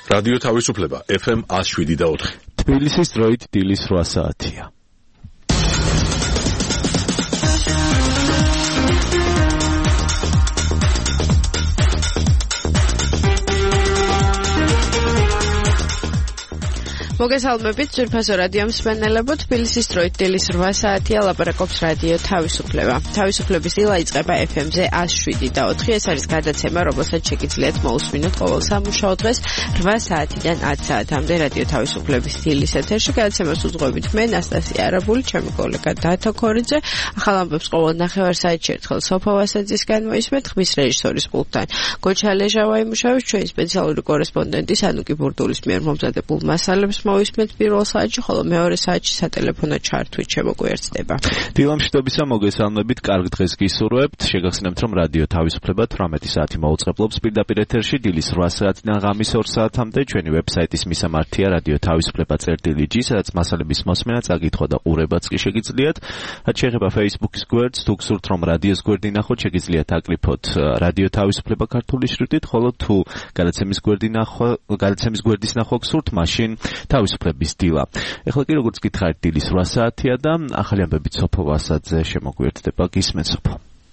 რადიო თავისუფლება FM 107.4. თბილისის დროით დილის 8 საათია. მოგესალმებით, ძვირფასო რადიო მსმენელებო, თბილისის დროით დილის 8 საათია, ლაპარაკობს რადიო თავისუფლება. თავისუფლების დილა იწყება FM-ზე 107.4. ეს არის გადაცემა, რომელსაც შეგიძლიათ მოусმინოთ ყოველ სამუშაო დღეს 8 საათიდან 10 საათამდე რადიო თავისუფლების დილის ეთერში. გადაცემას უძღვებით მე, ნასტასია არაბული, ჩემი კოლეგა დათო ქორიძე. ახალ ამბებს ყოველ ნახევარ-საათში ერთხელ სოფო ვასაძისგან მოისმენთ, ხმის რეჟისორის პულტთან გოჩა ლეჟავა იმუშავებს, ჩვენი სპეციალური კორესპონდენტი სანუკი ბურდულის მიერ მომზადებულ მასალებს მოისმენთ პირველ საათში, ხოლო მეორე საათში სატელეფონო ჩართვით შემოგვიერთდება. დილამშვიდობისა, მოგესალმებით, კარგ დღეს გისურვებთ. შეგახსენებთ, რომ რადიო თავისუფლება 18 საათი მოუწყებლობს პირდაპირ ეთერში დილის 8 საათიდან ღამის 2 საათამდე. ჩვენი ვებსაიტის მისამართია რადიო თავისუფლება.gi, სადაც მასალების მოსმენა, წაკითხვა და ყურებაც კი შეგიძლიათ. რაც შეეხება Facebook-ის გვერდს, თუ გსურთ, რომ რადიოს გვერდი ნახოთ, შეგიძლიათ აკლიფოთ რადიო თავისუფლება ქართული შრიფტით, ხოლო თუ გადაცემის გვერდის ნახვა გსურთ, მაშინ თავისუფლების დილა. ეხლა კი როგორც გითხარით, დილის 8 საათია და ახალი ამბებით სოფო ვასაძე შემოგვიერთდება. გისმენთ სოფო.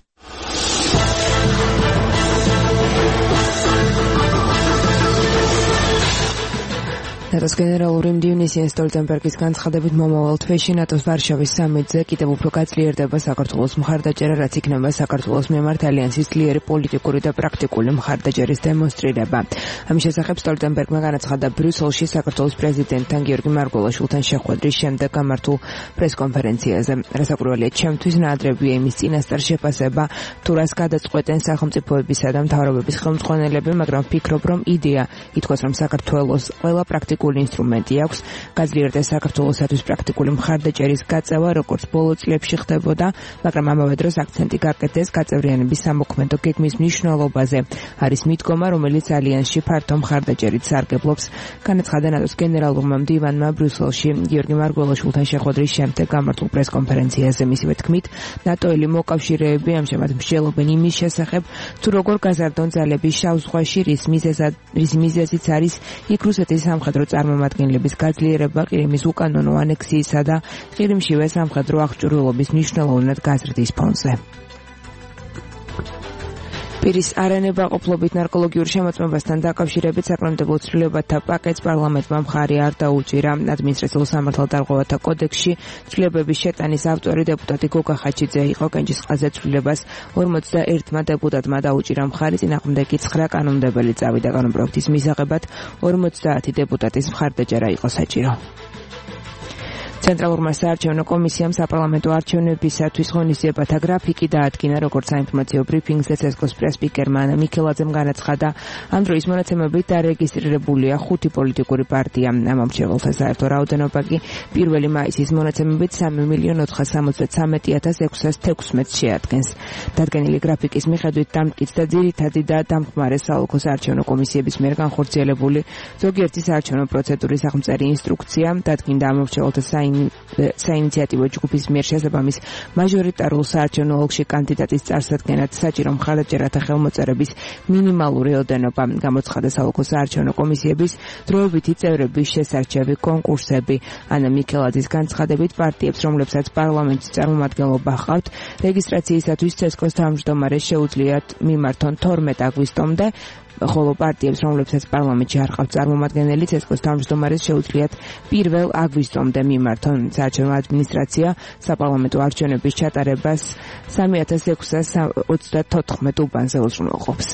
ნატოს გენერალური მდივნის იენს სტოლტენბერგის განცხადებით მომავალ თვეში ნატოს ვარშავის სამიტზე კიდევ უფრო გაძლიერდება საქართველოს მხარდაჭერა, რაც იქნება საქართველოს მიმართ ალიანსის ძლიერი პოლიტიკური და პრაქტიკული მხარდაჭერის დემონსტრირება. ამის შესახებ სტოლტენბერგმა განაცხადა ბრიუსელში საქართველოს პრეზიდენტთან გიორგი მარგველაშვილთან შეხვედრის შემდეგ გამართულ პრესკონფერენციაზე. რასაკვირველია, ჩემთვის ნაადრევია იმის წინასწარ შეფასება, თუ რას გადაწყვეტენ სახელმწიფოებისა და მთავრობების ხელმძღვანელები, მაგრამ ვფიქრობ, რომ იდეა ითქვას, რომ საქართველოს ყველა პრაქტიკული ინსტრუმენტი აქვს, გაძლიერდეს საქართველოსათვის პრაქტიკული მხარდაჭერის გაწევა, როგორც ბოლო წლებში ხდებოდა, მაგრამ ამავე დროს აქცენტი გაკეთდეს გაწევრიანების სამოქმედო გეგმის მნიშვნელობაზე. არის მიდგომა, რომელიც ალიანსში ფართო მხარდაჭერით სარგებლობს. განაცხადა ნატოს გენერალურმა მდივანმა ბრიუსელში გიორგი მარგველაშვილთან შეხვედრის შემდეგ გამართულ პრესკონფერენციაზე. მისივე თქმით, ნატოელი მოკავშირეები ამჟამად მსჯელობენ იმის შესახებ, თუ როგორ გაზარდონ ძალები შავ ზღვაში, რის მიზეზიც არის იქ რუსეთის სამხედრო წარმომადგენლების გაძლიერება, ყირიმის უკანონო ანექსიისა და ყირიმშივე სამხედრო აღჭურვილობის მნიშვნელოვნად გაზრდის ფონზე. პირის არანებაყოფლობით ნარკოლოგიურ შემოწმებასთან დაკავშირებით საკანონმდებლო ცვლილებათა პაკეტს პარლამენტმა მხარი არ დაუჭირა. ადმინისტრაციულ სამართალდარღვევათა კოდექსში ცვლილებების შეტანის ავტორი დეპუტატი გოგა ხაჩიძე იყო. კენჭისყრაზე ცვლილებას 51-მა დეპუტატმა დაუჭირა მხარი, წინააღმდეგი 9 კანონმდებელი წავიდა. კანონპროექტის მისაღებად 50 დეპუტატის მხარდაჭერა იყო საჭირო. ცენტრალურმა საარჩევნო კომისიამ საპარლამენტო არჩევნებისათვის ღონისძიებათა გრაფიკი დაადგინა, როგორც საინფორმაციო ბრიფინგზე ცესკოს პრესპიკერმა ანა მიქელაძემ განაცხადა, ამ დროის მონაცემებით დარეგისტრირებულია 5 პოლიტიკური პარტია. ამ ამრჩეველთა საერთო რაოდენობა კი 1 მაისის მონაცემებით 3.413.616 შეადგენს. დადგენილი გრაფიკის მიხედვით დამტკიცდა ძირითადი და დამხმარე საოლქო საარჩევნო კომისიების მიერ განხორციელებული ზოგიერთი საარჩევნო პროცედურის აღმწერი ინსტრუქცია. დადგინდა ამრჩეველთა საინიციატივო ჯგუფის მიერ შესაბამის მაჟორიტარულ საარჩევნო ოლქში კანდიდატის წარსადგენად საჭირო მხარდაჭერათა ხელმოწერების მინიმალური ოდენობა. გამოცხადა საოლქო საარჩევნო კომისიების დროებითი წევრების შესარჩევი კონკურსები. ანა მიქელაძის განცხადებით, პარტიებს, რომლებსაც პარლამენტის წარმომადგენლობა ჰყავთ, რეგისტრაციისათვის ცესკოს თავმჯდომარეს შეუძლიათ მიმართონ 12 აგვისტომდე, ხოლო პარტიებს, რომლებსაც პარლამენტში არ ჰყავთ წარმომადგენელი, ცესკოს თავმჯდომარეს შეუძლიათ 1 აგვისტომდე მიმართონ. საარჩევნო ადმინისტრაცია საპარლამენტო არჩევნების ჩატარებას 3634 უბანზე უზრუნველყოფს.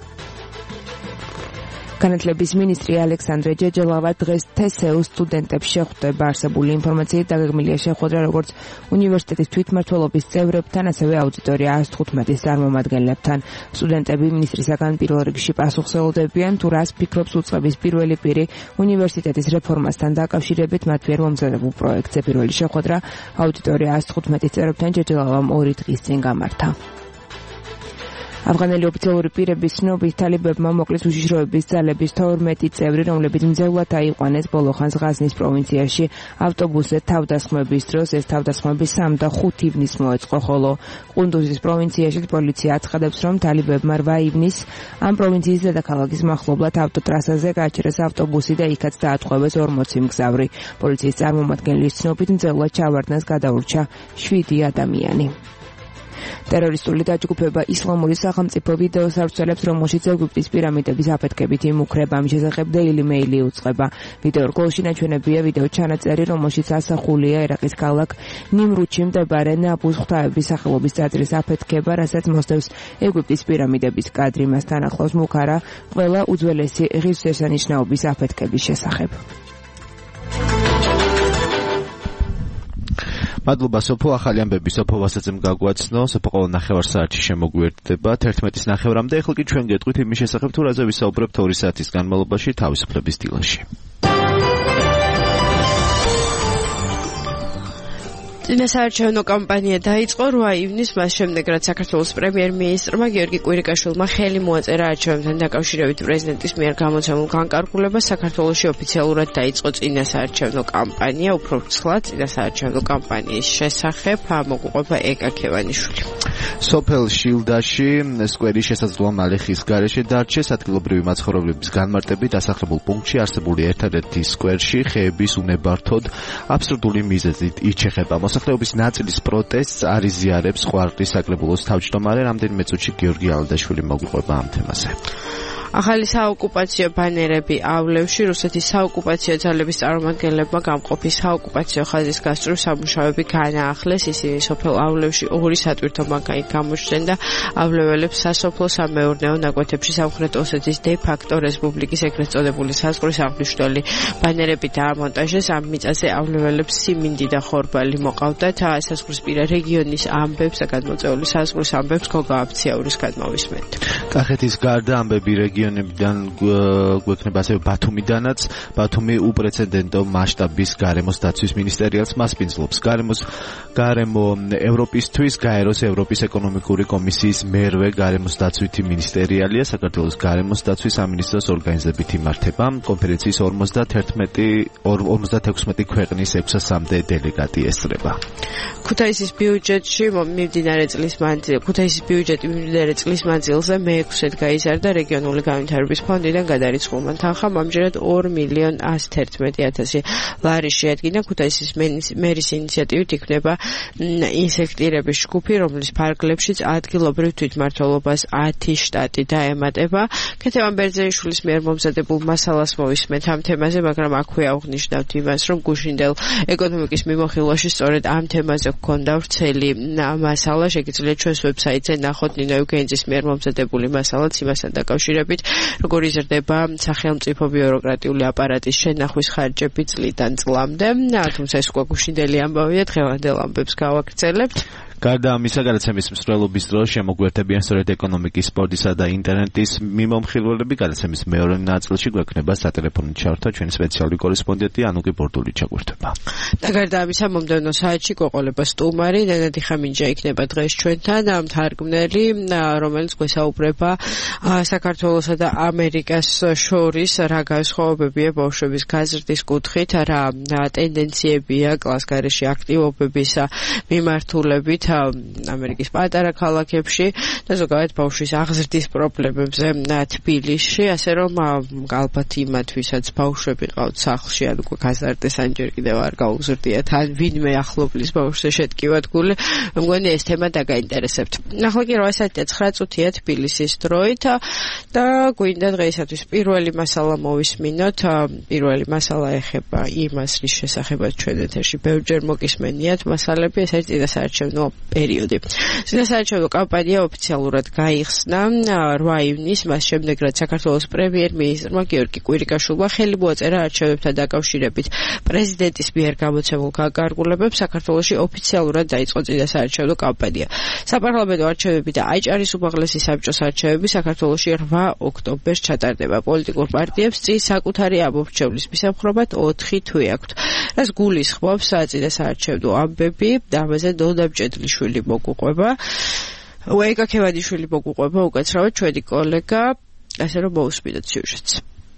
განათლების მინისტრი ალექსანდრე ჯეჯელავა დღეს თესეუს სტუდენტებს შეხვდება. არსებული ინფორმაციით დაგეგმილია შეხვედრა როგორც უნივერსიტეტის თვითმმართველობის წევრებთან, ასევე აუდიტორია 115-ის წარმომადგენლებთან. სტუდენტები მინისტრისაგან პირველ რიგში პასუხსელოდებიან, თუ რას ფიქრობს უწყების პირველი პირი უნივერსიტეტის რეფორმასთან დაკავშირებით მათ მიერ მომზადებულ პროექტზე. პირველი შეხვედრა აუდიტორია 115-ის წევრებთან ჯეჯელავამ 2 დღის წინ გამართა. ავღანელი ოფიციალური პირების ცნობით თალიბებმა მოკლის უშიშროების ძალების 12 წევრი, რომლებიც მძევლად აიყვანეს ბოლო ხანს ღაზნის პროვინციაში ავტობუსზე თავდასხმების დროს. ეს თავდასხმები 3 და 5 ივნის მოეწყო, ხოლო ყუნდუზის პროვინციაში პოლიცია აცხადებს, რომ თალიბებმა 8 ივნის ამ პროვინციის დედაქალაქის მახლობლად ავტოტრასაზე გააჩერეს ავტობუსი და იქაც დაატყვევეს 40 მგზავრი. პოლიციის წარმომადგენლის ცნობით მძევლად ჩავარდნას გადაურჩა 7 ადამიანი. ტერორისტული დაჯგუფება ისლამური სახელმწიფო ვიდეოს ავრცელებს, რომელშიც ეგვიპტის პირამიდების აფეთქებით იმუქრება. ამ შესახებ Daily Mail უწყება. ვიდეო რგოლში ნაჩვენებია ვიდეო ჩანაწერი, რომელშიც ასახულია ერაყის ქალაქ ნიმრუდში მდებარე ნაბუს ღვთაების სახელობის ტაძრის აფეთქება, რასაც მოსდევს ეგვიპტის პირამიდების კადრი. მასთან ახლავს მუქარა ყველა უძველესი ღირსშესანიშნაობის აფეთქების შესახებ. მადლობა სოფო, ახალი ამბები სოფო ვასაძემ გაგვაცნო. სოფო ყოველ ნახევარ საათში შემოგვიერთდება 11-ის ნახევრამდე. ახლა კი ჩვენ გეტყვით იმის შესახებ, თუ რაზე ვისაუბრებთ 2 საათის განმავლობაში თავისუფლების დილაში. წინასაარჩევნო კამპანია დაიწყო 8 ივნის, მას შემდეგ რაც საქართველოს პრემიერ-მინისტრმა გიორგი კვირიკაშვილმა ხელი მოაწერა არჩევნებთან დაკავშირებით პრეზიდენტის მიერ გამოცემულ განკარგულებას, საქართველოში ოფიციალურად დაიწყო წინასაარჩევნო კამპანია. უფრო ვრცლად წინასაარჩევნო კამპანიის შესახებ მოგვიყვება ეკა ქევანიშვილი. სოფელ შილდაში სკვერის შესაძლოა მალე ხის გარეშე დარჩეს. ადგილობრივი მაცხოვრებლების განმარტებით დასახლებულ პუნქტში არსებული ერთადერთი სკვერში ხეების უნებართოდ აბსურდული მიზეზით იჩეხება. მოსახლეობის ნაწილის პროტესტს არიზიარებს ყვარლის საკრებულოს თავმჯდომარე. რამდენიმე წუთში გიორგი ალდაშვილი მოგვიყვება ამ თემაზე. ახალი საოკუპაციო ბანერები ავლევში. რუსეთის საოკუპაციო ძალების წარმომადგენლებმა გამყოფი საოკუპაციო ხაზის გასწვრივ სამუშაოები განაახლეს. ისინი სოფელ ავლევში 2 სატვირთო მანქანით გამოჩნდნენ და ავლეველებს სასოფლო-სამეურნეო ნაკვეთებში სამხრეთ ოსეთის დე-ფაქტო რესპუბლიკის ეგრეთ წოდებული საზღვრის აღნიშნული ბანერები დაამონტაჟეს. ამ მიწაზე ავლეველებს სიმინდი და ხორბალი მოყავდათ. საზღვრისპირა რეგიონის ამბებს და გადმოწეული საზღვრის ამბებს გოგა აფციაურის გადმოვისმენთ. კახეთის გარდა ამბები რეგიონებიდან გვექნება ასევე ბათუმიდანაც. ბათუმი უპრეცედენტო მასშტაბის გარემოს დაცვის მინისტერიალს მასპინძლობს. გარემო ევროპისთვის გაეროს ევროპის ეკონომიკური კომისიის მერვე გარემოს დაცვითი მინისტერიალია. საქართველოს გარემოს დაცვის სამინისტროს ორგანიზებით იმართება. კონფერენციის 56 ქვეყნის 600-მდე დელეგატი ესწრება. ქუთაისის ბიუჯეტი მიმდინარე წლის მანძილზე მე-6-ად გაიზარდა. რეგიონული განვითარების ფონდიდან გადარიცხულმა თანხამ ამჯერად 2,111,000 ლარი შეადგინა. ქუთაისის მერის ინიციატივით იქნება ინსექტირების ჯგუფი, რომლის ფარგლებშიც ადგილობრივ თვითმმართველობას 10 შტატი დაემატება. ქეთევან ბერძენიშვილის მიერ მომზადებულ მასალას მოვისმენთ ამ თემაზე, მაგრამ აქვე აღვნიშნავთ იმას, რომ გუშინდელ ეკონომიკის მიმოხილვაში სწორედ ამ თემაზე გქონდა ვრცელი მასალა. შეგიძლიათ ჩვენს ვებსაიტზე ნახოთ ნინო ევგენიძის მიერ მომზადებული მასალაც იმასთან დაკავშირებით, როგორ იზრდება სახელმწიფო ბიუროკრატიული აპარატის შენახვის ხარჯები წლიდან წლამდე. თუმცა ეს უკვე გუშინდელი ამბავია, დღევანდელ ამბებს გავაგრძელებთ. გარდა ამისა, გადაცემის მსვლელობის დროს შემოგვერთებიან სწორედ ეკონომიკის, სპორტისა და ინტერნეტის მიმომხილველები. გადაცემის მეორე ნაწილში გვექნება სატელეფონო ჩართვა. ჩვენი სპეციალური კორესპონდენტი ანუკი ბორდული ჩაგვერთვება. და გარდა ამისა, მომდევნო საათში გვეყოლება სტუმარი ნენადი ხამინჯა იქნება დღეს ჩვენთან, თარგმნელი, რომელიც გვესაუბრება საქართველოსა და ამერიკას შორის რა განსხვავებებია ბავშვების გაზრდის კუთხით, რა ტენდენციებია კლასგარეში აქტივობების მიმართულებით ამერიკის პატარა ქალაქებში და ზოგადად ბავშვის აღზრდის პრობლემებზე თბილისში, ასე რომ ალბათ იმათვისაც ბავშვები ყავთ სახლში, ან უკვე გაზარდეს, ან ჯერ კიდევ არ გაუგზრდიათ, ან ვინმე ახლობლის ბავშვზე შეტკივათ გული, მგონი ეს თემა დაგაინტერესებთ. ახლა კი 8:09 თბილისის დროით და გვინდა დღეისათვის პირველი მასალა მოვისმინოთ. პირველი მასალა ეხება იმას, რის შესახებაც ჩვენ ეთერში ბევრჯერ მოგისმენიათ მასალები, ეს არის წინასაარჩევნო პერიოდი. წინასაარჩევნო კამპანია ოფიციალურად გაიხსნა 8 ივნის, მას შემდეგ რაც საქართველოს პრემიერ-მინისტრმა გიორგი კვირიკაშვილმა ხელი მოაწერა არჩევნებთან დაკავშირებით პრეზიდენტის მიერ გამოცემულ განკარგულებებს, საქართველოში ოფიციალურად დაიწყო წინასაარჩევნო კამპანია. საპარლამენტო არჩევნები და აჭარის უმაღლესი საბჭოს არჩევნები საქართველოში 8 ოქტომბერს ჩატარდება. პოლიტიკურ პარტიებს წინ საკუთარი ამორჩევლის მისამხრობად 4 თვე აქვთ, რაც გულისხმობს წინასაარჩევნო ამბები და ამაზე ნონა მჭედლიშვილი მოგვიყვება. ვაიკა ქევადიშვილი მოგუყვება უკაცრავად ჩვენი კოლეგა, ასე რომ მოусმინოთ სიუჟეტს.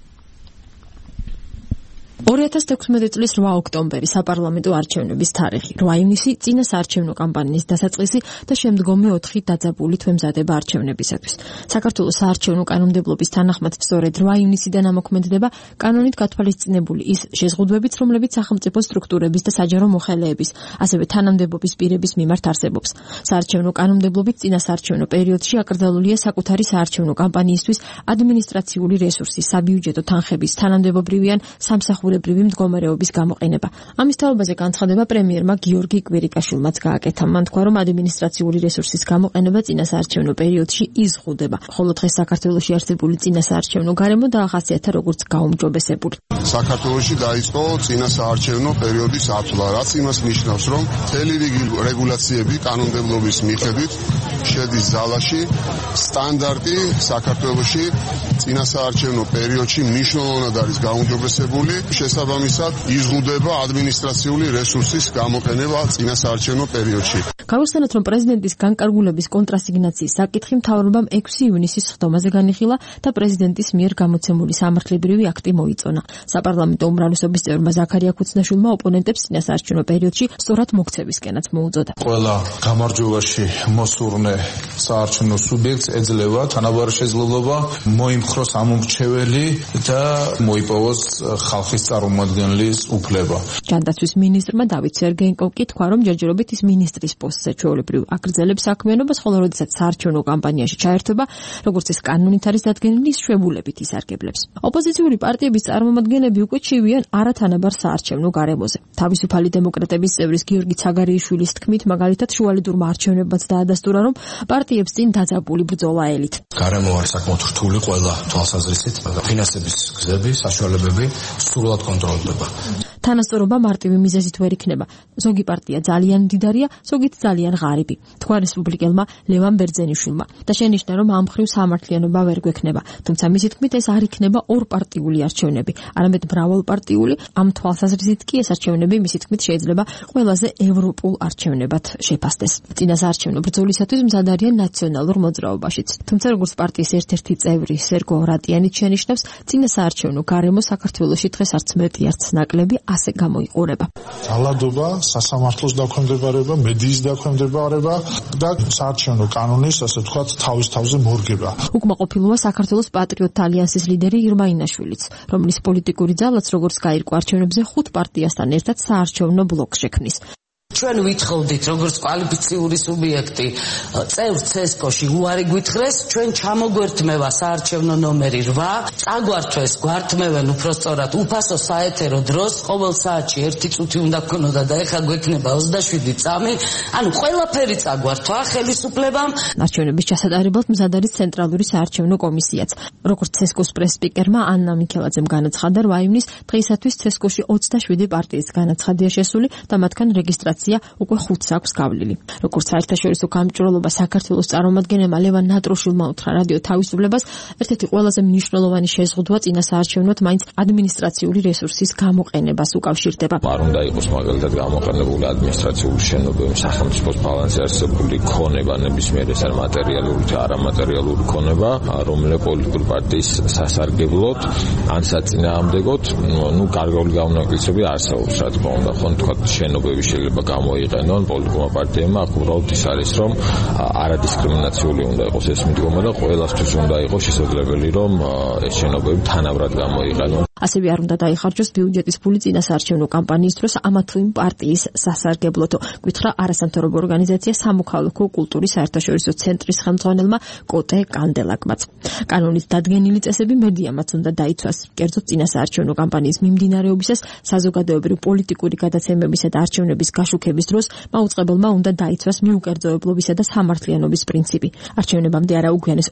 2016 წლის 8 ოქტომბერი საპარლამენტო არჩევნების თარიღი, 8 ივნისი წინა საარჩევნო კამპანიის დასაწყისი და შემდგომი 4 დაძაბული თვემზადება არჩევნებისათვის. საქართველოს საარჩევნო კანონმდებლობის თანახმად სწორედ 8 ივნისიდან ამოქმედდება კანონით გათვალისწინებული ის შეზღუდვებიც, რომლებიც სახელმწიფო სტრუქტურების და საჯარო მოხელეების, ასევე თანამდებობის პირების მიმართ არსებობს. საარჩევნო კანონმდებლობით წინა საარჩევნო პერიოდში აკრძალულია საკუთარი საარჩევნო კამპანიისთვის ადმინისტრაციული რესურსის, საბიუჯეტო თანხების, თანამდებობრივი ან სამსახურებრივი მდგომარეობის გამოყენება. ამის თაობაზე განცხადება პრემიერმა გიორგი კვირიკაშვილმაც გააკეთა. მან თქვა, რომ ადმინისტრაციული რესურსის გამოყენება წინა საარჩევნო პერიოდში იზღუდება, ხოლო დღეს საქართველოში არსებული წინა საარჩევნო გარემო დაახასიათა როგორც გაუმჯობესებული. საქართველოში დაიწყო წინა საარჩევნო პერიოდის ათვლა, რაც იმას ნიშნავს, რომ მთელი რიგი რეგულაციები კანონმდებლობის მიხედვით შედის ზალაში. სტანდარტი საქართველოში წინა საარჩევნო პერიოდში მნიშვნელოვნად არის გაუმჯობესებული. შესაბამისად იზღუდება ადმინისტრაციული რესურსის გამოყენება წინა საარჩევნო პერიოდში. გავიხსენოთ, რომ პრეზიდენტის განკარგულების კონტრასიგნაციის საკითხი მთავრობამ 6 ივნისის სხდომაზე განიხილა და პრეზიდენტის მიერ გამოცემული სამართლებრივი აქტი მოიწონა. საპარლამენტო უმრავლესობის წევრმა ზაქარია ქუცნაშვილმა ოპონენტებს წინა საარჩევნო პერიოდში სწორად მოქცევისკენაც მოუწოდა. ყველა გამარჯვებაში მოსურნე საარჩევნო სუბიექტს ეძლევა თანაბარი შესაძლებლობა მოიმხროს ამომრჩეველი და მოიპოვოს ხალხის წარმომადგენლის უფლება. ჯანდაცვის მინისტრმა დავით სერგეენკომ კი თქვა, რომ ჯერჯერობით ის მინისტრის პოსტზე ჩვეულებრივ აგრძელებს საქმიანობას, ხოლო როდესაც საარჩევნო კამპანიაში ჩაერთვება, როგორც ეს კანონით არის დადგენილი, შვებულებით ისარგებლებს. ოპოზიციური პარტიების წარმომადგენლები უკვე ჩივიან არათანაბარ საარჩევნო გარემოზე. თავისუფალი დემოკრატების წევრის გიორგი ცაგარიაშვილის თქმით, მაგალითად შუალედურმა არჩევნებმაც დაადასტურა, რომ პარტიებს წინ დაძაბული ბრძოლა ელით. გარემო არის საკმაოდ რთული ყველა თვალსაზრისით, ფინანსების გზები, საშუალებები სრულად კონტროლდება. თანასწორობა მარტივი მიზეზით ვერ იქნება. ზოგი პარტია ძალიან მდიდარია, ზოგიც ძალიან ღარიბი. თქვა რესპუბლიკელმა ლევან ბერძენიშვილმა და შენიშნა, რომ ამ მხრივ სამართლიანობა ვერ გვექნება. თუმცა მისი თქმით, ეს არ იქნება ორპარტიული არჩევნები, არამედ მრავალპარტიული. ამ თვალსაზრისით კი ეს არჩევნები მისი თქმით შეიძლება ყველაზე ევროპულ არჩევნებად შეფასდეს. წინა საარჩევნო ბრძოლისათვის მზად არიან ნაციონალურ მოძრაობაშიც. თუმცა როგორც პარტიის ერთ-ერთი წევრი სერგო რატიანიც შენიშნავს, წინა საარჩევნო გარემო საქართველოში დღეს არც მეტი არც ნაკლები ასე გამოიყურება. ძალადობა, სასამართლოს დაქვემდებარება, მედიის დაქვემდებარება და საარჩევნო კანონის, ასე ვთქვათ, თავის თავზე მორგება. უკმაყოფილოა საქართველოს პატრიოტთა ალიანსის ლიდერი ირმა ინაშვილიც, რომლის პოლიტიკური ძალაც როგორც გაირკვა არჩევნებზე 5 პარტიასთან ერთად საარჩევნო ბლოკს შექმნის. ჩვენ ვითხოვდით როგორც კვალიფიციური სუბიექტი წევრ ცესკოში უარი გვითხრეს, ჩვენ ჩამოგვერთმევა საარჩევნო ნომერი 8, წაგვართვეს გვართმევენ უпростоრად უფასო საეთერო დროს, ყოველ საათში 1 წუთი უნდა გქონოდა და ეხლა გვექნება 27 წამი, ანუ ყველაფერი წაგვართვა ხელისუფლებამ. არჩევნების ჩასატარებლად მზად არის ცენტრალური საარჩევნო კომისიაც. როგორც ცესკოს პრეს-სპიკერმა ანნა მიქელაძემ განაცხადა, 8 ივნისს დღეისათვის ცესკოში 27 პარტიის განაცხადია შესული და მათგან რეგისტრაცია უკვე 5-ს აქვს გავლილი. როგორც საერთაშორისო გამჭვირვალობა საქართველოს წარმომადგენელმა ლევან ნატროშვილმა უთხრა რადიო თავისუფლებას, ერთ-ერთი ყველაზე მნიშვნელოვანი შეზღუდვა წინა საარჩევნოდ მაინც ადმინისტრაციული რესურსის გამოყენებას უკავშირდება. არ უნდა იყოს მაგალითად გამოყენებული ადმინისტრაციული შენობები, სახელმწიფოს ბალანსი არსებული ქონება, ნებისმიერ ეს არის მატერიალური და არამატერიალური ქონება, რომელია პოლიტიკური პარტიის სასარგებლოდ ან საწინააღმდეგოდ, გარკვეული გაუნაკლისები არსებობს, რა თქმა უნდა, ხო თქვა შენობები შეიძლება გამოიყენონ პოლიტიკურმა პარტიებმა, უბრალოდ ის არის, რომ არადისკრიმინაციული უნდა იყოს ეს მიდგომა და ყველასთვის უნდა იყოს შესაძლებელი, რომ ეს შენობები თანაბრად გამოიყენონ. ასევე არ უნდა დაიხარჯოს ბიუჯეტის ფული წინა საარჩევნო კამპანიის დროს ამა თუ იმ პარტიის სასარგებლოდ, გითხრა არასამთავრობო ორგანიზაცია სამოქალაქო კულტურის საერთაშორისო ცენტრის ხელმძღვანელმა კოტე კანდელაკმაც. კანონით დადგენილი წესები მედიამაც უნდა დაიცვას. კერძოდ წინა საარჩევნო კამპანიის მიმდინარეობისას საზოგადოებრივ პოლიტიკური გადაცემებისა და არჩევნების გაშუქების დროს მაუწყებელმა უნდა დაიცვას მიუკერძოებლობისა და სამართლიანობის პრინციპი. არჩევნებამდე არაუგვიანეს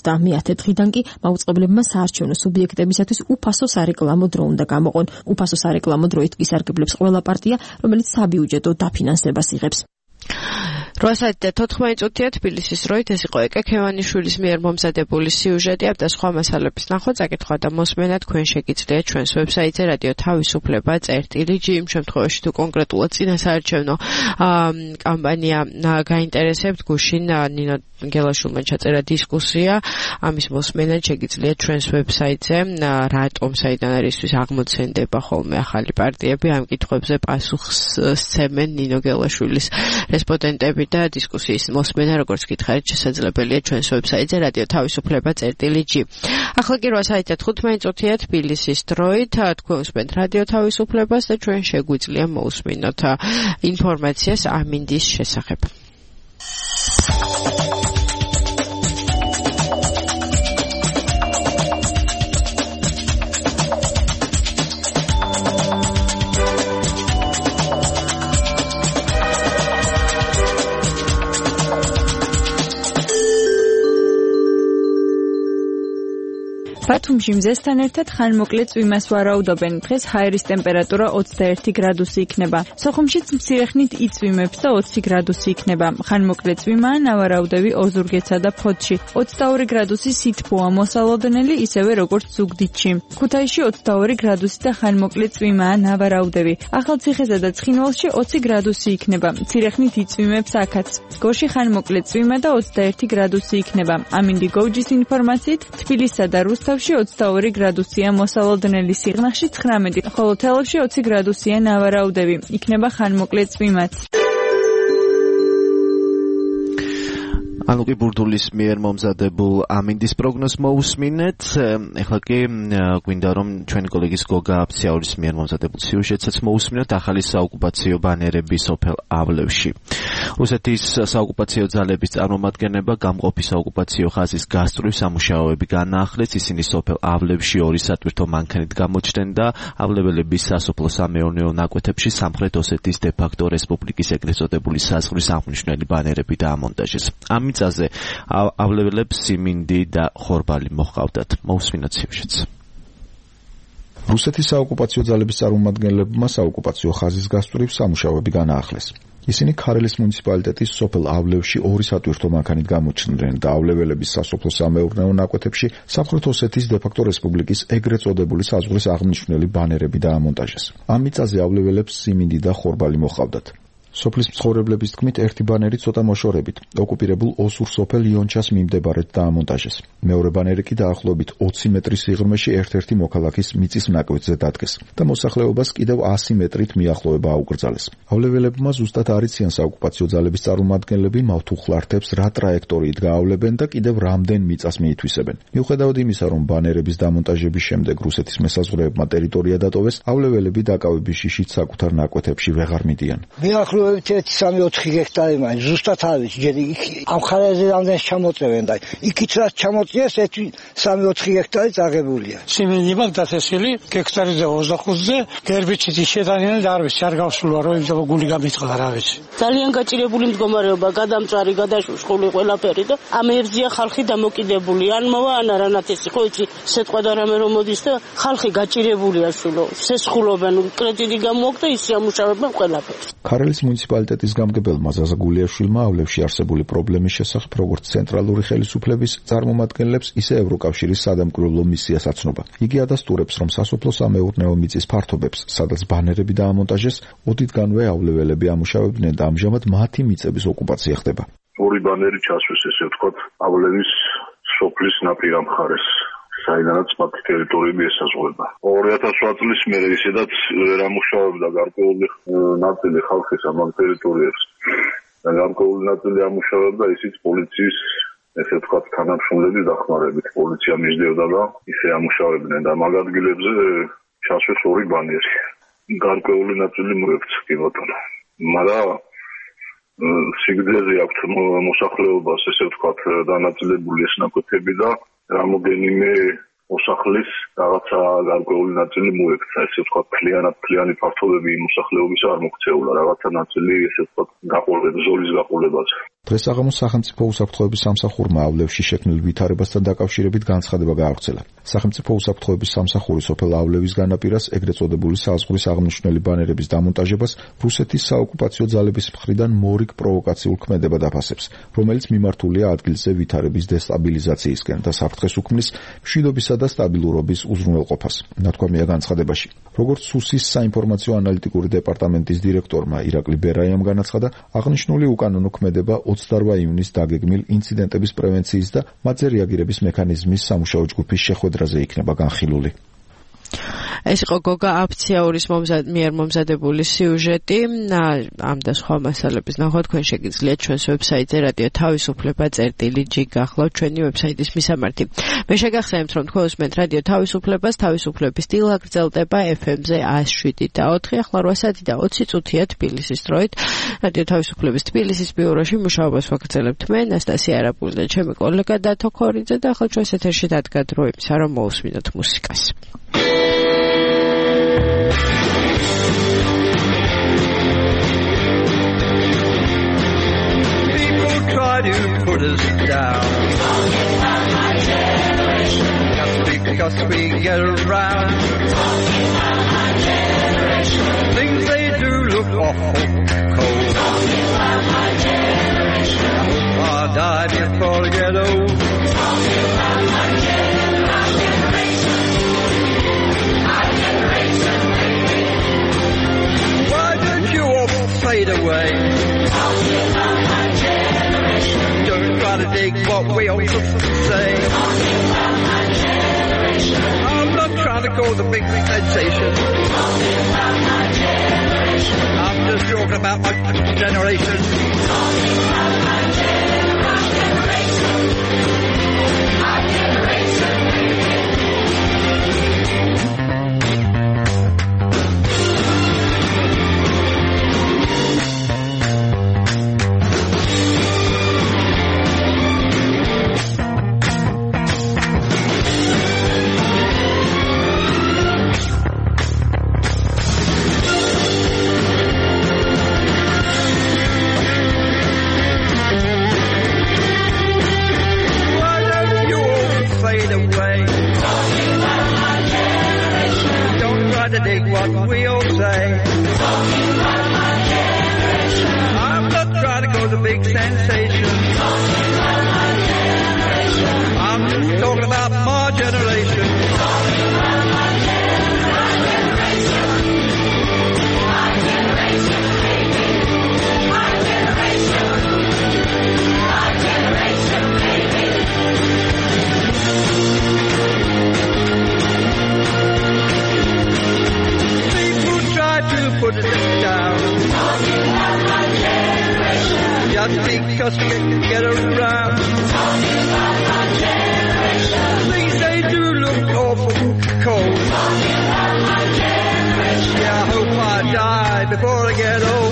50 დღიდან კი მაუწყებლებმა საარჩევნო სუბიექტებისათვის უფასო სარეკლამო დრო უნდა გამოყონ. უფასო სარეკლამო დროით კი სარგებლებს ყველა პარტია, რომელიც საბიუჯეტო დაფინანსებას იღებს. 8:14 თბილისის დროით ეს იყო ეკა ქევანიშვილის მიერ მომზადებული სიუჟეტი და სხვა მასალების ნახვა, წაკითხვა და მოსმენა თქვენ შეგიძლიათ ჩვენს ვებსაიტზე რადიო თავისუფლება.g. იმ შემთხვევაში თუ კონკრეტულად წინასაარჩევნო კამპანია გაინტერესებთ, გუშინ ნინო გელაშვილმა ჩაწერა დისკუსია, ამის მოსმენა შეგიძლიათ ჩვენს ვებსაიტზე, რატომ საიდან არისთვის აღმოცენდება ხოლმე ახალი პარტიები, ამ კითხვებზე პასუხს სცემენ ნინო გელაშვილის რესპონდენტები და დისკუსიის მოსმენა, როგორც გითხარით, შესაძლებელია ჩვენს ვებსაიტზე რადიო თავისუფლება.g. ახლა კი 8:15 თბილისის დროით თქვენ უსმენთ რადიო თავისუფლებას და ჩვენ შეგვიძლია მოусმინოთ ინფორმაციას ამინდის შესახებ. ბათუმში მზესთან ერთად ხანმოკლე წვიმას ვარაუდობენ. დღეს ჰაერის ტემპერატურა 21 გრადუსი იქნება. სოხუმშიც მცირე ხნით იწვიმებს და 20 გრადუსი იქნება. ხანმოკლე წვიმაა ნავარაუდები ოზურგეთსა და ფოთში. 22 გრადუსი სითბოა მოსალოდნელი, ისევე როგორც ზუგდიდში. ქუთაისში 22 გრადუსი და ხანმოკლე წვიმაა ნავარაუდები. ახალციხესა და ცხინვალში 20 გრადუსი იქნება. მცირე ხნით იწვიმებს აქაც. გორში ხანმოკლე წვიმა და 21 გრადუსი იქნება. ამინდი გოუჯის ინფორმაციით თბილისსა და რუსთავში 22 გრადუსია მოსალოდნელი, სიღნაღში 19, ხოლო თელავში 20 გრადუსია ნავარაუდები. იქნება ხანმოკლე წვიმაც. ანუკი ბურდულის მიერ მომზადებულ ამინდის პროგნოზს მოусმინეთ. ეხლა კი გვინდა რომ ჩვენი კოლეგის გოგა აფციაურის მიერ მომზადებულ სიუჟეტსაც მოусმინოთ. ახალი საოკუპაციო ბანერები სოფელ ავლევში. რუსეთის საოკუპაციო ძალების წარმომადგენლება გამყოფი საოკუპაციო ხაზის გასწვრივ სამუშაოები განაახლეს. ისინი სოფელ ავლევში 2 სატვირთო მანქანით გამოჩნდნენ და ავლეველების სასოფლო-სამეურნეო ნაკვეთებში სამხრეთ ოსეთის დე-ფაქტო რესპუბლიკის ეგრეთ წოდებული საზღვრის აღმნიშვნელი ბანერები დაამონტაჟეს. ამ მიწაზე ავლეველებს სიმინდი და ხორბალი მოჰყავდათ. მოусმინოთ სიუჟეტს. რუსეთის საოკუპაციო ძალების წარმომადგენლებმა საოკუპაციო ხაზის გასწვრივ სამუშაოები განაახლეს. ისინი ქარელის მუნიციპალიტეტის სოფელ ავლევში 2 სატვირთო მანქანით გამოჩნდნენ და ავლეველების სასოფლო-სამეურნეო ნაკვეთებში სამხრეთ ოსეთის დე-ფაქტო რესპუბლიკის ეგრეთ წოდებული საზღვრის აღმნიშვნელი ბანერები დაამონტაჟეს. ამ მიწაზე ავლეველებს სიმინდი და ხორბალი მოჰყავდათ. სოფლის მცხოვრებლების თქმით, ერთი ბანერი ცოტა მოშორებით ოკუპირებულ ოსურ სოფელ იონჩას მიმდებარედ დაამონტაჟეს. მეორე ბანერი კი დაახლოებით 20 მეტრის სიღრმეში ერთ-ერთი მოქალაქის მიწის ნაკვეთზე დადგეს და მოსახლეობას კიდევ 100 მეტრით მიახლოება აუკრძალეს. ავლეველებმა ზუსტად არ იციან საოკუპაციო ძალების წარმომადგენლები მავთუხლართებს რა ტრაექტორიით გაავლებენ და კიდევ რამდენ მიწას მიითვისებენ. მიუხედავად იმისა, რომ ბანერების დამონტაჟების შემდეგ რუსეთის მესაზღვრეებმა ტერიტორია დატოვეს, ავლეველები დაკავების შიშით საკუთარ ნაკვეთებში ვეღარ მიდიან. 3-4 ჰექტარი მაინც ზუსტად არის ჯერ ამ ხარეზე რამდენს ჩამოწევენ და იქით რაც ჩამოწიეს 3-4 ჰექტარი წაღებულია. სიმინდი მაქვს დათესილი ჰექტარზე 25-ზე გერბიცით შეტანილი და არ ვიცი არ გავსულვარ რომ იმდაბა გული გამიტყდა რა ვიცი. ძალიან გაჭირებული მდგომარეობა, გადამწვარი, გადაშუშული ყველაფერი და ამ ებზია ხალხი დამოკიდებული. ან მოვა ან არანათესი ხო იცი სიტყვა და რამე რომ მოდის და ხალხი გაჭირებულია შულო. სესხულობენ კრედიტი გამოაქვს და ისე ამუშავებენ ყველაფერს. ქარელის მუნიციპალიტეტის გამგებელმა ზაზა გულიაშვილმა ავლევში არსებული პრობლემის შესახებ როგორც ცენტრალური ხელისუფლების წარმომადგენლებს, ისე ევროკავშირის სადამკვირვებლო მისიას აცნობა. იგი ადასტურებს, რომ სასოფლო-სამეურნეო მიწის ფართობებს, სადაც ბანერები დაამონტაჟეს, ოდითგანვე ავლეველები ამუშავებდნენ და ამჟამად მათი მიწების ოკუპაცია ხდება. ორი ბანერი ჩასვეს, ესე ვთქვათ, ავლევის სოფლის ნაპირა მხარეს. საიდანაც მათი ტერიტორიები ესაზღვრება. 2008 წლის მერე ისედაც ვერ ამუშავებდა გარკვეული ნაწილი ხალხის ამ ტერიტორიებს. და გარკვეული ნაწილი ამუშავებდა ისიც პოლიციის, ესე ვთქვათ, თანამშრომლების დახმარებით. პოლიცია მისდევდა და ისე ამუშავებდნენ და მაგ ადგილებზე ჩასვეს ორი ბანერი. გარკვეული ნაწილი მოექცა კი ბატონო. მაგრამ სიგრძეზე აქვს მოსახლეობას, ესე ვთქვათ, დანაწილებული ეს ნაკვეთები და რამოდენიმე მოსახლის რაღაცა გარკვეული ნაწილი მოექცა, ესე ვთქვათ, მთლიანი ფართობები მოსახლეობის არ მოქცეულა, რაღაცა ნაწილი, ესე ვთქვათ, ზოლის გაყოლებაზე. დღეს საღამოს სახელმწიფო უსაფრთხოების სამსახურმა ავლევში შექმნილ ვითარებასთან დაკავშირებით განცხადება გაავრცელა. სახელმწიფო უსაფრთხოების სამსახური სოფელ ავლევის განაპირას ეგრეთ წოდებული საზღვრის აღმნიშვნელი ბანერების დამონტაჟებას რუსეთის საოკუპაციო ძალების მხრიდან მორიგ პროვოკაციულ ქმედებად აფასებს, რომელიც მიმართულია ადგილზე ვითარების დესტაბილიზაციისკენ და საფრთხეს უქმნის მშვიდობისა და სტაბილურობის უზრუნველყოფას. ნათქვამია განცხადებაში. როგორც სუსის საინფორმაციო ანალიტიკური დეპარტამენტის დირექტორმა ირაკლი ბერაიამ განაცხადა, აღნიშნული უკანონო ქმედება 28 ივნისს დაგეგმილ ინციდენტების პრევენციის და მათზე რეაგირების მექანიზმის სამუშაო ჯგუფის შეხვედრაზე იქნება განხილული. ეს იყო გოგა აფციაურის მიერ მომზადებული სიუჟეტი. ამ და სხვა მასალების ნახვა თქვენ შეგიძლიათ ჩვენს ვებსაიტზე რადიო თავისუფლება.წერტილი G გახლავთ ჩვენი ვებსაიტის მისამართი. მე შეგახსენებთ, რომ თქვენ უსმენთ რადიო თავისუფლებას, თავისუფლების დილა გრძელდება FM-ზე 107.4, ახლა 8 საათი და 20 წუთია თბილისის დროით. რადიო თავისუფლების თბილისის ბიუროში მუშაობას ვაგრძელებთ მე, ნასტასია არაპული და ჩემი კოლეგა დათო ქორიძე და ახლა ჩვენს ეთერში დადგა დრო იმისა, რომ მოусმინოთ მუსიკას. Try to put us down just because we get around. Things they do look awful cold. I'll die before I get old. Why don't you all fade away? Don't try to dig what we all say. I'm not trying to cause a big sensation. I'm just talking about my generation. Dig what we all say. I'm not trying to cause a big sensation. I'm just talking about my generation. Put it down just because we get around. Things they do look awful cold. Yeah, I hope I die before I get old.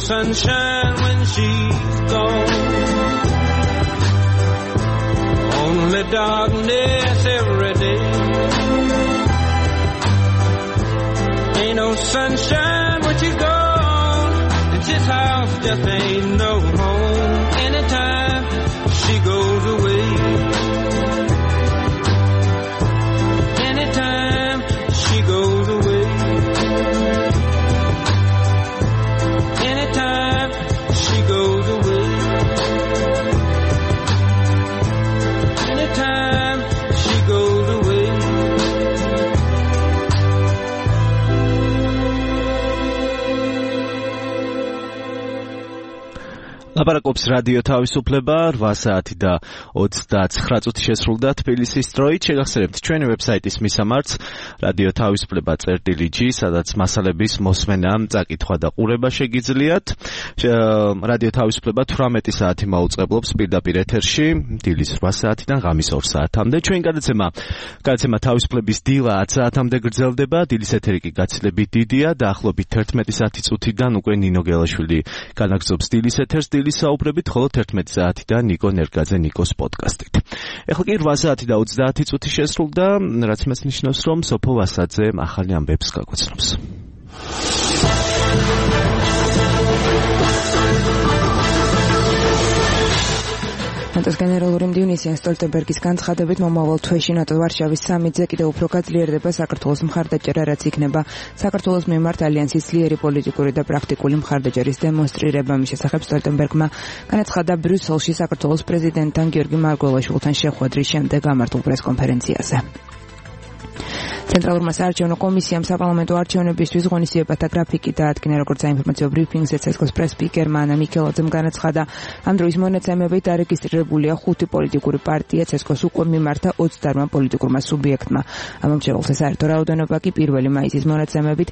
sunshine when she's gone. Only darkness every day. Ain't no sunshine when she's gone, and this house just ain't no home. Anytime she goes away, anytime she goes away, anytime she goes away, anytime she goes away. ლაპარაკობს რადიო თავისუფლება 8 საათი და 29 წუთი შესრულდა თბილისის დროით. შეგახსენებთ ჩვენი ვებსაიტის მისამართს radio-tavisupleba.gi, სადაც მასალების მოსმენა, წაკითხვა და ყურება შეგიძლიათ. რადიო თავისუფლება 18 საათი მაუწყებლობს პირდაპირ ეთერში დილის 8 საათიდან ღამის 2 საათამდე. ჩვენი გადაცემა თავისუფლების დილა 10 საათამდე გრძელდება. დილის ეთერი კი გაცილებით დიდია, დაახლოებით 11 საათი წუთიდან უკვე ნინო გელაშვილი განაგრძობს დილის ეთერს. საუბრებით, ხოლო 11 საათიდან ნიკო ნერგაძე ნიკოს პოდკასტით. ეხლა კი 8 საათი და 30 წუთი შესრულდა, რაც მას ნიშნავს, რომ სოფო ვასაძე ახალი ამბებს გაგვაცნობს. ნატოს გენერალური მდივნის იენს სტოლტენბერგის განცხადებით მომავალ თვეში ნატო ვარშავის სამიტზე კიდევ უფრო გაძლიერდება საქართველოს მხარდაჭერა, რაც იქნება საქართველოს მიმართ ალიანსის ძლიერი პოლიტიკური და პრაქტიკული მხარდაჭერის დემონსტრირება. მის შესახებ სტოლტენბერგმა განაცხადა ბრიუსელში საქართველოს პრეზიდენტთან გიორგი მარგველაშვილთან შეხვედრის შემდეგ გამართულ პრესკონფერენციაზე. ცენტრალურმა საარჩევნო კომისიამ საპარლამენტო არჩევნებისთვის ღონისძიებათა გრაფიკი დაადგინა, როგორც საინფორმაციო ბრიფინგზე ცესკოს პრეს-სპიკერმა ანა მიქელაძემ განაცხადა, ამ დროის მონაცემებით დარეგისტრირებულია 5 პოლიტიკური პარტია, ცესკოს უკვე მიმართა 28 პოლიტიკურმა სუბიექტმა. ამომრჩეველთა საერთო რაოდენობა კი 1 მაისის მონაცემებით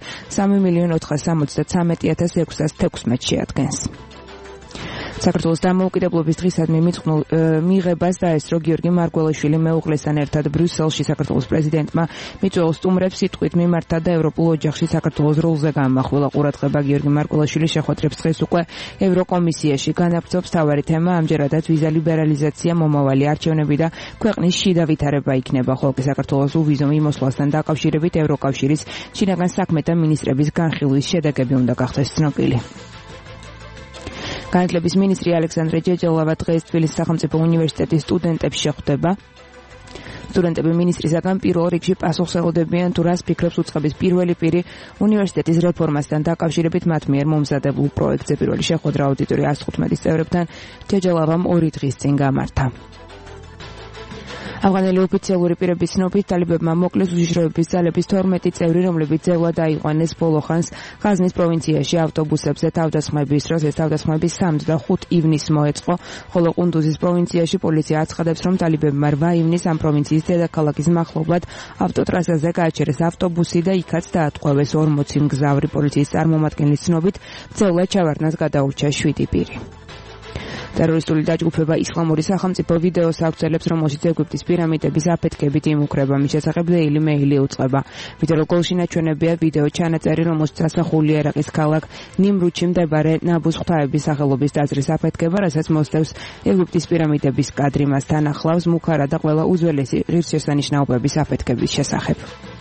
3,473,616 შეადგენს. საქართველოს დამოუკიდებლობის დღისადმი მიღებას დაესწრო გიორგი მარგველაშვილი მეუღლესთან ერთად ბრიუსელში საქართველოს პრეზიდენტმა მიწვეულ სტუმრებს სიტყვით მიმართა და ევროპულ ოჯახში საქართველოს როლზე გაამახვილა ყურადღება. გიორგი მარგველაშვილი შეხვედრებს დღეს უკვე ევროკომისიაში განაგრძობს. მთავარი თემა ამჯერადაც ვიზა ლიბერალიზაცია, მომავალი არჩევნები და ქვეყნის შიდა ვითარება იქნება, ხოლო კი საქართველოს უვიზო მიმოსვლასთან დაკავშირებით ევროკავშირის შინაგან საქმეთა მინისტრების განხილვის შედეგები უნდა გახდეს ცნობილი. განათლების მინისტრი ალექსანდრე ჯეჯელავა დღეს თბილისის სახელმწიფო უნივერსიტეტის სტუდენტებს შეხვდება. სტუდენტები მინისტრისაგან პირველ რიგში პასუხს ელოდებიან, თუ რას ფიქრობს უწყების პირველი პირი უნივერსიტეტის რეფორმასთან დაკავშირებით მათ მიერ მომზადებულ პროექტზე. პირველი შეხვედრა აუდიტორია 115 წევრებთან ჯეჯელავამ 2 დღის წინ გამართა. ავღანელი ოფიციალური პირების ცნობით, ტალიბებმა მოკლეს უშიშროების ძალების 12 წევრი, რომლებიც ძელა დაიყვანეს ბოლო ხანს ღაზნის პროვინციაში ავტობუსებზე თავდასხმების დროს. ეს თავდასხმები 3-5 ივნისს მოეწყო, ხოლო ყუნდუზის პროვინციაში პოლიცია აცხადებს, რომ ტალიბებმა 8 ივნისს ამ პროვინციის დედაქალაქის მახლობლად ავტოტრასაზე გააჩერეს ავტობუსი და იქაც დაატყვევეს 40 მგზავრი. პოლიციის წარმომადგენლის ცნობით, ძელა ჩავარდნას გადაურჩა 7 პირი. ტერორისტული დაჯგუფება ისლამური სახელმწიფო ვიდეოს აღწერებს, რომელშიც ეგვიპტის პირამიდების აფეთქებით იმუქრება. მის შესახებ Daily Mail უწყება. ვიდეო გოლში ნაჩვენებია ვიდეო ჩანაწერი, რომელშიც ასახულია ერაყის ქალაქ ნიმრუდში მდებარე ნაბუს ღვთაების სახელობის ტაძრის აფეთქება, რასაც მოსდევს ეგვიპტის პირამიდების კადრი. მასთან ახლავს მუქარა და ყველა უძველესი ღირსშესანიშნაობების აფეთქების შესახებ.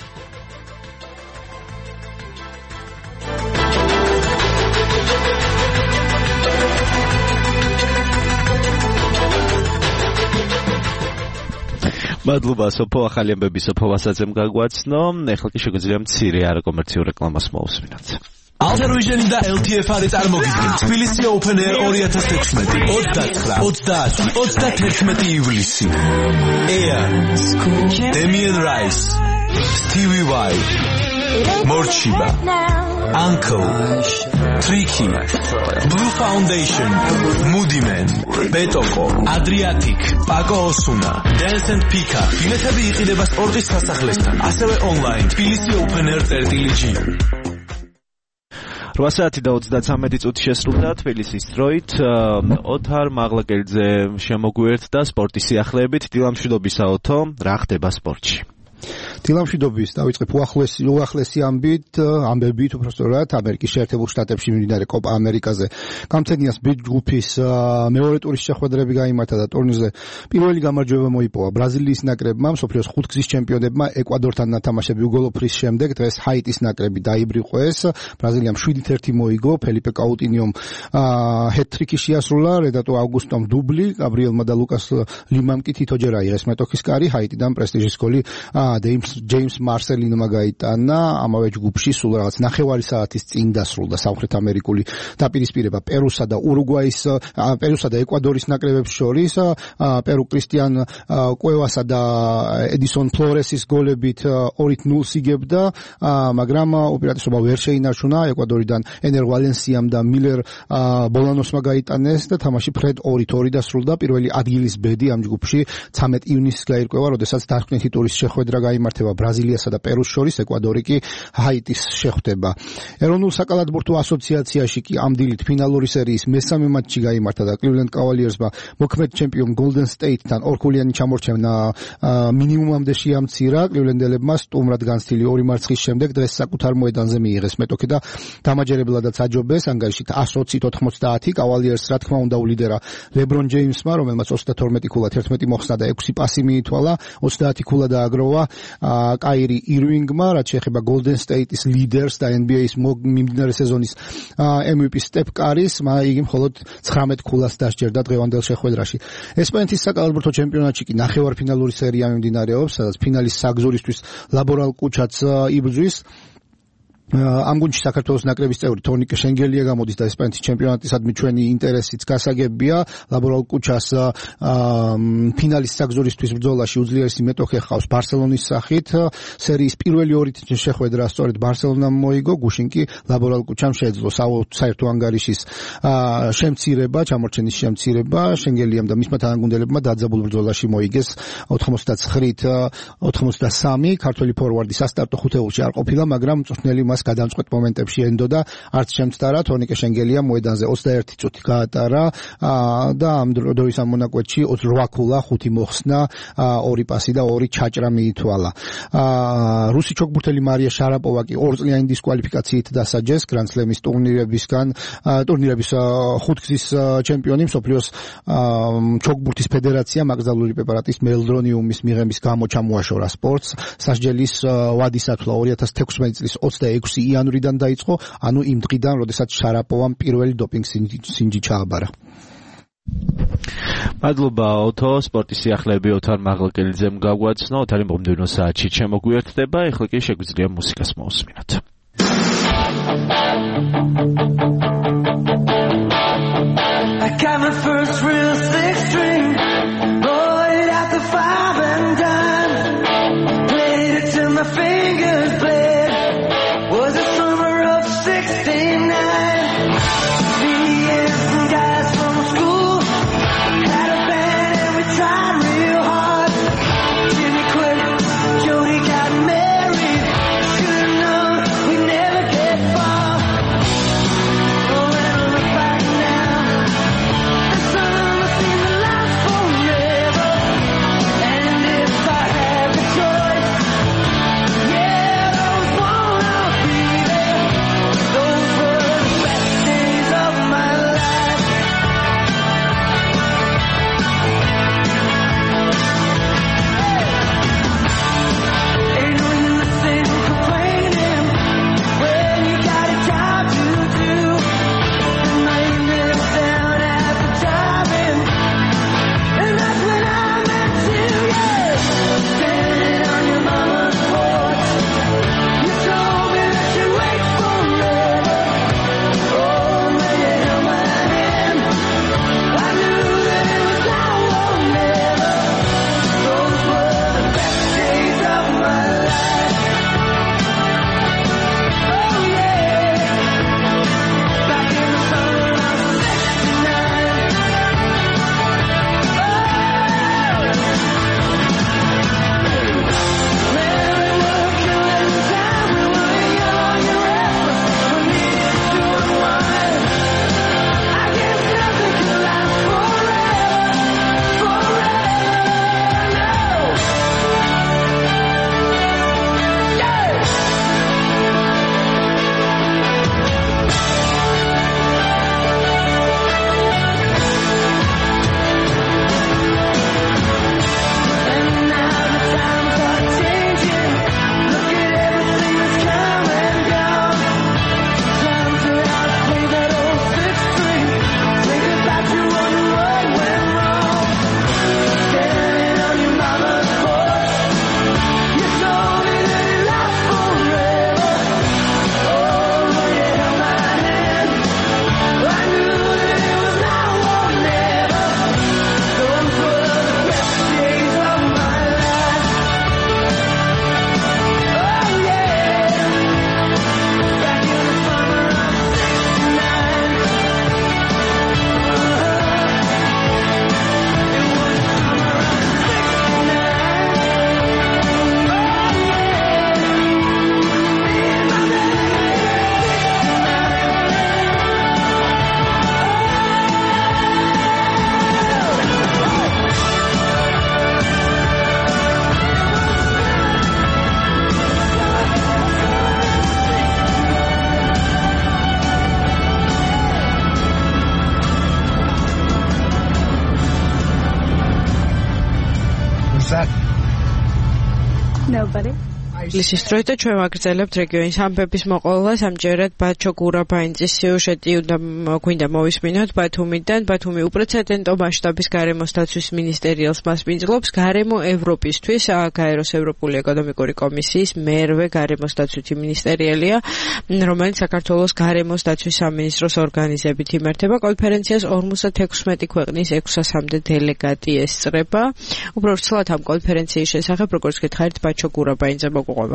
მადლობა სოფო, ახალი ამბები სოფო ვასაძემ გაგვაცნო. ეხლა კი შეგვიძლია მცირე არაკომერციულ რეკლამას მოვუსმინოთ. Alter-Vision და LTFR წარმოგიდგენ თბილისი Open Air 2016 29 ივლისი. Air, Damien Rice, Stevie Vai, Morchiba, Uncle, Tricky, Blue Foundation, Moody Man, Betoko, Adriatic, Paco Osuna, Dance and Pika. ბილეთები იყიდება სპორტის სასახლესთან, ასევე online თბილისი Open Air.gi. 8 საათი და 33 წუთი შესრულდა თბილისის დროით. ოთარ მაღლაკელიძე შემოგვიერთდა სპორტის სიახლეებით. დილამშვიდობისა ოთო, რა ხდება სპორტში? დილამშვიდობის დავიწყებ უახლესი ამბებით უბრალოდ ამერიკის შეერთებულ შტატებში მიმდინარე კოპა ამერიკაზე გამწენიას ბიჯ ჯგუფის მეორე ტურის შეხვედრები გაიმართა და ტურნირზე პირველი გამარჯვება მოიპოვა ბრაზილიის ნაკრებმა მსოფლიოს ხუთგზის ჩემპიონებმა ეკვადორთან ნათამაშები უგოლოფრის შემდეგ დღეს ჰაიტის ნაკრები დაიბრიყვეს ბრაზილიამ 7-1 მოიგო ფელიპე კაუტინიომ ჰეტ-ტრიკი შეასრულა რენატო აუგუსტომ დუბლი გაბრიელმა და ლუკას ლიმამ კი თითოჯერ აიღეს მეტოქის კარი ჰაიტიდან პრესტიჟის გოლი ჯეიმს მარსელინმა გაიტანა ამავე ჯგუფში სულ რაღაც ნახევარი საათის წინ დასრულდა სამხრეთ ამერიკული დაპირისპირება პერუსა და ურუგვაის პერუსა და ეკვადორის ნაკრებებს შორის პერუ კრისტიან კუევასა და ედისონ ფლორესის გოლებით 2-0 იგებდა მაგრამ უპირატესობა ვერ შეინარჩუნა ეკვადორიდან ენერ ვალენსიამ და მილერ ბოლანოსმა გაიტანეს და თამაში ფრედ 2-2 დასრულდა პირველი ადგილის ბედი ამ ჯგუფში 13 ივნისს გაირკვევა როდესაც დარქმნითი ტურის შეხვედრა გაიმართება ბრაზილიასა და პერუს შორის ეკვადორი კი ჰაიტის შეხვდება ეროვნულ საკალათბურთო ასოციაციაში კი ამ დილით ფინალური სერიის მესამე მატჩი გაიმართა და კლივლენდ კავალიერსმა მოქმედ ჩემპიონ გოლდენ სტეიტთან ორქულიანი ჩამორჩენა მინიმუმამდე შეამცირა კლივლენდელებმა სტუმრად განცდილი 2 მარცხის შემდეგ დღეს საკუთარ მოედანზე მიიღეს მეტოქი და დამაჯერებლადაც აჯობეს ანგარიშით 120-90 კავალიერსს რა თქმა უნდა ულიდერა ლებრონ ჯეიმსმა რომელმაც 32 ქულა 11 მოხსნა და 6 პასი მიითვალა 30 ქულა დააგროვა კაირი ირვინგმა რაც შეეხება გოლდენ სტეიტის ლიდერს და NBA-ის მიმდინარე სეზონის MVP სტეფ კარის იგი მხოლოდ 19 ქულას დასჯერდა დღევანდელ შეხვედრაში ესპანეთის საკალათბურთო ჩემპიონატში კი ნახევარფინალური სერია მიმდინარეობს სადაც ფინალის საგზურისთვის ლაბორალ კუჩაც იბრძვის ამ გუნდში საქართველოს ნაკრების წევრი თონიკე შენგელია გამოდის და ესპანეთის ჩემპიონატისადმი ჩვენი ინტერესიც გასაგებია ლაბორალ კუჩას ფინალის საგზურისთვის ბრძოლაში უძლიერესი მეტოქე ხავს ბარსელონის სახით სერიის პირველი ორი შეხვედრა სწორედ ბარსელონამ მოიგო გუშინ კი ლაბორალ კუჩამ შეძლო საერთო ანგარიშის შემცირება ჩამორჩენის შემცირება შენგელიამ და მისმა თანაგუნდებმა დაძაბულ ბრძოლაში მოიგეს 89-83 ქართველი ფორვარდი სასტარტო ხუთეულში არ ყოფილა მაგრამ მწვრთნელი გადამწყვეტ მომენტებში ენდოდა არც შემცდარა თონიკე შენგელია მოედანზე 21 წუთი გაატარა და ამ დროის ამ მონაკვეთში 8 ქულა 5 მოხსნა 2 პასი და 2 ჩაჭრა მიითვალა რუსი ჩოგბურთელი მარია შარაპოვა კი 2 წლიანი დისკვალიფიკაციით დასაჯეს გრანდსლემის ტურნირების ხუთგზის ჩემპიონი მსოფლიოს ჩოგბურთის ფედერაცია მაგზალური პრეპარატის მელდრონიუმის მიღების გამო ჩამოაშორა სპორტს სასჯელის ვადის ათვლა 2016 წლის 26 იანვრიდან დაიწყო, ანუ იმ დღიდან, როდესაც შარაპოვამ პირველი დოპინგ სინჯი ჩააბარა. მადლობა ოთო, სპორტის სიახლეები ოთარ მაღლაკელიძემ გაგვაცნო, ოთარი მომდევნო საათში შემოგვიერთდება, ეხლა კი შეგვიძლია მუსიკას მოусმინოთ. I got my first real six string, bought out the 5 and dime, played it till my fingers bled. Was the summer of 69. Me and some guys from school had a band and we tried real hard. Jimmy quit, Jody got married. Should've known we'd never get far. Oh, when I look back now, the summer seemed to last forever. And upset? Nobody. Lisის დროით ჩვენ ვაგრძელებთ რეგიონის ამბების მოყოლას. ამჯერად ბაჩო გურაბაინძის სიუჟეტი გვინდა მოვისმინოთ ბათუმიდან. ბათუმი უპრეცედენტო მასშტაბის გარემოს დაცვის მინისტერიალს მასპინძლობს. გარემო ევროპისთვის გაეროს ევროპული ეკონომიკური კომისიის მერვე გარემოს დაცვითი მინისტერიალია, რომელიც საქართველოს გარემოს დაცვის სამინისტროს ორგანიზებით იმართება. კონფერენციას 56 ქვეყნის 600-მდე დელეგატი ესწრება. უფრო ვრცლად ამ კონფერენციის შესახებ, როგორც გითხარით, ბაჩო გურაბაინძე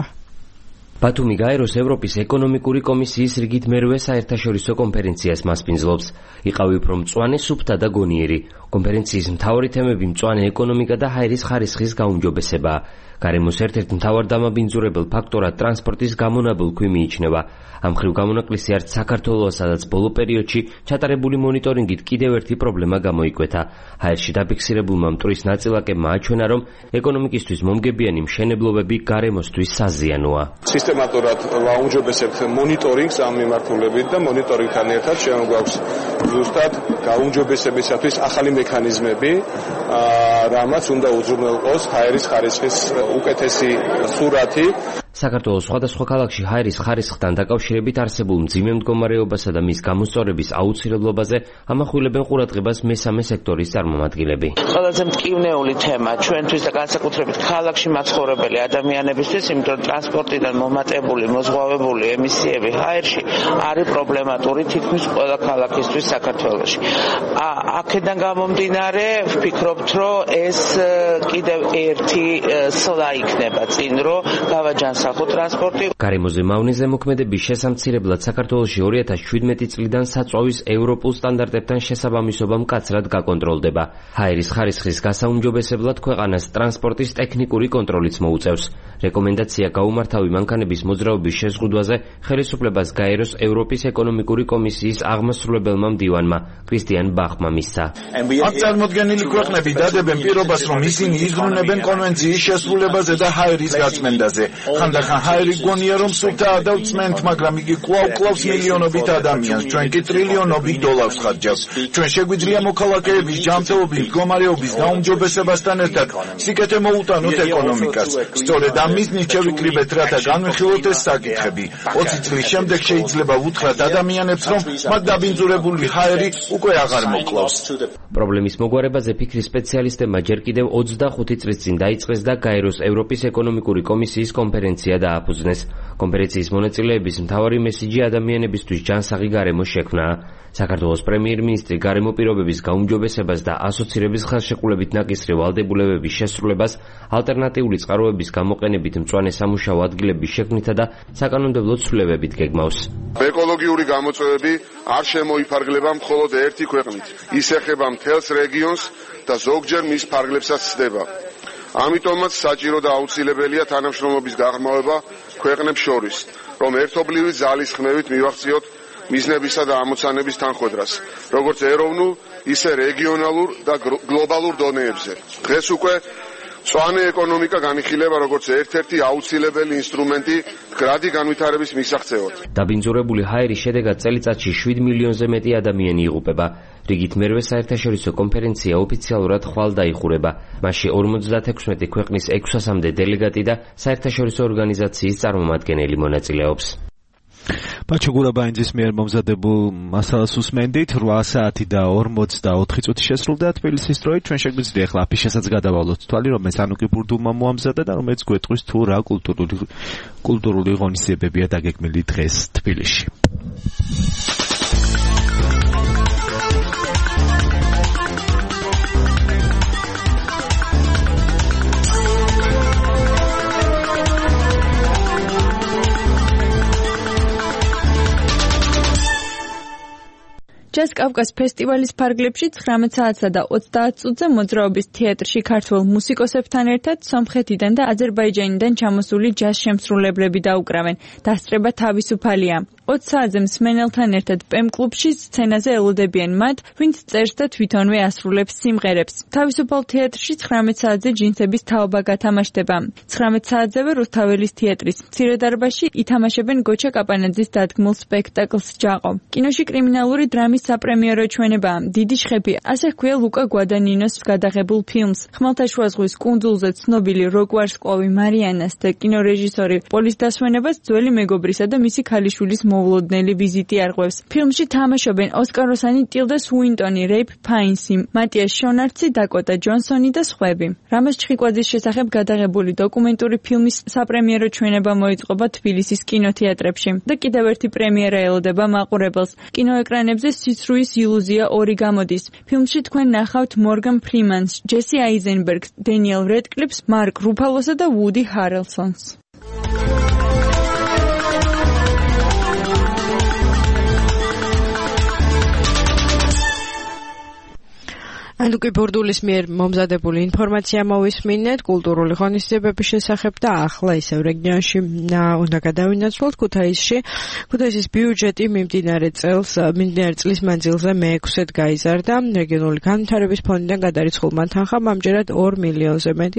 ბათუმი გაეროს ევროპის ეკონომიკური კომისიის რიგით მერვე საერთაშორისო კონფერენციას მასპინძლობს. იყავი უფრო მწვანე, სუფთა და გონიერი. კონფერენციის მთავარი თემები მწვანე ეკონომიკა და ჰაერის ხარისხის გაუმჯობესებაა. გარემოს ერთ-ერთ მთავარ დამაბინძურებელ ფაქტორად ტრანსპორტის გამონაბოლქვი მიიჩნევა. ამ მხრივ გამონაკლისი არც საქართველოს, სადაც ბოლო პერიოდში ჩატარებული მონიტორინგით კიდევ ერთი პრობლემა გამოიკვეთა. ჰაერში დაფიქსირებულმა მტვრის ნაწილაკებმა აჩვენა, რომ ეკონომიკისთვის მომგებიანი მშენებლობები გარემოსთვის საზიანოა. სისტემატურად ვაუმჯობესებთ მონიტორინგს ამ მიმართულებით და მონიტორინგთან ერთად შემოგვაქვს ზუსტად გაუმჯობესებისათვის ახალი მექანიზმები, რამაც უნდა უზრუნველყოს ჰაერის ხარისხის უკეთესი სურათი. საქართველოს სხვადასხვა ქალაქში ჰაერის ხარისხთან დაკავშირებით არსებულ მძიმე მდგომარეობასა და მის გამოსწორების აუცილებლობაზე ამახვილებენ ყურადღებას მესამე სექტორის წარმომადგენლები. ყველაზე მტკივნეული თემა ჩვენთვის და განსაკუთრებით ქალაქში მაცხოვრებელი ადამიანებისთვის, იმიტომ რომ ტრანსპორტიდან მომატებული, მოზღვავებული ემისიები ჰაერში არის პრობლემატური თითქმის ყველა ქალაქისთვის საქართველოში. აქედან გამომდინარე, ვფიქრობთ, რომ ეს კიდევ ერთი სვლა იქნება წინ, რომ გავაჯანსაღოთ ტრანსპორტი. გარემოზე მავნე ზემოქმედების შესამცირებლად საქართველოში 2017 წლიდან საწვავის ევროპულ სტანდარტებთან შესაბამისობა მკაცრად გაკონტროლდება. ჰაერის ხარისხის გასაუმჯობესებლად ქვეყანას ტრანსპორტის ტექნიკური კონტროლიც მოუწევს. რეკომენდაცია გაუმართავი მანქანების მოძრაობის შეზღუდვაზე ხელისუფლებას გაეროს ევროპის ეკონომიკური კომისიის აღმასრულებელმა მდივანმა კრისტიან ბახმა მისცა. აქ წარმოდგენილი ქვეყნები დადებენ პირობას, რომ ისინი იზრუნებენ კონვენციის შესრულებაზე და ჰაერის გაწმენდაზე. ხანდახან ჰაერი გონია, რომ სუფთაა და ვწმენთ, მაგრამ იგი კვლავ კლავს მილიონობით ადამიანს, ჩვენ კი ტრილიონობით დოლარს ხარჯავთ. ჩვენ შეგვიძლია მოქალაქეების ჯანმრთელობის მდგომარეობის გაუმჯობესებასთან ერთად სიკეთე მოუტანოთ ეკონომიკას. სწორედ ამ მიზნით შევიკრიბეთ, რათა განვიხილოთ ეს საკითხები. 20 წლის შემდეგ შეიძლება ვუთხრათ ადამიანებს, რომ მათ დაბინძურებული ჰაერი უკვე აღარ მოკლავს. პრობლემის მოგვარებაზე ფიქრის სპეციალისტებმა ჯერ კიდევ 25 წლის წინ დაიწყეს და გაეროს ევროპის ეკონომიკური კომისიის კონფერენცია დააფუძნეს. კონფერენციის მონაწილეების მთავარი მესიჯი ადამიანებისთვის ჯანსაღი გარემო შექმნაა. საქართველოს პრემიერ-მინისტრი გარემო პირობების გაუმჯობესებას და ასოცირების ხელშეკრულებით ნაკისრი ვალდებულებების შესრულებას, ალტერნატიული წყაროების გამოყენებით მწვანე სამუშაო ადგილების შექმნითა და საკანონმდებლო ცვლილებებით გეგმავს. ეკოლოგიური გამოწვევები არ შემოიფარგლება მხოლოდ ერთი ქვეყნით. ის ეხება მთელს რეგიონს და ზოგჯერ მის ფარგლებსაც ცდება. ამიტომაც საჭირო და აუცილებელია თანამშრომლობის გაღრმავება ქვეყნებს შორის, რომ ერთობლივი ძალის ხმევით მივახციოთ მიზნებისა და ამოცანების თანხმედრას, როგორც ეროვნულ, ისე რეგიონალურ და გლობალურ დონეებზე. დღეს უკვე მწვანე ეკონომიკა განიხილება როგორც ერთ-ერთი აუცილებელი ინსტრუმენტი მდგრადი განვითარების მისაღწევად. დაბინძურებული ჰაერის შედეგად წელიწადში 7 მილიონზე მეტი ადამიანი იღუპება. რიგით მერვე საერთაშორისო კონფერენცია ოფიციალურად ხვალ დაიხურება. მასში 56 ქვეყნის 600-მდე დელეგატი და საერთაშორისო ორგანიზაციის წარმომადგენელი მონაწილეობს. ბაჩო გურაბაინძის მიერ მომზადებულ მასალას უსმენდით. 8 საათი და 44 წუთი შესრულდა თბილისის დროით. ჩვენ შეგვიძლია ახლა აფიშასაც გადავალოთ თვალი, რომელიც ანუკი ბურდულმა მოამზადა და რომელიც გვეტყვის თუ რა კულტურული ღონისძიებებია დაგეგმილი დღეს თბილისში. ჯაზ კავკას ფესტივალის ფარგლებში 19 საათსა და 30 წუთზე მოძრაობის თეატრში ქართველ მუსიკოსებთან ერთად სომხეთიდან და აზერბაიჯანიდან ჩამოსული ჯაზ შემსრულებლები დაუკრავენ. დასწრება თავისუფალია. 20 საათზე მსმენელთან ერთად პემ კლუბში სცენაზე ელოდებიან მათ, ვინც წერს და თვითონვე ასრულებს სიმღერებს. თავისუფალ თეატრში 19 საათზე ჯინსების თაობა გათამაშდება. 19 საათზევე რუსთაველის თეატრის მცირე დარბაზში ითამაშებენ გოჩა კაპანაძის დადგმულ სპექტაკლს ჯაყო. კინოში კრიმინალური დრამის საპრემიერო ჩვენებაა დიდი შხები, ასე ჰქვია ლუკა გვადანინოს გადაღებულ ფილმს. ხმელთაშუა ზღვის კუნძულზე ცნობილი როკვარსკვლავი მარიანას და კინორეჟისორი პოლის დასვენებას ძველი მეგობრისა და მისი ქალიშვილის მოულოდნელი ვიზიტი არღვევს. ფილმში თამაშობენ ოსკაროსანი ტილდა სუინტონი, რეიფ ფაინსი, მატიას შონარცი, დაკოტა ჯონსონი და სხვები. რამაზ ჩხიკვაძის შესახებ გადაღებული დოკუმენტური ფილმის საპრემიერო ჩვენება მოიწყობა თბილისის კინოთეატრებში და კიდევ ერთი პრემიერა ელოდება მაყურებელს. კინოეკრანებზე სიცრუის ილუზია 2 გამოდის. ფილმში თქვენ ნახავთ მორგან ფრიმანს, ჯესი აიზენბერგს, დენიელ რედკლიფს, მარკ რუფალოსა და ვუდი ჰარელსონს. ლუკი ბორდულის მიერ მომზადებული ინფორმაცია მოვისმინეთ კულტურული ღონისძიებების შესახებ და ახლა ისევ რეგიონში უნდა გადავინაცვლოთ ქუთაისის ბიუჯეტი მიმდინარე წლის მანძილზე მე-6-ად გაიზარდა. რეგიონული განვითარების ფონდიდან გადარიცხულმა თანხამ ამჯერად 2 მილიონზე მეტი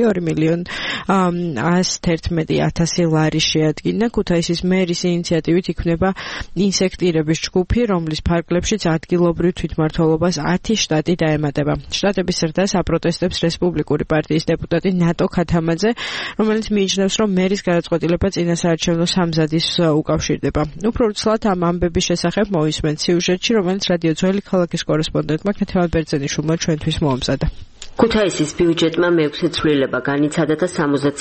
2.111.000 ლარი შეადგინა. ქუთაისის მერის ინიციატივით იქმნება ინსექტირების ჯგუფი, რომლის ფარგლებშიც ადგილობრივ თვითმმართველობას 10 შტატი დაემატება. შტატების ზრდას აპროტესტებს რესპუბლიკური პარტიის დეპუტატი ნატო ქათამაძე, რომელიც მიიჩნევს, რომ მერის გადაწყვეტილება წინასაარჩევნო სამზადის უკავშირდება. უფრო ცლად ამ ამბების შესახებ მოვისმენთ სიუჟეტში, რომელიც რადიო ძველი ქალაქის კორესპონდენტმა ქეთევან ბერძენიშვილმა ჩვენთვის მოამზადა. ქუთაისის ბიუჯეტმა მე-6 ცვლილება განიცადა და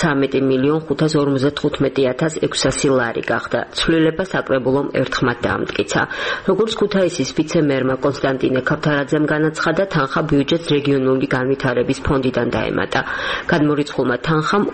73,556,600 ლარი გახდა. ცვლილება საკრებულომ ერთხმად დაამტკიცა. როგორც ქუთაისის ვიცე-მერმა კონსტანტინე ქავთარაძემ განაცხადა, თანხა ბიუჯეტს რეგიონული განვითარების ფონდიდან დაემატა. გადმორიცხულმა თანხამ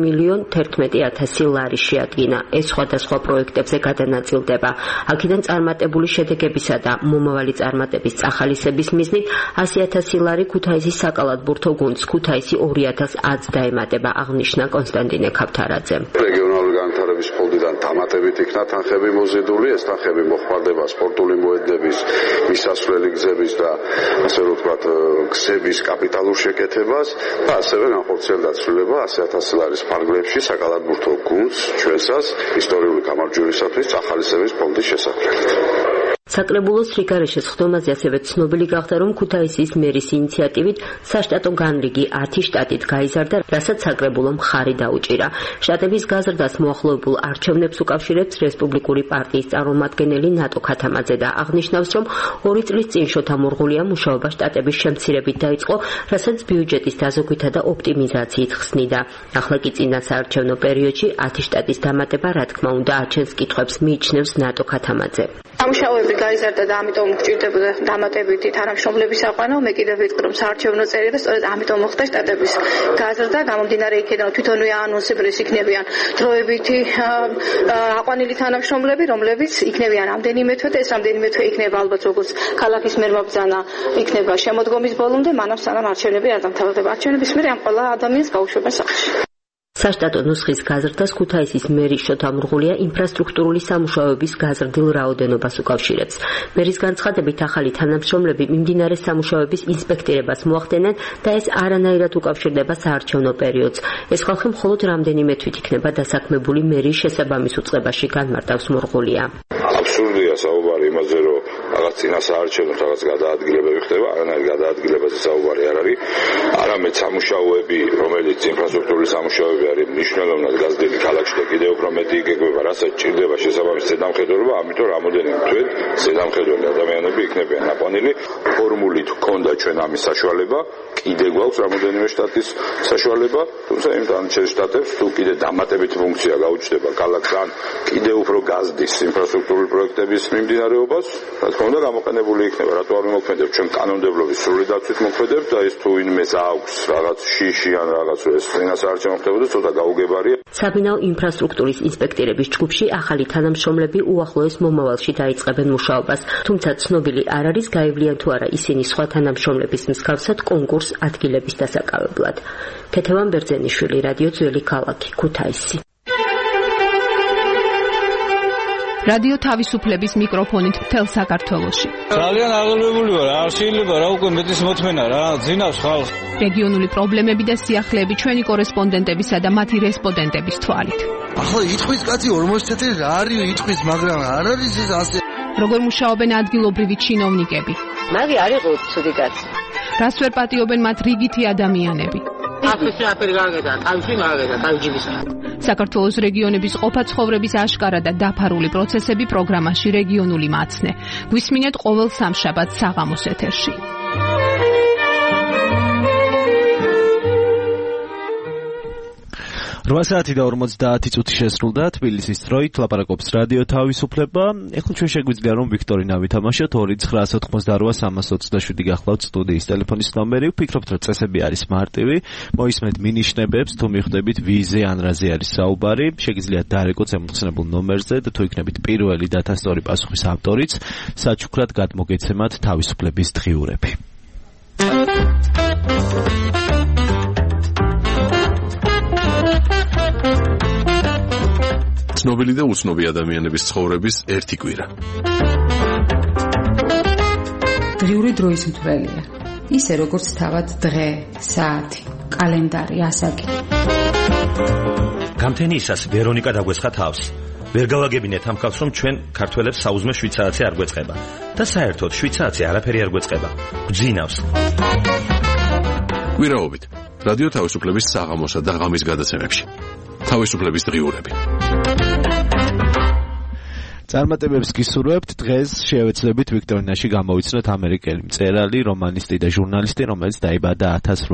2.011.000 ლარი შეადგინა. ეს სხვადასხვა პროექტებზე გადანაწილდება. აქედან წარმატებული შედეგებისა და მომავალი წარმატების წახალისების მიზნით 100,000 ლარი ქუთაისის საკალათბურთო გუნდს ქუთაისი 2010 დაემატება, აღნიშნა კონსტანტინე ქავთარაძემ. რეგიონალური განვითარების ფონდიდან დამატებით იქნა თანხები მოზიდული, ეს თანხები მოხმარდება სპორტული მოედნების, მისასვლელი გზების და ასე ვთქვათ, გზების კაპიტალურ შეკეთებას და ასევე განხორციელდა ცვლილება 100,000 ლარის ფარგლებში საკალათბურთო გუნდს ჩვენსას ისტორიული გამარჯვებისათვის წახალისების ფონდის შესაძლებლად. საკრებულოს რიგარეშეს ხდომაზე ასევე ცნობილი გახდა, რომ ქუთაისის მერის ინიციატივით საშტატო განრიგი 10 შტატით გაიზარდა, რასაც საკრებულომ ხარი დაუჭირა. შტატების გაზრდას მოახლოებულ არჩევნებს უკავშირებს რესპუბლიკური პარტიის წარმომადგენელი ნატო ქათამაძე და აღნიშნავს, რომ 2 წლის წინ შოთა მურღულია მუშაობა შტატების შემცირებით დაიწყო, რასაც ბიუჯეტის დაზოგვითა და ოპტიმიზაციით ხსნიდა. ახლა კი წინასაარჩევნო პერიოდში 10 შტატის დამატება, რა თქმა უნდა, აჩენს კითხვებს, მიიჩნევს ნატო ქათამაძე. ამუშავები გაიზარდა და ამიტომ გჭირდებოდა დამატებითი თანამშრომლების აყვანა. მე კიდევ ვიტყვი, რომ საარჩევნო წერია, სწორედ ამიტომ მოხდა შტატების გაზრდა. გამომდინარე იქიდან თვითონვე აანონსებდეს იქნებიან დროებითი აყვანილი თანამშრომლები, რომლებიც იქნებიან რამდენიმე თვე და ეს რამდენიმე თვე იქნება ალბათ როგორც ქალაქის მერმა ბრძანა იქნება შემოდგომის ბოლომდე, მანამ სანამ არჩევნები არ დამთავრდება. არჩევნების მერე ამ ყველა ადამიანს გაუშვებენ სახლში. საშტატო ნუსხის გაზრდას ქუთაისის მერი შოთა მურღულია ინფრასტრუქტურული სამუშაოების გაზრდილ რაოდენობას უკავშირებს. მერის განცხადებით, ახალი თანამშრომლები მიმდინარე სამუშაოების ინსპექტირებას მოახდენენ და ეს არანაირად უკავშირდება საარჩევნო პერიოდს. ეს ხალხი მხოლოდ რამდენიმე თვით იქნება დასაქმებული მერის შესაბამის უწყებაში, განმარტავს მურღულია. აბსურდია საუბარი იმაზე, რომ რაღაც წინასაარჩევნო რაღაც გადაადგილებები ხდება, არანაირი გადაადგილებაზე საუბარი არ არის. არამედ სამუშაოები, რომელიც ინფრასტრუქტურული სამუშაოები არის მნიშვნელოვნად გაზრდილი ქალაქში და კიდევ უფრო მეტი იგეგმება, რასაც ჭირდება შესაბამისი ზედამხედველობა, ამიტომ რამოდენიმე თვით ზედამხედველი ადამიანები იქნებიან აყვანილი. ფორმულით ჰქონდა ჩვენ ამის საშუალება, კიდე გვაქვს რამოდენიმე შტატის საშუალება, თუმცა იმ დანარჩენ შტატებს თუ კიდე დამატებითი ფუნქცია გაუჩნდება ქალაქთან, კიდე უფრო გაზრდის ინფრასტრუქტურული პროექტების მიმდინარეობას, რა თქმა უნდა გამოყენებული იქნება. რატო არ მოქმედებს? ჩვენ კანონმდებლობის სრული დაცვით მოქმედებს და ის თუ ვინმეს აქვს რაღაც შიში ან რაღაც ეს წინასაარჩევნო ხდებოდა, ცოტა გაუგებარია. საბინაო ინფრასტრუქტურის ინსპექტირების ჯგუფში ახალი თანამშრომლები უახლოეს მომავალში დაიწყებენ მუშაობას, თუმცა ცნობილი არ არის გაივლიან თუ არა ისინი სხვა თანამშრომლების მსგავსად კონკურს ადგილების დასაკავებლად. ქეთევან ბერძენიშვილი, რადიო ძველი ქალაქი, ქუთაისი. რადიო თავისუფლების მიკროფონით მთელ საქართველოში. ძალიან აღელვებული ვარ, არ შეიძლება რა უკვე მეტის მოთმენა რა, ძინავს ხალხს. რეგიონული პრობლემები და სიახლეები ჩვენი კორესპონდენტებისა და მათი რესპონდენტების თვალით. ახლა იტყვის კაცი 40 წელი რა არის იტყვის, მაგრამ არ არის ეს ასე. როგორ მუშაობენ ადგილობრივი ჩინოვნიკები? მაგი არ იყო ცუდი კაცი. რას ვერ პატიობენ მათ რიგითი ადამიანები? საქართველოს რეგიონების ყოფა-ცხოვრების აშკარა და დაფარული პროცესები პროგრამაში რეგიონული მაცნე. გვისმინეთ ყოველ სამშაბათს საღამოს ეთერში. საათი და 50 წუთი შესრულდა თბილისის დროით ლაპარაკობს რადიო თავისუფლება. ეხლა ჩვენ შეგვიძლია რომ ვიქტორინა ვითამაშოთ 2988327 გახლავთ სტუდიის ტელეფონის ნომერი. ვფიქრობთ რომ წესები არის მარტივი. მოისმენთ მინიშნებებს, თუ მიხვდებით ვიზე ან რაზე არის საუბარი. შეგიძლიათ დაარეკოთ ზემოხსენებულ ნომერზე და თუ იქნებით პირველი დათასწორი პასუხის ავტორიც, საჩუქრად გადმოგეცემათ თავისუფლების დღიურები. ცნობილი და უცნობი ადამიანების ცხოვრების ერთი კვირა. დღიური დროის მთვრელია. ისე როგორც თავად დღე, საათი, კალენდარი, ასაკი. გამთენიისას ვერონიკა დაგვეცხა თავს. ვერ გავაგებინეთ ამ ხალხს, რომ ჩვენ ქართველებს საუზმე 7 საათი არ გვეწყება. და საერთოდ 7 საათი არაფერი არ გვეწყება. გვძინავს. კვირაობით რადიო თავისუფლების საღამოსა და ღამის გადაცემებში. თავისუფლების დღიურები. წარმატებებს გისურვებთ. დღეს შევეცდებით ვიქტორინაში გამოვიცნოთ ამერიკელი მწერალი, რომანისტი და ჟურნალისტი, რომელიც დაიბადა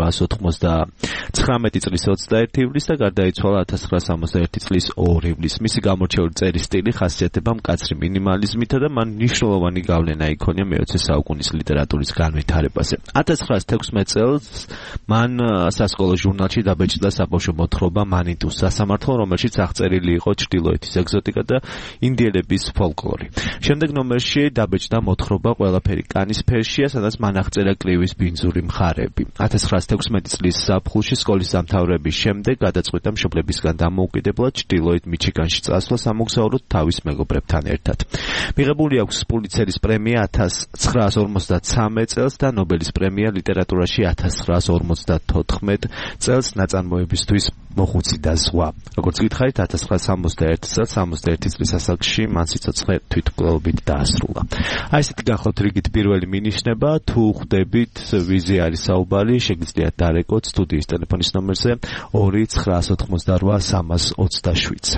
1899 წლის 21 ივლისს და გარდაიცვალა 1961 წლის 2 ივლისს. მისი გამორჩეული წერის სტილი ხასიათდება მკაცრი მინიმალიზმითა და მან მნიშვნელოვანი გავლენა იქონია მე-20 საუკუნის ლიტერატურის განვითარებაზე. 1916 წელს მან სასკოლო ჟურნალში დაბეჭდა საბავშვო მოთხრობა მანიტუს სასამართლო, რომელშიც აღწერილი იყო ჩრდილოეთის ეგზოტიკა და ინდიელების ფოლკლორი. შემდეგ ნომერში დაბეჭდა მოთხრობა ყველაფერი კანის ფერშია, სადაც მან აღწერა კლივის ბინძური მხარეები. 1916 წლის ზაფხულში სკოლის დამთავრების შემდეგ გადაწყვიტა მშობლებისგან დამოუკიდებლად ჩრდილოეთ მიჩიგანში წასვლა სამოგზაუროდ თავის მეგობრებთან ერთად. მიღებული აქვს პულიცერის პრემია 1953 წელს და ნობელის პრემია ლიტერატურაში 1954 წელს ნაწარმოებისთვის მოხუცი და ზღვა. როგორც გითხარით 1961 წელს 61 წლის ასაკში მან სიცოცხლე თვითმკვლელობით დაასრულა. აი ესეთი გახლავთ რიგით პირველი მინიშნება. თუ ხვდებით ვიზე არის საუბარი, შეგიძლიათ დაარეკოთ სტუდიის ტელეფონის ნომერზე 2988327.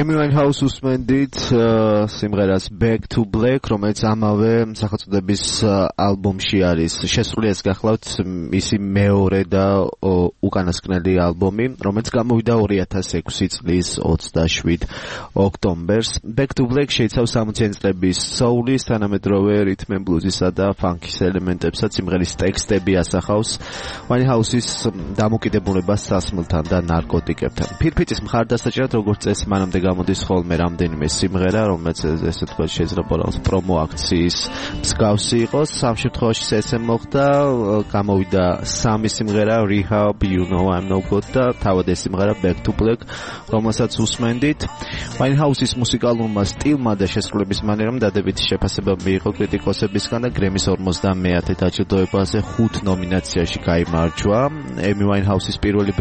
Amy Winehouse უსმენდით სიმღერას Back to Black, რომელიც ამავე სახელწოდების ალბომში არის. შესრულიას გახლავთ მისი მეორე და უკანასკნელი ალბომი, რომელიც გამოვიდა 2006 წლის 27 ოქტომბერს. Back to Black შეიცავს 60-იანი წლების soul-ის, თანამედროვე რითმ and blues-ისა და funk-ის ელემენტებსაც. სიმღერის ტექსტები ასახავს Winehouse-ის დამოკიდებულებას სასმელთან და ნარკოტიკებთან. ფირფიტის მხარდასაჭერად როგორც წესი მანამდე გამოდის ხოლმე რამდენიმე სიმღერა, რომელიც ესე თქვა შეიძლება პრომო აქციის მსგავსი იყოს. სამ შემთხვევაში ესე მოხდა, გამოვიდა სამი სიმღერა Rehab, You Know I'm No Good და თავად ეს სიმღერა Back to Black, რომელსაც უსმენდით. Winehouse-ის მუსიკალურმა სტილმა და შესრულების მანერამ დადებითი შეფასება მიიღო კრიტიკოსებისგან და Grammy-ის 50 დაჯილდოებაზე 5 ნომინაციაში გაიმარჯვა. Amy Winehouse-ის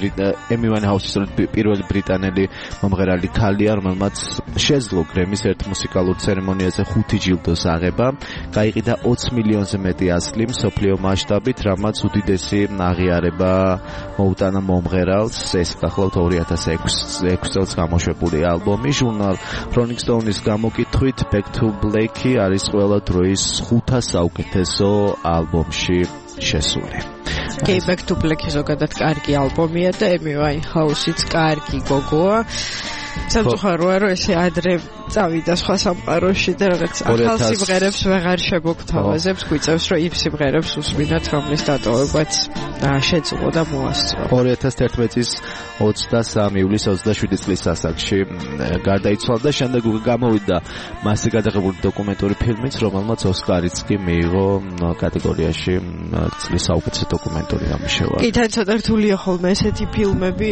პირველი ბრიტანელი მომღერალი ქალია, რომელმაც შეძლო Grammy-ის ერთ მუსიკალურ ცერემონიაზე 5 ჯილდოს აღება. გაიყიდა 20 მილიონზე მეტი ასლი მსოფლიო მასშტაბით, რამაც უდიდესი აღიარება მოუტანა მომღერალს. ეს გახლავთ 2006 წელს გამოშვებული ალბომი. ჟურნალ Rolling Stone-ის გამოკითხვით Back to Black არის ყველა დროის 500 საუკეთესო ალბომში შესული. Okay, Back to Black ზოგადად კარგი ალბომია და Amy Winehouse-იც კარგი გოგოა. სამწუხაროა, რომ ესე ადრე წავიდა სხვა სამყაროში და რაღაც ახალ სიმღერებს ვეღარ შემოგთავაზებს, გვიწევს რომ იმ სიმღერებს უსმინათ, რომლის დატოვებაც შეძლო და მოასწრო. 2011 წლის 23 ივლისის 27 წლის ასაკში გარდაიცვალა და შემდეგ გამოვიდა მასზე გადაღებული დოკუმენტური ფილმიც, რომელმაც ოსკარიც კი მიიღო კატეგორიაში წლის საუკეთესო დოკუმენტური ნამუშევარი. კი, თან ცოტა რთულია ხოლმე ესეთი ფილმები,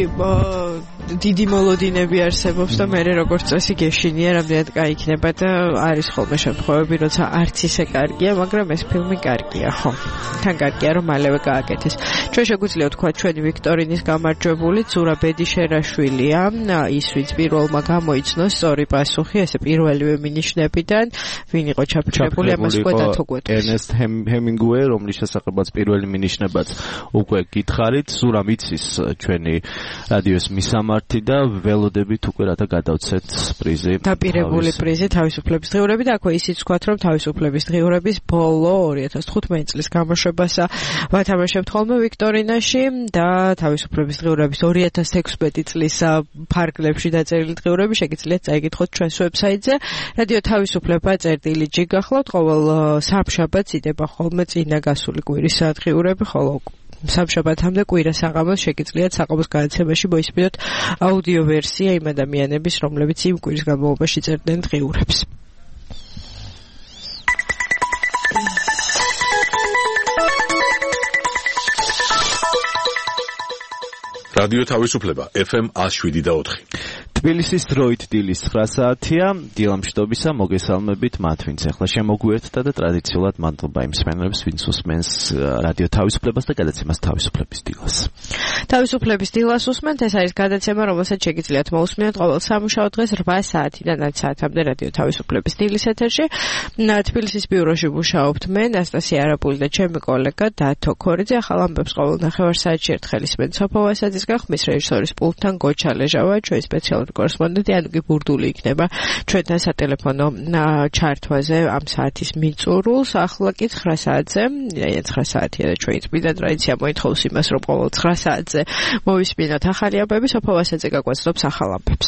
დიდი მოლოდინები არსებობს და მე როგორც წესი გეშინია რამდენად გაიქნება და არის ხოლმე შემთხვევები, როცა არც ისე კარგია, მაგრამ ეს ფილმი კარგია, ხო. თან კარგია რომ მალევე გააკეთეს. ჩვენ შეგვიძლია ვთქვათ ჩვენი ვიქტორინის გამარჯვებული ზურა ბედიშერაშვილია, ის ვინც პირველმა გამოიცნო სწორი პასუხი, ესე პირველივე მინიშნებიდან, ვინ იყო ჩაფიქრებული ამას უკვე დათოგვეტყვის. Ernest Hemingway, რომლის შესახებაც პირველი მინიშნებაც უკვე გითხარით, ზურა მიცის ჩვენი რადიოს მისამართი და ველოდებით უკვე რათა გადავცეთ პრიზი. დაპირებული პრიზი თავისუფლების დღიურები და აქვე ისიც ვთქვათ, რომ თავისუფლების დღიურების ბოლო 2015 წლის გამოშვებასა ვათამაშებთ ხოლმე ვიქტორინაში და თავისუფლების დღიურების 2016 წლის ფარგლებში დაწერილი დღიურები შეგიძლიათ წაიკითხოთ ჩვენს ვებსაიტზე. რადიო თავისუფლება წერტილი ჯი გახლავთ, ყოველ სამშაბათს იდება ხოლმე წინა გასული კვირის დღიურები, ხოლო სამშაბათამდე კვირა საღამოს შეგიძლიათ საყოველთაო განაცემაში მოისმინოთ აუდიო ვერსია იმ ადამიანების, რომლებიც იმ კვირის განმავლობაში წერდნენ დღიურებს. რადიო თავისუფლება FM 107.4. თბილისის დროით დილის 9 საათია. დილამშვიდობისა, მოგესალმებით მათ, ვინც ახლა შემოგვიერთდა და ტრადიციულად მადლობა იმ მსმენელებს, ვინც უსმენს რადიო თავისუფლებას და გადაცემას თავისუფლების დილას. თავისუფლების დილას უსმენთ, ეს არის გადაცემა, რომელსაც შეგიძლიათ მოусმინოთ ყოველ სამუშაო დღეს 8 საათიდან 10 საათამდე რადიო თავისუფლების დილის ეთერში. თბილისის ბიუროში მუშაობთ მე, ნასტასია არაპული და ჩემი კოლეგა დათო ქორიძე. ახალ ამბებს ყოველ ნახევარსაათში ერთხელ ისმენთ სოფო ვასაძის გახმის რეჟისორის პულტთან გოჩა ლეჟავა, ჩვენი სპეციალური კორესპონდენტი ანუ კი ბურდული იქნება ჩვენთან სატელეფონო ჩართვაზე ამ საათის მიწურულს. ახლა კი 9 საათზე, 9 საათია და ჩვენი წმინდა ტრადიცია მოითხოვს იმას, რომ ყოველ 9 საათზე მოვისმინოთ ახალი ამბები, სოფო ვასაძე გაგვაცნობს ახალ ამბებს.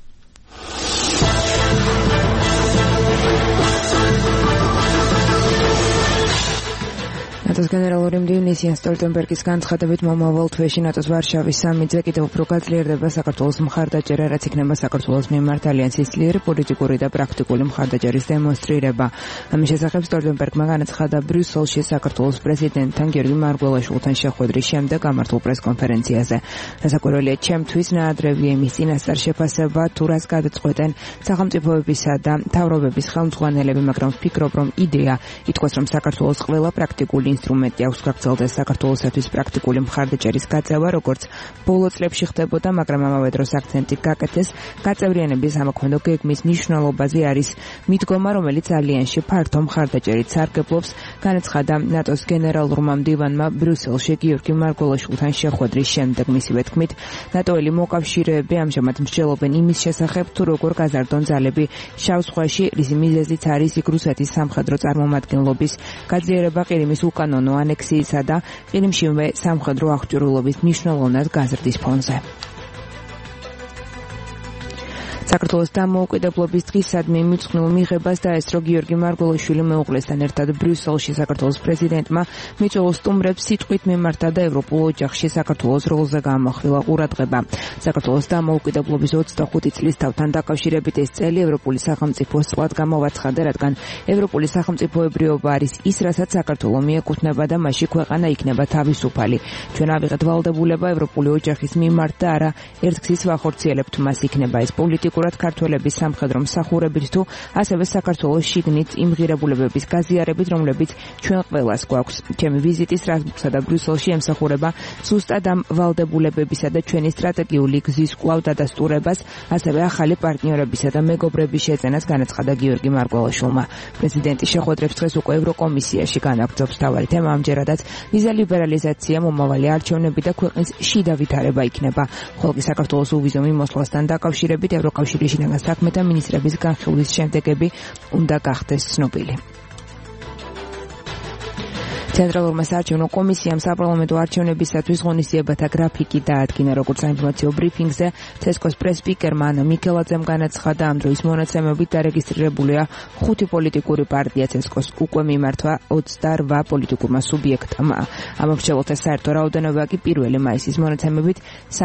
ნატოს გენერალური მდივნის იან სტოლტენბერგის განცხადებით მომავალ თვეში ნატოს ვარშავის სამიტზე კიდევ უფრო გაძლიერდება საქართველოს მხარდაჭერა, რაც იქნება საქართველოს მიმართ ალიანსის ძლიერი პოლიტიკური და პრაქტიკული მხარდაჭერის დემონსტრირება. ამის შესახებ სტოლტენბერგმა განაცხადა ბრიუსელში საქართველოს პრეზიდენტთან გიორგი მარგველაშვილთან შეხვედრის შემდეგ გამართულ პრესკონფერენციაზე. დასაკვირველია ჩემთვის ნაადრევია იმის წინასწარ შეფასება, თუ რას გადაწყვეტენ სახელმწიფოებისა და მთავრობების ხელმძღვანელები, მაგრამ ვფიქრობ, რომ იდეა ითქვას, რომ საქართველოს ყველა პრაქტიკული რომ მეტი აქვს გაგრძელდეს საქართველოსთვის პრაქტიკული მხარდაჭერის გაწევა, როგორც ბოლო წლებში ხდებოდა, მაგრამ ამავე დროს აქცენტი გაკეთეს გაწევრიანების სამოქმედო გეგმის მნიშვნელობაზე არის მიდგომა, რომელიც ალიანსში ფართო მხარდაჭერით სარგებლობს, განაცხადა ნატოს გენერალურმა მდივანმა ბრიუსელში გიორგი მარგველაშვილთან შეხვედრის შემდეგ. მისივე თქმით, ნატოელი მოკავშირეები ამჟამად მსჯელობენ იმის შესახებ, თუ როგორ გაზარდონ ძალები შავ ზღვაში, რის მიზეზიც არის იქ რუსეთის სამხედრო წარმომადგენლობის გაძლიერება ყირიმის უკანონო ანექსიისა და ყირიმშივე სამხედრო აღჭურვილობის მნიშვნელოვნად გაზრდის ფონზე. საქართველოს დამოუკიდებლობის დღისადმი მიძღვნილ მიღებას დაესწრო გიორგი მარგველაშვილი მეუღლესთან ერთად ბრიუსელში საქართველოს პრეზიდენტმა მიწვეულ სტუმრებს სიტყვით მიმართა და ევროპულ ოჯახში საქართველოს როლზე გამოახვილა ყურადღება. საქართველოს დამოუკიდებლობის 25 წლის თავთან დაკავშირებით ეს წელი ევროპული სახელმწიფოს წლად გამოვაცხადა, რადგან ევროპული სახელმწიფოებრიობა არის ის, რასაც საქართველო მიეკუთვნება და მასში ქვეყანა იქნება თავისუფალი. ჩვენ ავიღეთ ვალდებულება ევროპული ოჯახის მიმართ და არა ერთგზის ვახორციელებთ მას, იქნება ეს პოლიტიკურად ქართველების სამხედრო მსახურებით თუ ასევე საქართველოს შიგნით იმ ღირებულებების გაზიარებით, რომლებიც ჩვენ ყველას გვაქვს. ჩემი ვიზიტი სტრასბურგსა და ბრიუსელში ემსახურება ზუსტად ამ ვალდებულებებისა და ჩვენი სტრატეგიული გზის კვლავ დადასტურებას, ასევე ახალი პარტნიორებისა და მეგობრების შეძენას, განაცხადა გიორგი მარგველაშვილმა. პრეზიდენტის შეხვედრებს დღეს უკვე ევროკომისიაში განაგრძობს. მთავარი თემა ამჯერადაც ვიზა ლიბერალიზაცია, მომავალი არჩევნები და ქვეყნის შიდა ვითარება იქნება. ხოლო კი საქართველოს უვიზო მიმოსვლასთან დაკავშირებით ევროკავშირის შინაგან საქმეთა მინისტრების განხილვის შემდეგები უნდა გახდეს ცნობილი. ცენტრალურმა საარჩევნო კომისიამ საპარლამენტო არჩევნებისათვის ღონისძიებათა გრაფიკი დაადგინა, როგორც საინფორმაციო ბრიფინგზე ცესკოს პრეს-სპიკერმა ანა მიქელაძემ განაცხადა, ამ დროის მონაცემებით დარეგისტრირებულია 5 პოლიტიკური პარტია ცესკოს უკვე მიმართვა 28 პოლიტიკურმა სუბიექტმა. ამომრჩეველთა საერთო რაოდენობა კი 1 მაისის მონაცემებით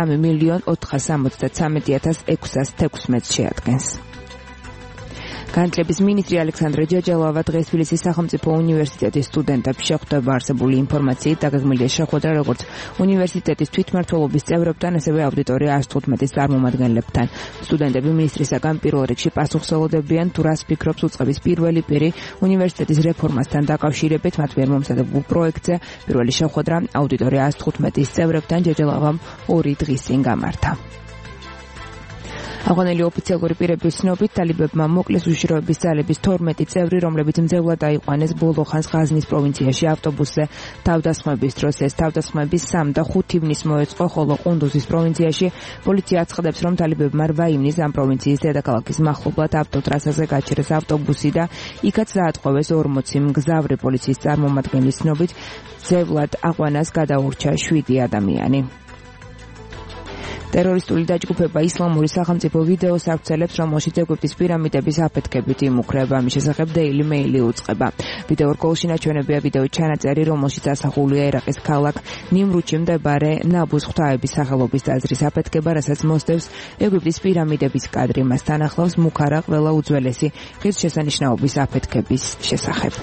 3.473.616 შეადგენს. განათლების მინისტრი ალექსანდრე ჯაჯალავა დღეს თბილისის სახელმწიფო უნივერსიტეტის სტუდენტებს შეხვდება. არსებული ინფორმაციით დაგეგმილია შეხვედრა როგორც უნივერსიტეტის თვითმმართველობის წევრებთან, ასევე აუდიტორია 115-ის წარმომადგენლებთან. სტუდენტები მინისტრისაგან პირველ რიგში პასუხს ელოდებიან, თუ რას ფიქრობს უწყების პირველი პირი უნივერსიტეტის რეფორმასთან დაკავშირებით მათ მიერ მომზადებულ პროექტზე. პირველი შეხვედრა აუდიტორია 115-ის წევრებთან ჯაჯალავამ 2 დღის წინ გამართა. ავღანელი ოფიციალური პირების ცნობით, ტალიბებმა მოკლეს უშიშროების ძალების 12 წევრი, რომლებიც მძევლად აიყვანეს ბოლო ხანს ღაზნის პროვინციაში ავტობუსზე თავდასხმების დროს. ეს თავდასხმები 3 და 5 ივნის მოეწყო, ხოლო ყუნდუზის პროვინციაში პოლიცია აცხადებს, რომ ტალიბებმა 8 ივნის ამ პროვინციის დედაქალაქის მახლობლად ავტოტრასაზე გაჩერეს ავტობუსი და იქაც დაატყვევეს 40 მგზავრი. პოლიციის წარმომადგენლის ცნობით, მძევლად აყვანას გადაურჩა 7 ადამიანი. ტერორისტული დაჯგუფება ისლამური სახელმწიფო ვიდეოს აღწერებს, რომელშიც ეგვიპტის პირამიდების აფეთქებით იმუქრება. ამის შესახებ Daily Mail უწყება. ვიდეო რგოლში ნაჩვენებია ვიდეო ჩანაწერი, რომელშიც ასახულია ერაყის ქალაქ ნიმრუთში მდებარე ნაბუს ღვთაების სახელობის ტაძრის აფეთქება, რასაც მოსდევს ეგვიპტის პირამიდების კადრი. მასთან ახლავს მუქარა ყველა უძველესი ღირსშესანიშნაობის აფეთქების შესახებ.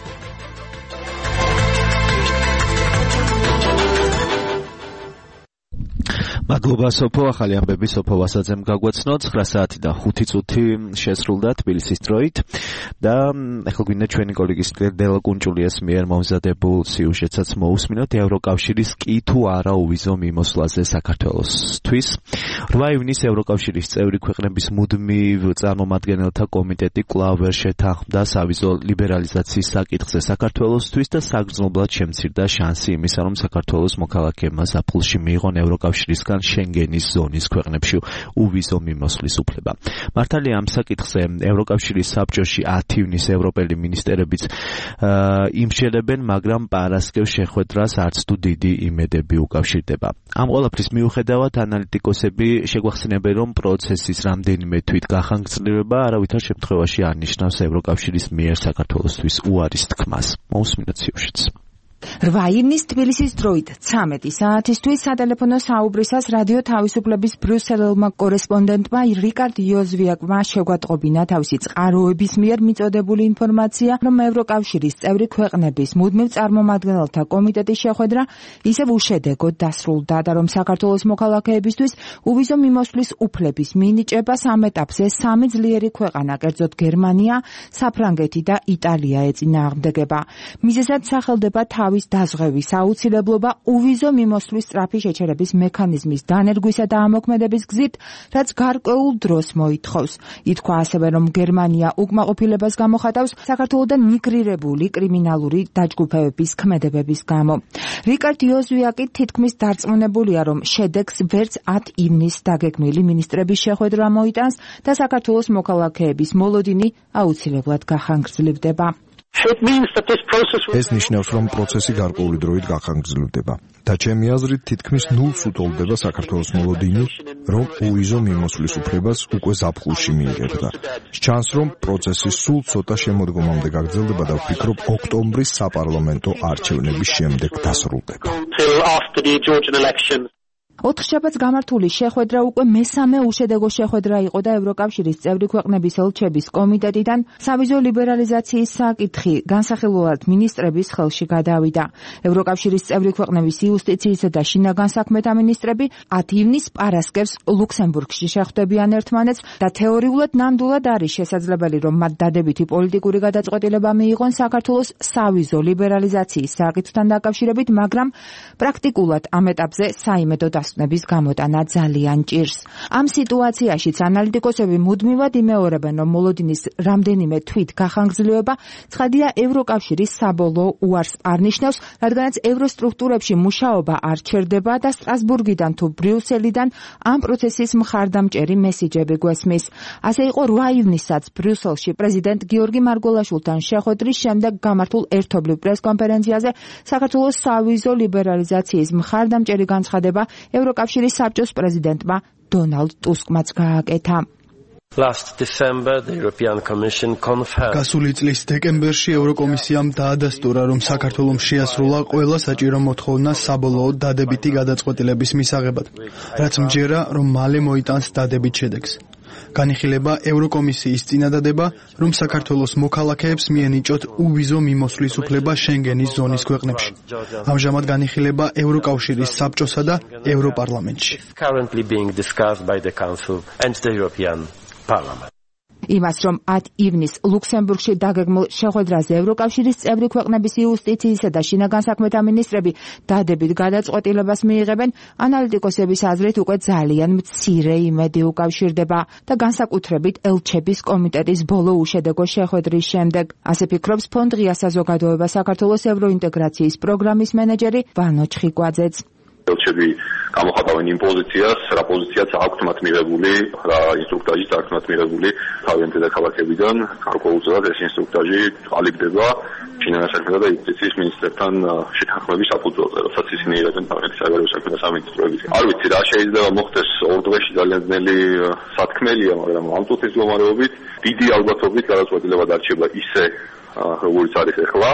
მადლობა სოფო, ახალი ამბები სოფო ვასაძემ გაგვაცნო. 9 საათი და 5 წუთი შესრულდა თბილისის დროით და ახლა გვინდა ჩვენი კოლეგის დელა კუნჭულიას მიერ მომზადებულ სიუჟეტსაც მოусმინოთ. ევროკავშირის კი თუ არა უვიზო მიმოსვლაზე საქართველოსთვის. 8 ივნის ევროკავშირის წევრი ქვეყნების მუდმივ წარმომადგენელთა კომიტეტი კვლავ ვერ შეთანხმდა სავიზო ლიბერალიზაციის საკითხზე საქართველოსთვის და საგრძნობლად შემცირდა შანსი იმისა, რომ საქართველოს მოქალაქეებმა ზაფხულში მიიღონ ევროკავშირისგან შენგენის ზონის ქვეყნებში უვიზო მიმოსვლის უფლება. მართალია ამ საკითხზე ევროკავშირის საბჭოში 10 ივნის ევროპელი მინისტრებიც იმსჯელებენ, მაგრამ პარასკევს შეხვედრას არც თუ დიდი იმედები უკავშირდება. ამ ყველაფრის მიუხედავად ანალიტიკოსები შეგვახსენებენ, რომ პროცესის რამდენიმე თვით გახანგრძლივება არავითარ შემთხვევაში არ ნიშნავს ევროკავშირის მიერ საქართველოსთვის უარის თქმას. მოусმინოთ სიუჟეტს. 8 ივნის თბილისის დროით 13 საათისთვის სატელეფონო საუბრისას რადიო თავისუფლების ბრიუსელელმა კორესპონდენტმა რიკარდ იოზვიაკმა შეგვატყობინა თავისი წყაროების მიერ მიწოდებული ინფორმაცია, რომ ევროკავშირის წევრი ქვეყნების მუდმივ წარმომადგენელთა კომიტეტის შეხვედრა ისევ უშედეგოდ დასრულდა და რომ საქართველოს მოქალაქეებისთვის უვიზო მიმოსვლის უფლების მინიჭებას ამ ეტაპზე 3 ძლიერი ქვეყანა, კერძოდ გერმანია, საფრანგეთი და იტალია ეწინააღმდეგება. მიზეზად სახელდება თავის დაზღვევის აუცილებლობა უვიზო მიმოსვლის სწრაფი შეჩერების მექანიზმის დანერგვისა და ამოქმედების გზით, რაც გარკვეულ დროს მოითხოვს. ითქვა ასევე, რომ გერმანია უკმაყოფილებას გამოხატავს საქართველოდან მიგრირებული კრიმინალური დაჯგუფებების ქმედებების გამო. რიკარდ იოზვიაკი თითქმის დარწმუნებულია, რომ შედეგს ვერც 10 ივნისს დაგეგმილი მინისტრების შეხვედრა მოიტანს და საქართველოს მოქალაქეების მოლოდინი აუცილებლად გახანგრძლივდება. ეს ნიშნავს, რომ პროცესი გარკვეული დროით გახანგრძლივდება და ჩემი აზრით თითქმის ნულს უტოლდება საქართველოს მოლოდინი, რომ უვიზო მიმოსვლის უფლებას უკვე ზაფხულში მიიღებდა. ჩანს, რომ პროცესი სულ ცოტა შემოდგომამდე გაგრძელდება და ვფიქრობ, ოქტომბრის საპარლამენტო არჩევნების შემდეგ დასრულდება. 4 შაბათს გამართული შეხვედრა უკვე მესამე უშედეგო შეხვედრა იყო და ევროკავშირის წევრი ქვეყნების ელჩების კომიტეტიდან სავიზო ლიბერალიზაციის საკითხი განსახილველად მინისტრების ხელში გადავიდა. ევროკავშირის წევრი ქვეყნების იუსტიციისა და შინაგან საქმეთა მინისტრები 10 ივნისს პარასკევს ლუქსემბურგში შეხვდებიან ერთმანეთს და თეორიულად ნამდვილად არის შესაძლებელი, რომ მათ დადებითი პოლიტიკური გადაწყვეტილება მიიღონ საქართველოს სავიზო ლიბერალიზაციის საკითხთან დაკავშირებით, მაგრამ პრაქტიკულად ამ ეტაპზე საიმედო დასკვნების გამოტანა ძალიან ჭირს. ამ სიტუაციაშიც ანალიტიკოსები მუდმივად იმეორებენ, რომ მოლოდინის რამდენიმე თვით გახანგრძლივება ცხადია ევროკავშირის საბოლოო უარს არ ნიშნავს, რადგანაც ევროსტრუქტურებში მუშაობა არ ჩერდება და სტრასბურგიდან თუ ბრიუსელიდან ამ პროცესის მხარდამჭერი მესიჯები გვესმის. ასე იყო 8 ივნისსაც ბრიუსელში პრეზიდენტ გიორგი მარგველაშვილთან შეხვედრის შემდეგ გამართულ ერთობლივ პრესკონფერენციაზე საქართველოს სავიზო ლიბერალიზაციის მხარდამჭერი განცხადება ევროკავშირის საბჭოს პრეზიდენტმა დონალდ ტუსკმაც გააკეთა. გასული წლის დეკემბერში ევროკომისიამ დაადასტურა, რომ საქართველომ შეასრულა ყველა საჭირო მოთხოვნა საბოლოოდ დადებითი გადაწყვეტილების მისაღებად, რაც მჯერა, რომ მალე მოიტანს დადებით შედეგს. განიხილება ევროკომისიის წინადადება, რომ საქართველოს მოქალაქეებს მიენიჭოთ უვიზო მიმოსვლის უფლება შენგენის ზონის ქვეყნებში. ამჟამად განიხილება ევროკავშირის საბჭოსა და ევროპარლამენტში. იმას, რომ 10 ივნისს ლუქსემბურგში დაგეგმილ შეხვედრაზე ევროკავშირის წევრი ქვეყნების იუსტიციისა და შინაგან საქმეთა მინისტრები დადებით გადაწყვეტილებას მიიღებენ, ანალიტიკოსების აზრით უკვე ძალიან მცირე იმედი უკავშირდება და განსაკუთრებით ელჩების კომიტეტის ბოლო უშედეგო შეხვედრის შემდეგ. ასე ფიქრობს ფონდ ღია საზოგადოება საქართველოს ევროინტეგრაციის პროგრამის მენეჯერი ვანო ჩხიკვაძეც. ელჩები გამოხატავენ იმ პოზიციას, რა პოზიციაც აქვთ მათ მიღებული, რა ინსტრუქტაჟიც აქვთ მათ მიღებული თავიანთ დედაქალაქებიდან. გარკვეულწილად ეს ინსტრუქტაჟი ყალიბდება შინაგან საქმეთა და იუსტიციის მინისტრებთან შეთანხმების საფუძველზე, როდესაც ისინი იღებენ თავიანთი საგარეო საქმეთა სამინისტროების. არ ვიცი რა შეიძლება მოხდეს 2 დღეში, ძალიან ძნელი სათქმელია, მაგრამ ამ წუთის მდგომარეობით დიდი ალბათობით გადაწყვეტილება დარჩება ისე, როგორც არის ახლა.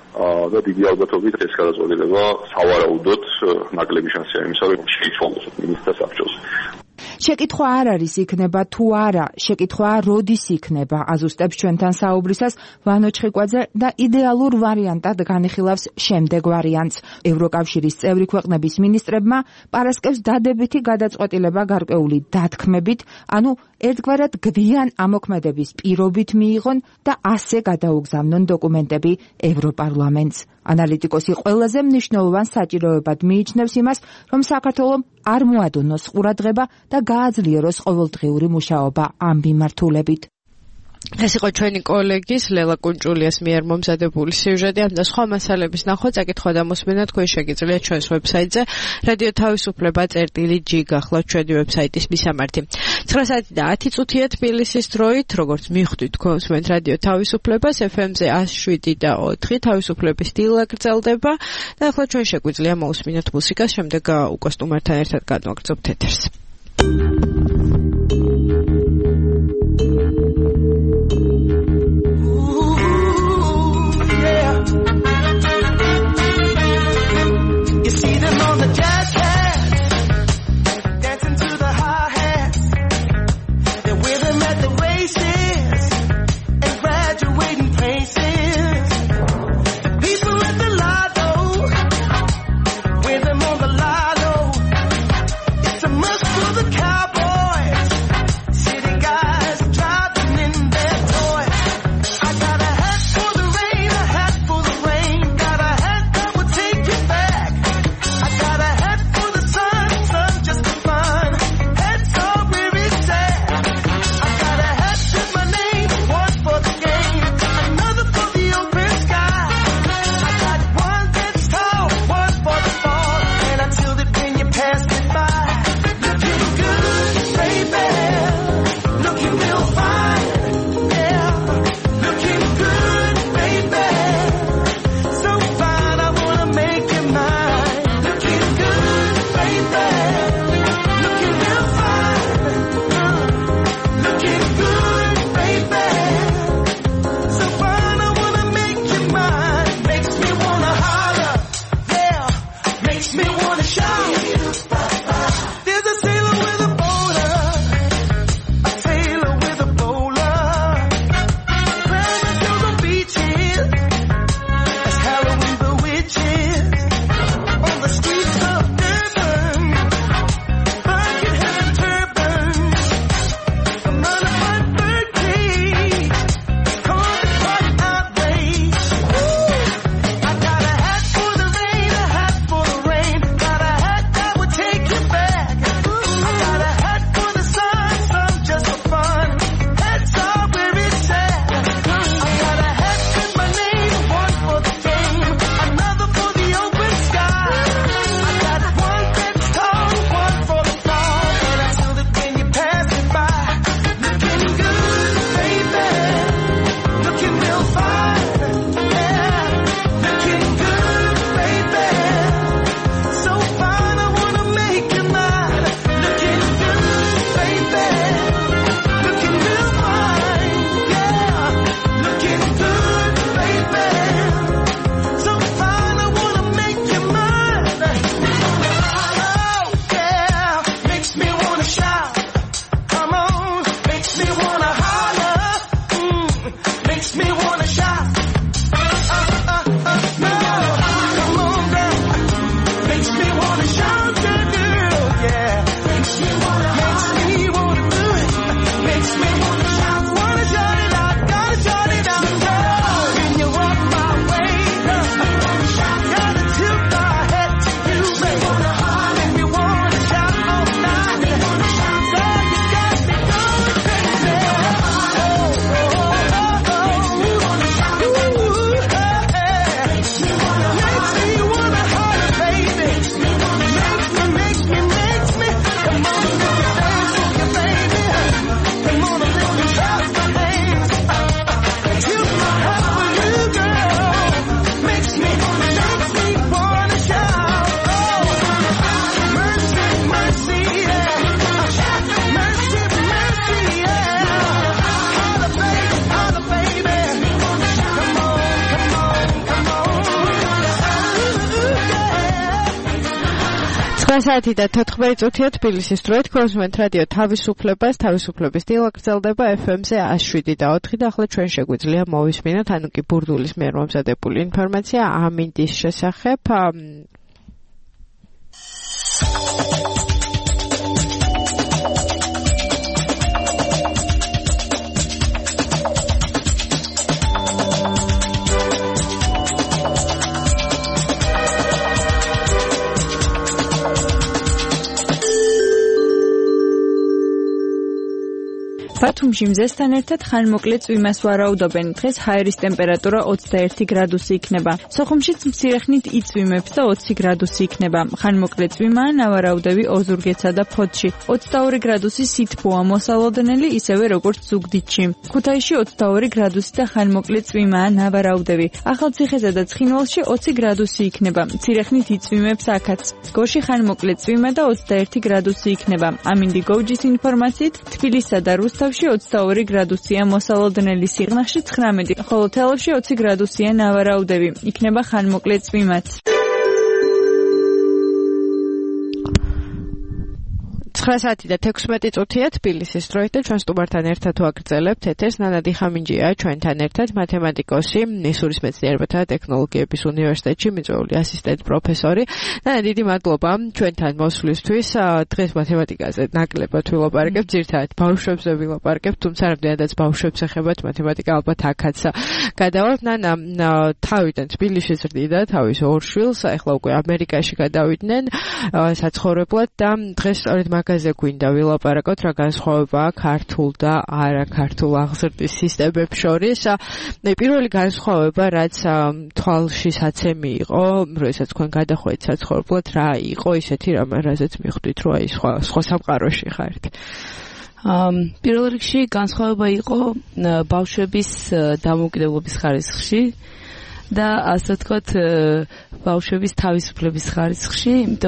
და დიდი ალბათობით ეს გადაწყვეტილება სავარაუდოდ ნაკლები შანსია იმისა, რომ შეიცვალოს მინისტრთა საბჭოს. შეკითხვა არ არის იქნება თუ არა, შეკითხვა როდის იქნება, აზუსტებს ჩვენთან საუბრისას ვანო ჩხიკვაძე და იდეალურ ვარიანტად განიხილავს შემდეგ ვარიანტს. ევროკავშირის წევრი ქვეყნების მინისტრებმა პარასკევს დადებითი გადაწყვეტილება გარკვეული დათქმებით, ანუ ერთგვარად გვიან ამოქმედების პირობით მიიღონ და ასე გადაუგზავნონ დოკუმენტები ევროპარლამენტს. ანალიტიკოსი ყველაზე მნიშვნელოვან საჭიროებად მიიჩნევს იმას, რომ საქართველომ არ მოადონოს ყურადღება და გააძლიეროს ყოველდღიური მუშაობა ამ მიმართულებით. ეს იყო ჩვენი კოლეგის ლელა კუნჭულიას მიერ მომზადებული სიუჟეტი. ამ და სხვა მასალების ნახვა, წაკითხვა და მოსმენა თქვენ შეგიძლიათ ჩვენს ვებსაიტზე რადიო თავისუფლება.gi გახლავთ ჩვენი ვებსაიტის მისამართი. 9 საათი და 10 წუთია თბილისის დროით, როგორც მივხვდით თქვენ ვსმენთ რადიო თავისუფლებას FM-ზე 107.4 თავისუფლების დილა გრძელდება და ახლა ჩვენ შეგვიძლია მოусმინოთ მუსიკას, შემდეგ უკვე სტუმართან ერთად განვაგრძობთ ეთერს. Cowboy 9 და 14 წუთია თბილისის დროით გოსმენთ რადიო თავისუფლებას თავისუფლების დილა გრძელდება FM-ზე 107 და 4 და ახლა ჩვენ შეგვიძლია მოვისმინოთ ანუ კი ბურდულის მიერ მომზადებული ინფორმაცია ამინდის შესახებ ბათუმში მზესთან ერთად ხანმოკლე წვიმას ვარაუდობენ. დღეს ჰაერის ტემპერატურა 21 გრადუსი იქნება. სოხუმშიც მცირე ხნით იწვიმებს და 20 გრადუსი იქნება. ხანმოკლე წვიმაა ნავარაუდები ოზურგეთსა და ფოთში. 22 გრადუსი სითბოა მოსალოდნელი, ისევე როგორც ზუგდიდში. ქუთაისში 22 გრადუსი და ხანმოკლე წვიმაა ნავარაუდები. ახალციხესა და ცხინვალში 20 გრადუსი იქნება. მცირე ხნით იწვიმებს აქაც. სკოში ხანმოკლე წვიმა და 21 გრადუსი იქნება. ამინდი გოუჯის ინფორმაციით თბილისსა და რუსთავში 22 გრადუსია მოსალოდნელი, სიღნაღში 19, ხოლო თელავში 20 გრადუსია ნავარაუდები. იქნება ხანმოკლე წვიმაც. 9 და 16 წუთია თბილისის დროით და ჩვენ სტუმართან ერთად ვაგრძელებთ ეთერს. ნანა დიხამინჯია ჩვენთან ერთად, მათემატიკოსი, მისურის მეცნიერებათა და ტექნოლოგიების უნივერსიტეტში მიწვეული ასისტენტ პროფესორი. ნანა, დიდი მადლობა ჩვენთან მოსვლისთვის. დღეს მათემატიკაზე ნაკლებად ვილაპარაკებთ, ძირითადად ბავშვებზე ვილაპარაკებთ, თუმცა რამდენადაც ბავშვებს ეხებათ მათემატიკა ალბათ აქაც გადავალთ. ნანა, თავიდან თბილისში ზრდიდა თავის ორ შვილს, ახლა უკვე ამერიკაში გადავიდნენ საცხოვრებლად და დღეს სწორედ მაგაზე გვინდა ვილაპარაკოთ, რა განსხვავებაა ქართულ და არაქართულ აღზრდის სისტემებს შორის. პირველი განსხვავება, რაც თვალში საცემი იყო, როდესაც თქვენ გადახვედით საცხოვრებლად, რა იყო ისეთი რამ, რაზეც მიხვდით, რომ აი სხვა სამყაროში ხართ? პირველ რიგში განსხვავება იყო ბავშვების დამოუკიდებლობის ხარისხში და ასე ვთქვათ, ბავშვების თავისუფლების ხარისხში,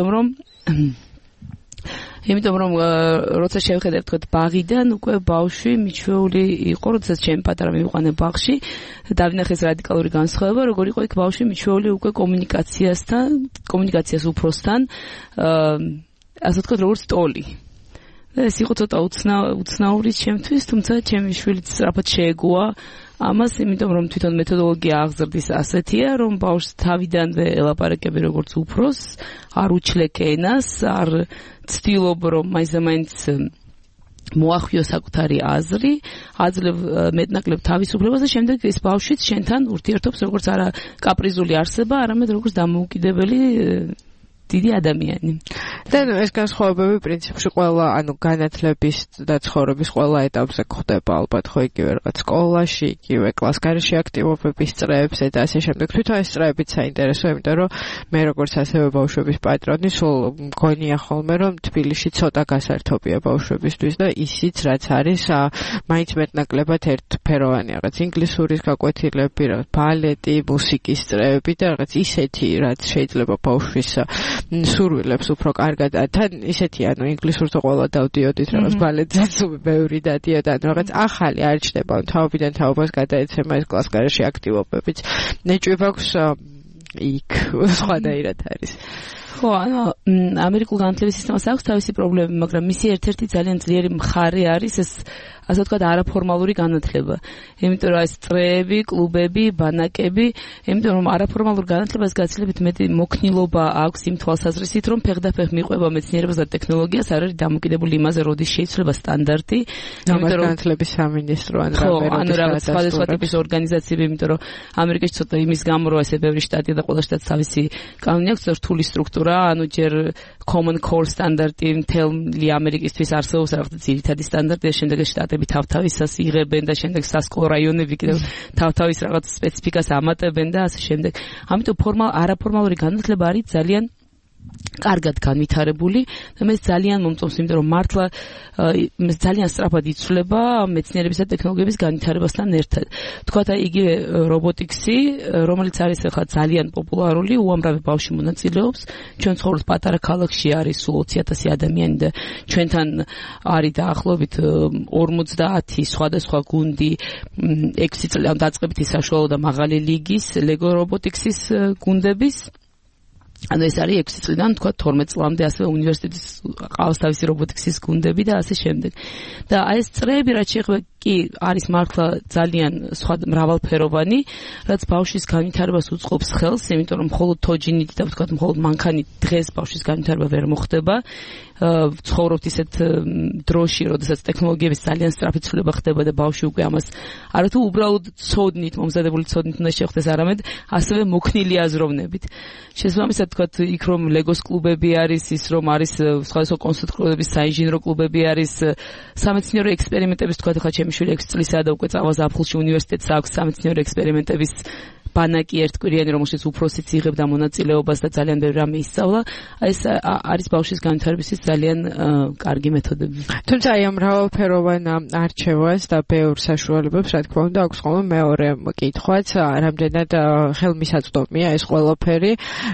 იმიტომ რომ როცა შევხედე თქვათ ბაღიდან უკვე ბავშვი მიჩვეული იყო, როდესაც ჩემი პატარა მივიყვანე ბაღში, დავინახეს რადიკალური განსხვავება, როგორ იყო იქ ბავშვი მიჩვეული უკვე კომუნიკაციას უფროსთან, ასე ვთქვათ, როგორც ტოლი. ეს იყო ცოტა უცნაური ჩემთვის, თუმცა ჩემი შვილიც სწრაფად შეეგუა ამას, იმიტომ რომ თვითონ მეთოდოლოგია აღზრდის ასეთია, რომ ბავშვს თავიდანვე ელაპარაკები როგორც უფროს, არ უჩლეკ ენას, არ ცდილობ რომ მაინც მოახვიოს საკუთარი აზრი, აძლევ მეტნაკლებ თავისუფლებას და შემდეგ ეს ბავშვიც შენთან ურთიერთობს როგორც არა კაპრიზული არსება, არამედ როგორც დამოუკიდებელი დიდი ადამიანი. და ეს განსხვავებები პრინციპში ყველა, განათლების და ცხოვრების ყველა ეტაპზე გვხდება ალბათ, ხო იგივე რაღაც სკოლაში, იგივე კლასგარეში აქტივობების წრეებზე და ასე შემდეგ. თვითონ ეს წრეებიც საინტერესოა, იმიტომ რომ მე როგორც ასევე ბავშვების პატრონი, სულ მგონია ხოლმე, რომ თბილისში ცოტა გასართობია ბავშვებისთვის და ისიც რაც არის, მაინც მეტნაკლებად ერთფეროვანი რაღაც ინგლისურის გაკვეთილები, რაღაც ბალეტი, მუსიკის წრეები და რაღაც ისეთი, რაც შეიძლება ბავშვის სურვილებს უფრო კარგად თან ისეთი ინგლისურზე ყველა დავდიოდით რაღაც ბალეტზეც ბევრი დადიოდა რაღაც ახალი არ ჩნდება თავიდან თაობას გადაეცემა ეს კლასგარეში აქტივობებიც ნეჭვი აქვს იქ სხვადაირად არის ხო, ამერიკულ განათლების სისტემას აქვს თავისი პრობლემები, მაგრამ მისი ერთ-ერთი ძალიან ძლიერი მხარე არის ეს ასე ვთქვათ არაფორმალური განათლება. იმიტომ რომ ეს წრეები, კლუბები, ბანაკები, იმიტომ რომ არაფორმალურ განათლებას გაცილებით მეტი მოქნილობა აქვს იმ თვალსაზრისით, რომ ფეხდაფეხ მიყვება მეცნიერებას და ტექნოლოგიას, არ არის დამოკიდებული იმაზე, როდის შეიცვლება სტანდარტი. იმიტომ რომ განათლების სამინისტრო რაღაც სხვადასხვა ტიპის ორგანიზაციები, იმიტომ რომ ამერიკაში ცოტა იმის გამო, რომ ესე ბევრი შტატია და ყველა შტატს თავისი კანონი აქვს, რთული სტრუქტურა, ჯერ common core სტანდარტი მთელი ამერიკისთვის არსებობს, რაღაც ძირითადი სტანდარტი და შემდეგ შტატები თავთავისას იღებენ და შემდეგ სასკოლო რაიონები კიდევ თავთავის რაღაც სპეციფიკას ამატებენ და ასე შემდეგ. ამიტომ არაფორმალური განათლება არის ძალიან კარგად განვითარებული და მე ძალიან მომწონს, იმიტომ რომ მართლა ძალიან სწრაფად იცვლება მეცნიერების და ტექნოლოგიების განვითარებასთან ერთად. თქვათ იგივე რობოტიკსი, რომელიც არის ახლა ძალიან პოპულარული, უამრავი ბავშვი მონაწილეობს. ჩვენ ცხოვრობთ პატარა ქალაქში, არის სულ 20,000 ადამიანი და ჩვენთან არის დაახლოებით 50 სხვადასხვა გუნდი, 6 წლიდან დაწყებითი საშუალო და მაღალი ლიგის ლეგო რობოტიკსის გუნდების. ანუ ეს არის 6 წლიდან თქვა 12 წლამდე ასევე უნივერსიტეტის ყავს თავისი რობოტიკსის გუნდები და ასე შემდეგ. და აი ეს წრეები რაც შეეხება კი არის მართლა ძალიან სხვა მრავალფეროვანი, რაც ბავშვის განვითარებას უწყობს ხელს, იმიტომ რომ მხოლოდ თოჯინით და ვთქვათ მხოლოდ მანქანით დღეს ბავშვის განვითარება ვერ მოხდება. ცხოვრობთ ისეთ დროში, როდესაც ტექნოლოგიების ძალიან სწრაფი ცვლილება ხდება და ბავშვი უკვე ამას არათუ უბრალოდ ცოდნით, მომზადებული ცოდნით უნდა შეხვდეს, არამედ ასევე მოქნილი აზროვნებით. შესაბამისად თქვათ იქ რომ ლეგოს კლუბები არის, ის რომ არის სხვადასხვა კონსტრუქტორების საინჟინრო კლუბები არის, სამეცნიერო ექსპერიმენტების თქვათ ახლა ჩემი შვილი 6 წლისაა და უკვე წავა ზაფხულში უნივერსიტეტს აქვს სამეცნიერო ექსპერიმენტების ბანაკი ერთკვირიანი, რომელშიც უფროსიც იღებდა მონაწილეობას და ძალიან ბევრი რამე ისწავლა. ეს არის ბავშვის განვითარებისთვის ძალიან კარგი მეთოდები. თუმცა აი ამ მრავალფეროვან არჩევას და ბევრ საშუალებებს, რა თქმა უნდა, აქვს ხოლმე მეორე კითხვაც, რამდენად ხელმისაწვდომია ეს ყველაფერი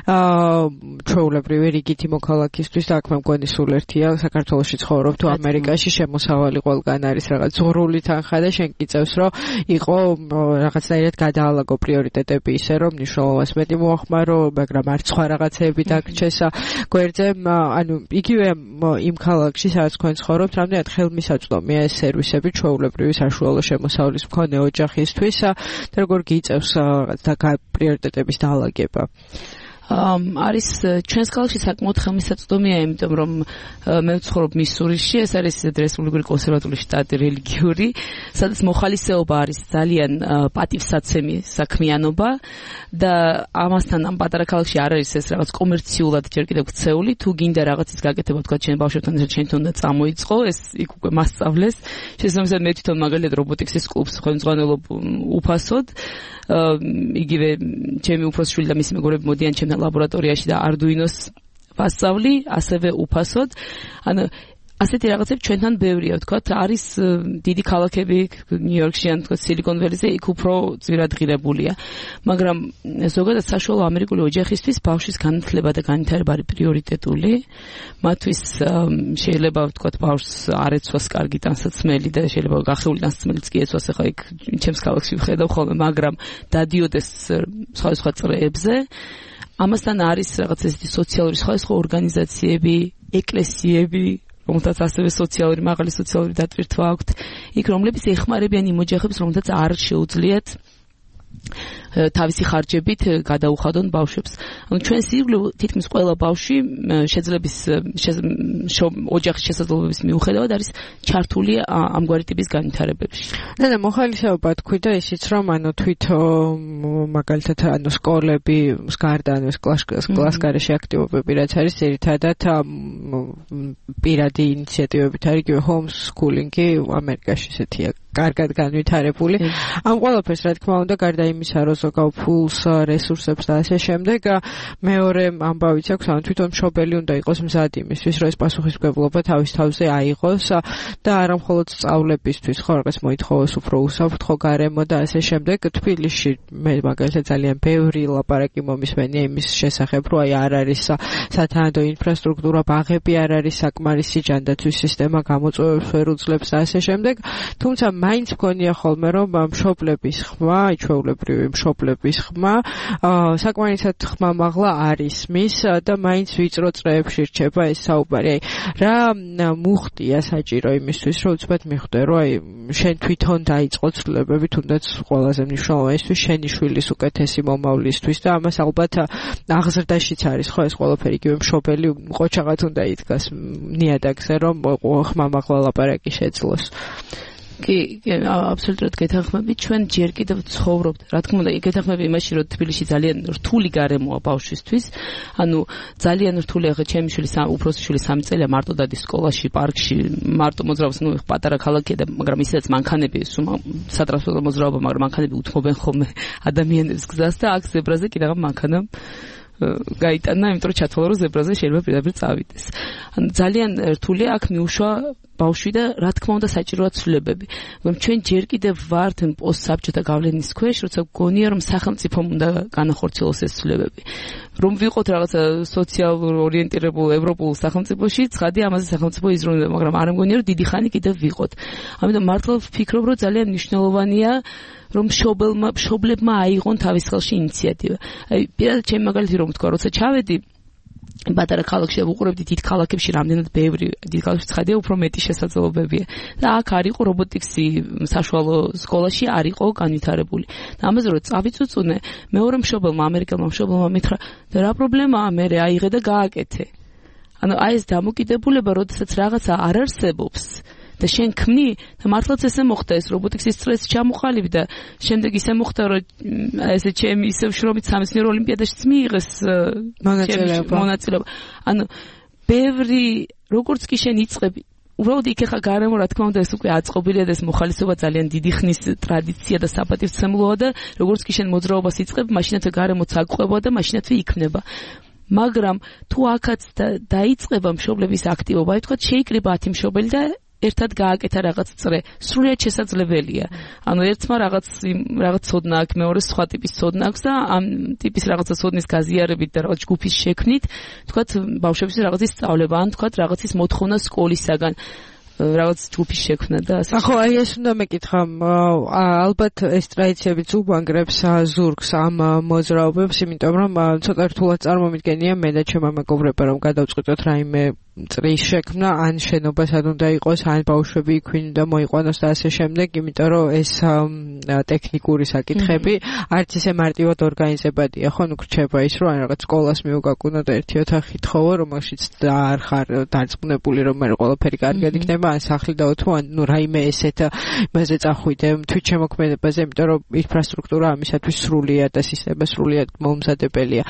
ჩვეულებრივი რიგითი მოქალაქისთვის და აქ მე მგონი სულ ერთია, საქართველოში ცხოვრობ თუ ამერიკაში შემოსავალი ყველგან არის რაღაც ზღურული თანხა და შენ კი წევს რომ იყო რაღაცნაირად გადაალაგო პრიორიტეტი ისე რომ მნიშვნელობას მეტი მოახმარო, მაგრამ არც სხვა რაღაცეები დაგრჩეს გვერდზე, ანუ იგივე იმ ქალაქში, სადაც თქვენ ცხოვრობთ, რამდენად ხელმისაწვდომია ეს სერვისები ჩვეულებრივი საშუალო შემოსავლის მქონე ოჯახისთვის და როგორ გიწევს რაღაცა პრიორიტეტების დაალაგება? არის ჩვენს ქალაქში საკმაოდ ხელმისაწვდომია, იმიტომ რომ მე ვცხოვრობ მისურიში, ეს არის რესპუბლიკური კონსერვატული შტატი რელიგიური, სადაც მოხალისეობა არის ძალიან პატივსაცემი საქმიანობა და ამასთან ამ პატარა ქალაქში არ არის ეს რაღაც კომერციულად ჯერ კიდევ ქცეული, თუ გინდა რაღაცის გაკეთება, თქვა ჩვენ ბავშვებთან ერთად უნდა წამოიწყო, ეს იქ უკვე მასწავლეს. შესაბამისად მე თვითონ მაგალითად რობოტიკსის კლუბს ხელმძღვანელობ უფასოდ. იგივე ჩემი უფროსი შვილი და მისი მეგობრები მოდიან ჩემთან ლაბორატორიაში და არდუინოს ვასწავლი, ასევე უფასოდ. ანუ ასეთი რაღაცები ჩვენთან ბევრია, ვთქვათ, არის დიდი ქალაქები, ნიუ-იორკში ან ვთქვათ სილიკონ ველიზე, იქ უფრო ძვირად ღირებულია. მაგრამ ზოგადად საშუალო ამერიკული ოჯახისთვის ბავშვის განათლება და განვითარება არის პრიორიტეტული. მათთვის შეიძლება ვთქვათ ბავშვს არ ეცვას კარგი ტანსაცმელი და შეიძლება გახეული ტანსაცმელიც კი ეცვას, ახლა იქ ჩემს ქალაქში ვხედავ ხოლმე, მაგრამ დადიოდეს სხვადასხვა წრეებზე. ამასთან არის რაღაც ესეთი სოციალური სხვადასხვა ორგანიზაციები, ეკლესიები, რომელთაც ასევე სოციალური, მაღალი სოციალური დატვირთვა აქვთ, იქ რომლებიც ეხმარებიან იმ ოჯახებს, რომელთაც არ შეუძლიათ თავისი ხარჯებით გადაუხადონ ბავშვებს. ანუ ჩვენ სიუგლე თითქმის ყველა ბავშვი შეძლების ოჯახის შესაძლებლობების მიუხედავად არის ჩართული ამგვარი ტიპის განვითარებებში. და მოხალისეობა თქვი და ისიც რომ ანუ თვითონ მაგალითად ანუ სკოლები გარდა ანუ კლასგარეში აქტივობები რაც არის ერთადად პირადი ინიციატივებით არის იგივე ჰომსკულინგი ამერიკაში ესეთია კარგად განვითარებული. ამ ყველაფერს რა თქმა უნდა გარდა იმისა რომ ზოგავ ფულს, რესურსებს და ასე შემდეგ, მეორე ამბავიც აქვს, ანუ თვითონ მშობელი უნდა იყოს მზად იმისთვის, რომ ეს პასუხისმგებლობა თავის თავზე აიღოს და არა მხოლოდ სწავლებისთვის, ხო რაღაც მოითხოვოს უფრო უსაფრთხო გარემო და ასე შემდეგ. თბილისში მე მაგალითად ძალიან ბევრი ლაპარაკი მომისმენია იმის შესახებ, რომ აი არ არის სათანადო ინფრასტრუქტურა, ბაღები არ არის საკმარისი, ჯანდაცვის სისტემა გამოწვევებს ვერ უძლებს და ასე შემდეგ. თუმცა მაინც მგონია ხოლმე რომ მშობლების ხმა, ჩვეულებრივი მშობლების ხმა, საკმარისად ხმამაღლა არის მის და მაინც ვიწრო წრეებში რჩება ეს საუბარი. რა მუხტია საჭირო იმისთვის, რომ უცბად მიხვდე, რომ აი შენ თვითონ დაიწყო ცვლილებები, თუნდაც ყველაზე მნიშვნელოვანისთვის შენი შვილის უკეთესი მომავლისთვის და ამას ალბათ აღზრდაშიც არის ხო ეს ყველაფერი იგივე მშობელი ყოჩაღად უნდა იდგას ნიადაგზე, რომ ხმამაღლა ლაპარაკი შეძლოს. კი, აბსოლუტურად გეთანხმები, ჩვენ ჯერ კიდევ ცხოვრობთ. რა თქმა უნდა, გეთანხმები იმაში, რომ თბილისში ძალიან რთული გარემოა ბავშვისთვის. ანუ ძალიან რთული, ახლა ჩემი შვილი, უფროსი შვილი 3 წელია მარტო დადის სკოლაში, პარკში, მარტო მოძრაობს, ნუ პატარა ქალაქია და მაგრამ ისედაც მანქანები, სატრანსპორტო მოძრაობა, მაგრამ მანქანები უთმობენ ხოლმე ადამიანებს გზას და აქ ზებრაზე კიდევ მანქანამ გაიტანა, იმიტომ რომ ჩათვალა რომ ზებრაზე შეიძლება პირდაპირ წავიდეს. ანუ ძალიან რთულია აქ მიუშვა ბავშვი და რა თქმა უნდა საჭიროა ცვლილებები. მაგრამ ჩვენ ჯერ კიდევ ვართ პოსტსაბჭოთა გავლენის ქვეშ, როცა გონია რომ სახელმწიფომ უნდა განახორციელოს ეს ცვლილებები. რომ ვიყოთ რაღაცა სოციალურ ორიენტირებულ ევროპულ სახელმწიფოში, ცხადი ამაზე სახელმწიფო იზრუნდება, მაგრამ არ მგონია რომ დიდი ხანი კიდევ ვიყოთ. ამიტომ მართლა ვფიქრობ რომ ძალიან მნიშვნელოვანია რომ მშობლებმა აიღონ თავის ხელში ინიციატივა. აი, პირადად ჩემი მაგალითი რომ ვთქვა, როცა ჩავედი პატარა ქალაქში უყურებდი დიდ ქალაქებში რამდენად ბევრი დიდ ქალაქებში ცხადია უფრო მეტი შესაძლებლობებია და აქ არ იყო რობოტიკსი საშუალო სკოლაში არ იყო განვითარებული და ამაზე რომ წავიწუწუნე მეორე მშობელმა ამერიკელმა მშობელმა მითხრა და რა პრობლემაა მე აიღე და გააკეთე ანუ აი ეს დამოკიდებულება როდესაც რაღაცა არ არსებობს და შენ ქმნი და მართლაც ესე მოხდა ეს რობოტიკის წრეს ჩამოყალიბი და შემდეგ ისე მოხდა რომ ესე ჩემი ისე შრომით სამეცნიერო ოლიმპიადაშიც მიიღეს მონაწილეობა ანუ ბევრი როგორც კი შენ იწყები უბრალოდ იქ ხა გარემო რა თქმა უნდა ეს უკვე აწყობილია და ეს მოხალისეობა ძალიან დიდი ხნის ტრადიცია და საპატივცემულოა და როგორც კი შენ მოძრაობას იწყებ მაშინათვე გარემოც აგყვება და მაშინათვე იქნება მაგრამ თუ აქაც დაიწყება მშობლების აქტივობა აი თქვა შეიკრიბა 10 მშობელი და ერთად გააკეთა რაღაც წრე სრულიად შესაძლებელია ანუ ერთმა რაღაც ცოდნა აქვს მეორეს სხვა ტიპის ცოდნა აქვს და ამ ტიპის რაღაცა ცოდნის გაზიარებით და რაღაც ჯგუფის შექმნით თქვა ბავშვების რაღაცის სწავლება ან თქვა რაღაცის მოთხოვნა სკოლისაგან რაღაც ჯგუფის შექმნა და ასე ხო აი ეს უნდა მეკითხა ალბათ ეს ტრადიციებიც უბანგრებს ზურგს ამ მოძრაობებს იმიტომ რომ ცოტა რთულად წარმომიდგენია მე და ჩემმა მეგობრებმა რომ გადავწყვიტოთ რაიმე წრის შექმნა ან შენობასაც უნდა იყოს ან ბავშვები იქვინ და მოიყვანოს და ასე შემდეგ იმიტომ რომ ეს ტექნიკური საკითხები არც ისე მარტივად ორგანიზებადია ხო ნუ გრჩება ის რომ რაღაც სკოლას მიუგაგუნო და ერთი ოთახი თხოვო რომელშიც არ ხარ დარწმუნებული რომ მე ყველაფერი კარგად იქნება ან სახლი დავთო ან ნუ რაიმე ესეთ იმაზე წახვიდე თვითშემოქმედებაზე იმიტომ რომ ინფრასტრუქტურა ამისათვის სრულიად და სისტემა სრულიად მომზადებელია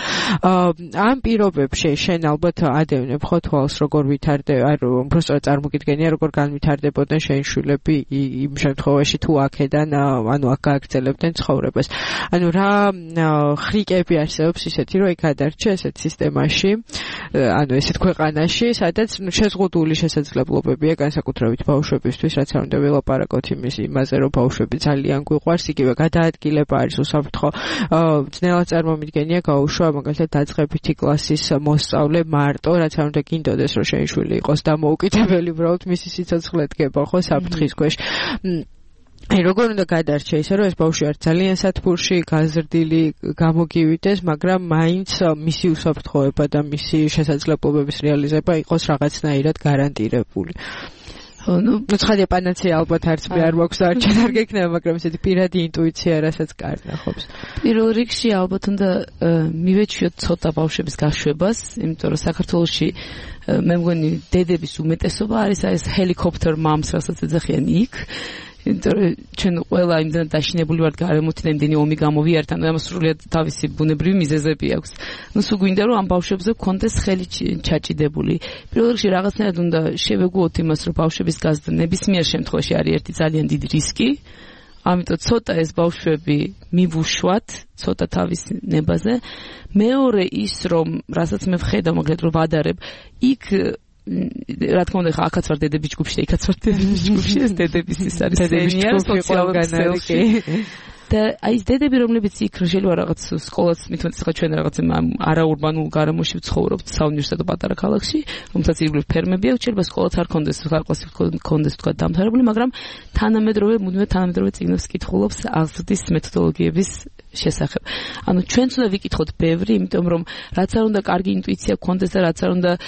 ამ პირობებში შენ ალბათ ადევნებ ხო თვალს როგორ ვითარდება, რომ უბრალოდ წარმოგიდგენია როგორ განვითარდებოდნენ შენ შვილები იმ შემთხვევაში თუ აქედან ანუ აქ გააგრძელებდნენ ცხოვრებას. ანუ რა ხრიკები არსებობს ისეთი, რომ იქ ადარჩა ესეთ სისტემაში, ანუ ესეთ ქვეყანაში, სადაც შეზღუდული შესაძლებლობებია განსაკუთრებით ბავშვებისთვის, რაც არ უნდა ველაპარაკოთ იმაზე, რომ ბავშვები ძალიან გვიყვარს, იგივე გადაადგილება არის უსაფრთხო. ძნელად წარმომიდგენია გაუშვა მაგალითად დაწყებითი კლასის მოსწავლე მარტო, რაც არ უნდა გინდოდეს რომ შენი შვილი იყოს დამოუკიდებელი, უბრალოდ მისი სიცოცხლე დგება ხო საფრთხის ქვეშ. აი როგორ უნდა გადარჩა ისე რომ ეს ბავშვი არ ძალიან სათბურში გაზრდილი გამოგივიდეს, მაგრამ მაინც მისი უსაფრთხოება და მისი შესაძლებლობების რეალიზება იყოს რაღაცნაირად გარანტირებული. ну ცხადია პანაცეა ალბათ არც მე არ მაქვს არჩენ არ გექნება, მაგრამ ესეთი პირადი ინტუიცია რასაც კარნახობს. პირველ რიგში ალბათ უნდა მივეჩვიოთ ცოტა ბავშვების გაშვებას, იმიტომ რომ საქართველოში მე მგონი დედების უმეტესობა არის ეს helicopter moms, რასაც ეძახიან იქ. იმიტომ რომ ჩვენ ყველა იმდან დაშინებული ვართ გარემოთი და იმდენი ომი გამოვიართ, ანუ ამას სრულიად თავისი ბუნებრივი მიზეზები აქვს. ну სულ გვინდა რომ ამ ბავშვებზე გქონდეს ხელი ჩაჭიდებული. პირველ რიგში რაღაცნაირად უნდა შევეგუოთ იმას, რომ ბავშვების გაზრდა ნებისმიერ შემთხვევაში არის ერთი ძალიან დიდი რისკი. ამიტომ ცოტა ეს ბავშვები მივუშვათ, ცოტა თავის ნებაზე. მეორე ის რომ რასაც მე ვხედავ მაგალითად რომ ვადარებ, იქ რა თქმა უნდა ახაც ვარ დედების ჯგუფში და იქაც ვარ დედების ჯგუფში, ეს დედების ის არის სენია სოციალურ ქსელში და აი ეს დედები რომლებიც იქ შეიძლება რაღაც სკოლას მithmetes ხა ჩვენ რაღაც არაურბანულ გარემოში ვცხოვრობთ საუნივერსიტეტო პატარა ქალაქში, რომელსაც ირგვლივ ფერმები აქვს, შეიძლება სკოლაც არ კონდეს, ხარკლასი კონდეს თქვა დამთავრებული, მაგრამ მუდმივად თანამედროვე წიგნებს კითხულობს აღზრდის მეთოდოლოგიების შესახებ. ანუ ჩვენც უნდა ვიკითხოთ ბევრი, იმიტომ რომ რაც არ უნდა კარგი ინტუიცია გქონდეს და რაც არ უნდა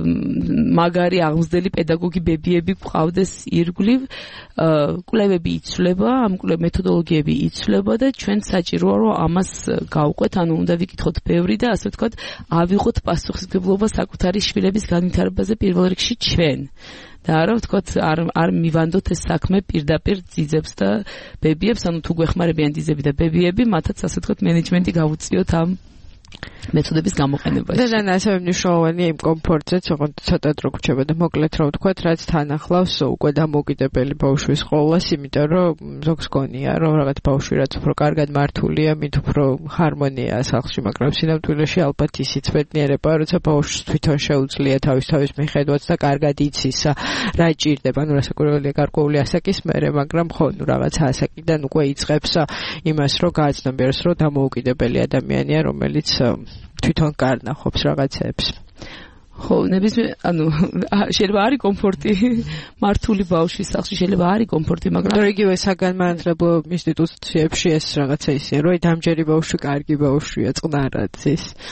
მაგარი აღმზრდელი პედაგოგი ბებიები გყავდეს ირგვლივ, კვლევები იცვლება, ამ მეთოდოლოგიები იცვლება და ჩვენ საჭიროა რომ ამას გავყვეთ, ანუ უნდა ვიკითხოთ ბევრი და ასე ვთქვათ, ავიღოთ პასუხისმგებლობა საკუთარი შვილების განვითარებაზე პირველ რიგში ჩვენ. და არა ვთქვათ არ მივანდოთ ეს საქმე პირდაპირ ძიძებს და ბებიებს, ანუ თუ გვეხმარებიან ძიძები და ბებიები, მათაც ასე ვთქვათ მენეჯმენტი გავუწიოთ ამ მეთოდების გამოყენებაში. და ასევე მნიშვნელოვანია იმ კომფორტზეც, ცოტა დრო გრჩება და მოკლედ რომ ვთქვათ, რაც თან ახლავს უკვე დამოუკიდებელი ბავშვის ყოლას, იმიტომ რომ ზოგს გონია, რომ რაღაც ბავშვი რაც უფრო კარგად მართულია, მით უფრო ჰარმონიაა სახლში, მაგრამ სინამდვილეში ალბათ ისიც ბედნიერება, როცა ბავშვს თვითონ შეუძლია თავის მიხედვაც და კარგად იცის რა ჭირდება, ანუ რასაკვირველია გარკვეული ასაკის მერე, მაგრამ ხო, ნუ რაღაცა ასაკიდან უკვე იწყებს იმას, რომ გააცნობიეროს, რომ დამოუკიდებელი ადამიანია, რომელიც თვითონ კარნახობს რაღაცებს. ხო, ანუ შეიძლება არის კომფორტი მართული ბავშვის სახლში, შეიძლება არის კომფორტი, მაგრამ იგივე საგანმანათლებლო ინსტიტუციებში ეს რაღაცა ისეა, რომ დამჯერი ბავშვი კარგი ბავშვია, წყნარად ის.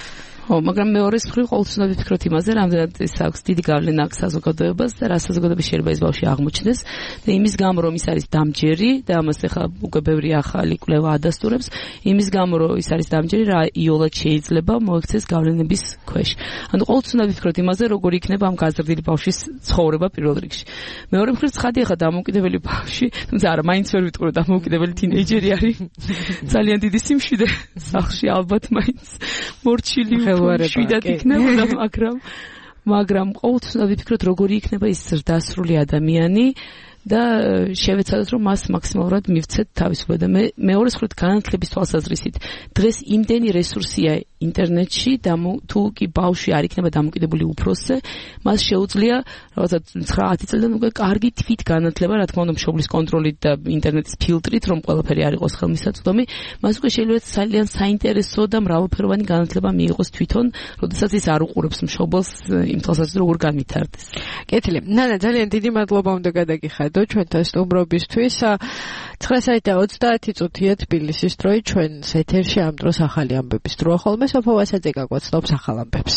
მაგრამ მეორეს მხრივ ყოველთვის უნდა ვიფიქროთ იმაზე, რამდენად ეს აქვს დიდი გავლენა აქვს საზოგადოებას და რა საზოგადოების შეიძლება ეს ბავშვი აღმოჩნდეს და იმის გამო რომ ის არის დამჯერი და ამას ახლა უკვე ბევრი ახალი კვლევა ადასტურებს, იმის გამო რომ ის არის დამჯერი, რა იოლად შეიძლება მოექცეს გავლენების ქვეშ. ანუ ყოველთვის უნდა ვიფიქროთ იმაზე, როგორ იქნება ამ გაზრდილი ბავშვის ცხოვრება პირველ რიგში. მეორე მხრივ ცხადი ახლა დამოუკიდებელი ბავშვი, თუმცა არა, მაინც ვერ ვიტყვი რომ დამოუკიდებელი თინეიჯერი არის. ძალიან დიდი სიმშვიდე სახლში ალბათ მაინც მორჩილი შვიდად იქნებოდა, მაგრამ ყოველთვის უნდა ვიფიქროთ, როგორი იქნება ის ზრდასრული ადამიანი და შევეცადოთ, რომ მას მაქსიმალურად მივცეთ თავისუფლება და მეორე მხრივ განათლების თვალსაზრისით დღეს იმდენი რესურსია ინტერნეტში და თუ კი ბავშვი არ იქნება დამოკიდებული უფროსზე, მას შეუძლია რაღაცა 9-10 წლიდან უკვე კარგი თვით განათლება, რა თქმა უნდა, მშობლის კონტროლით და ინტერნეტის ფილტრით, რომ ყველაფერი არ იყოს ხელმისაწვდომი, მას უკვე შეიძლება ძალიან საინტერესო და მრავალფეროვანი განათლება მიიღოს თვითონ, როდესაც ის არ უყურებს მშობელს იმ თვალსაზრისით, როგორ განვითარდეს. კეთილი. ნანა, ძალიან დიდი მადლობა უნდა გადაგიხადო ჩვენთან სტუმრობისთვის. 9:30 წუთია თბილისის დროით ჩვენს ეთერში ამ დროს ახალი ამბების დროა ხოლმე. სოფო ვასაძე გაგვაცნობს ახალ ამბებს.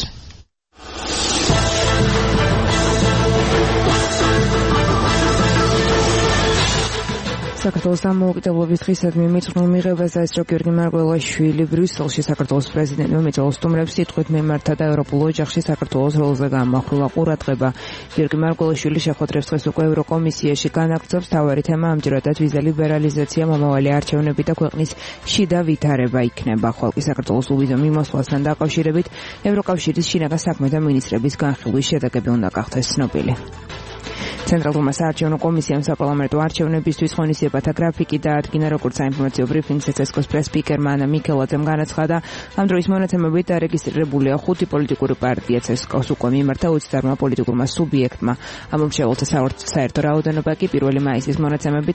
საქართველოს დამოუკიდებლობის დღისადმი მიძღვნილ მიღებას დაესწრო გიორგი მარგველაშვილი ბრიუსელში საქართველოს პრეზიდენტმა მეწოულ სტუმრებს სიტყვით მიმართა და ევროპულ ოჯახში საქართველოს როლზე გამახვილა ყურადღება. გიორგი მარგველაშვილი შეხვედრებს დღეს უკვე ევროკომისიაში განაგრძობს. მთავარი თემა ამჯერადაც ვიზა ლიბერალიზაცია, მომავალი არჩევნები და ქვეყნის შიდა ვითარება იქნება. ხვალკი საქართველოს უვიზო მიმოსვლასთან დაკავშირებით ევროკავშირის შინაგან საქმეთა მინისტრების განხილვის შედეგები უნდა გახდეს ცნობილი. ცენტრალურმა საარჩევნო კომისიამ საპარლამენტო არჩევნებისთვის ღონისძიებათა გრაფიკი დაადგინა, როგორც საინფორმაციო ბრიფინგს ΕЦესკოს პრეს-სპიკერმა ანა მიქელაძემ განაცხადა. ამ დროის მონაცემებით დარეგისტრირებულია 5 პოლიტიკური პარტია. ΕЦესკოს უკვე მიმართა 20 პოლიტიკურმა სუბიექტმა. ამომრჩეველთა საერთო რაოდენობა კი 1 მაისის მონაცემებით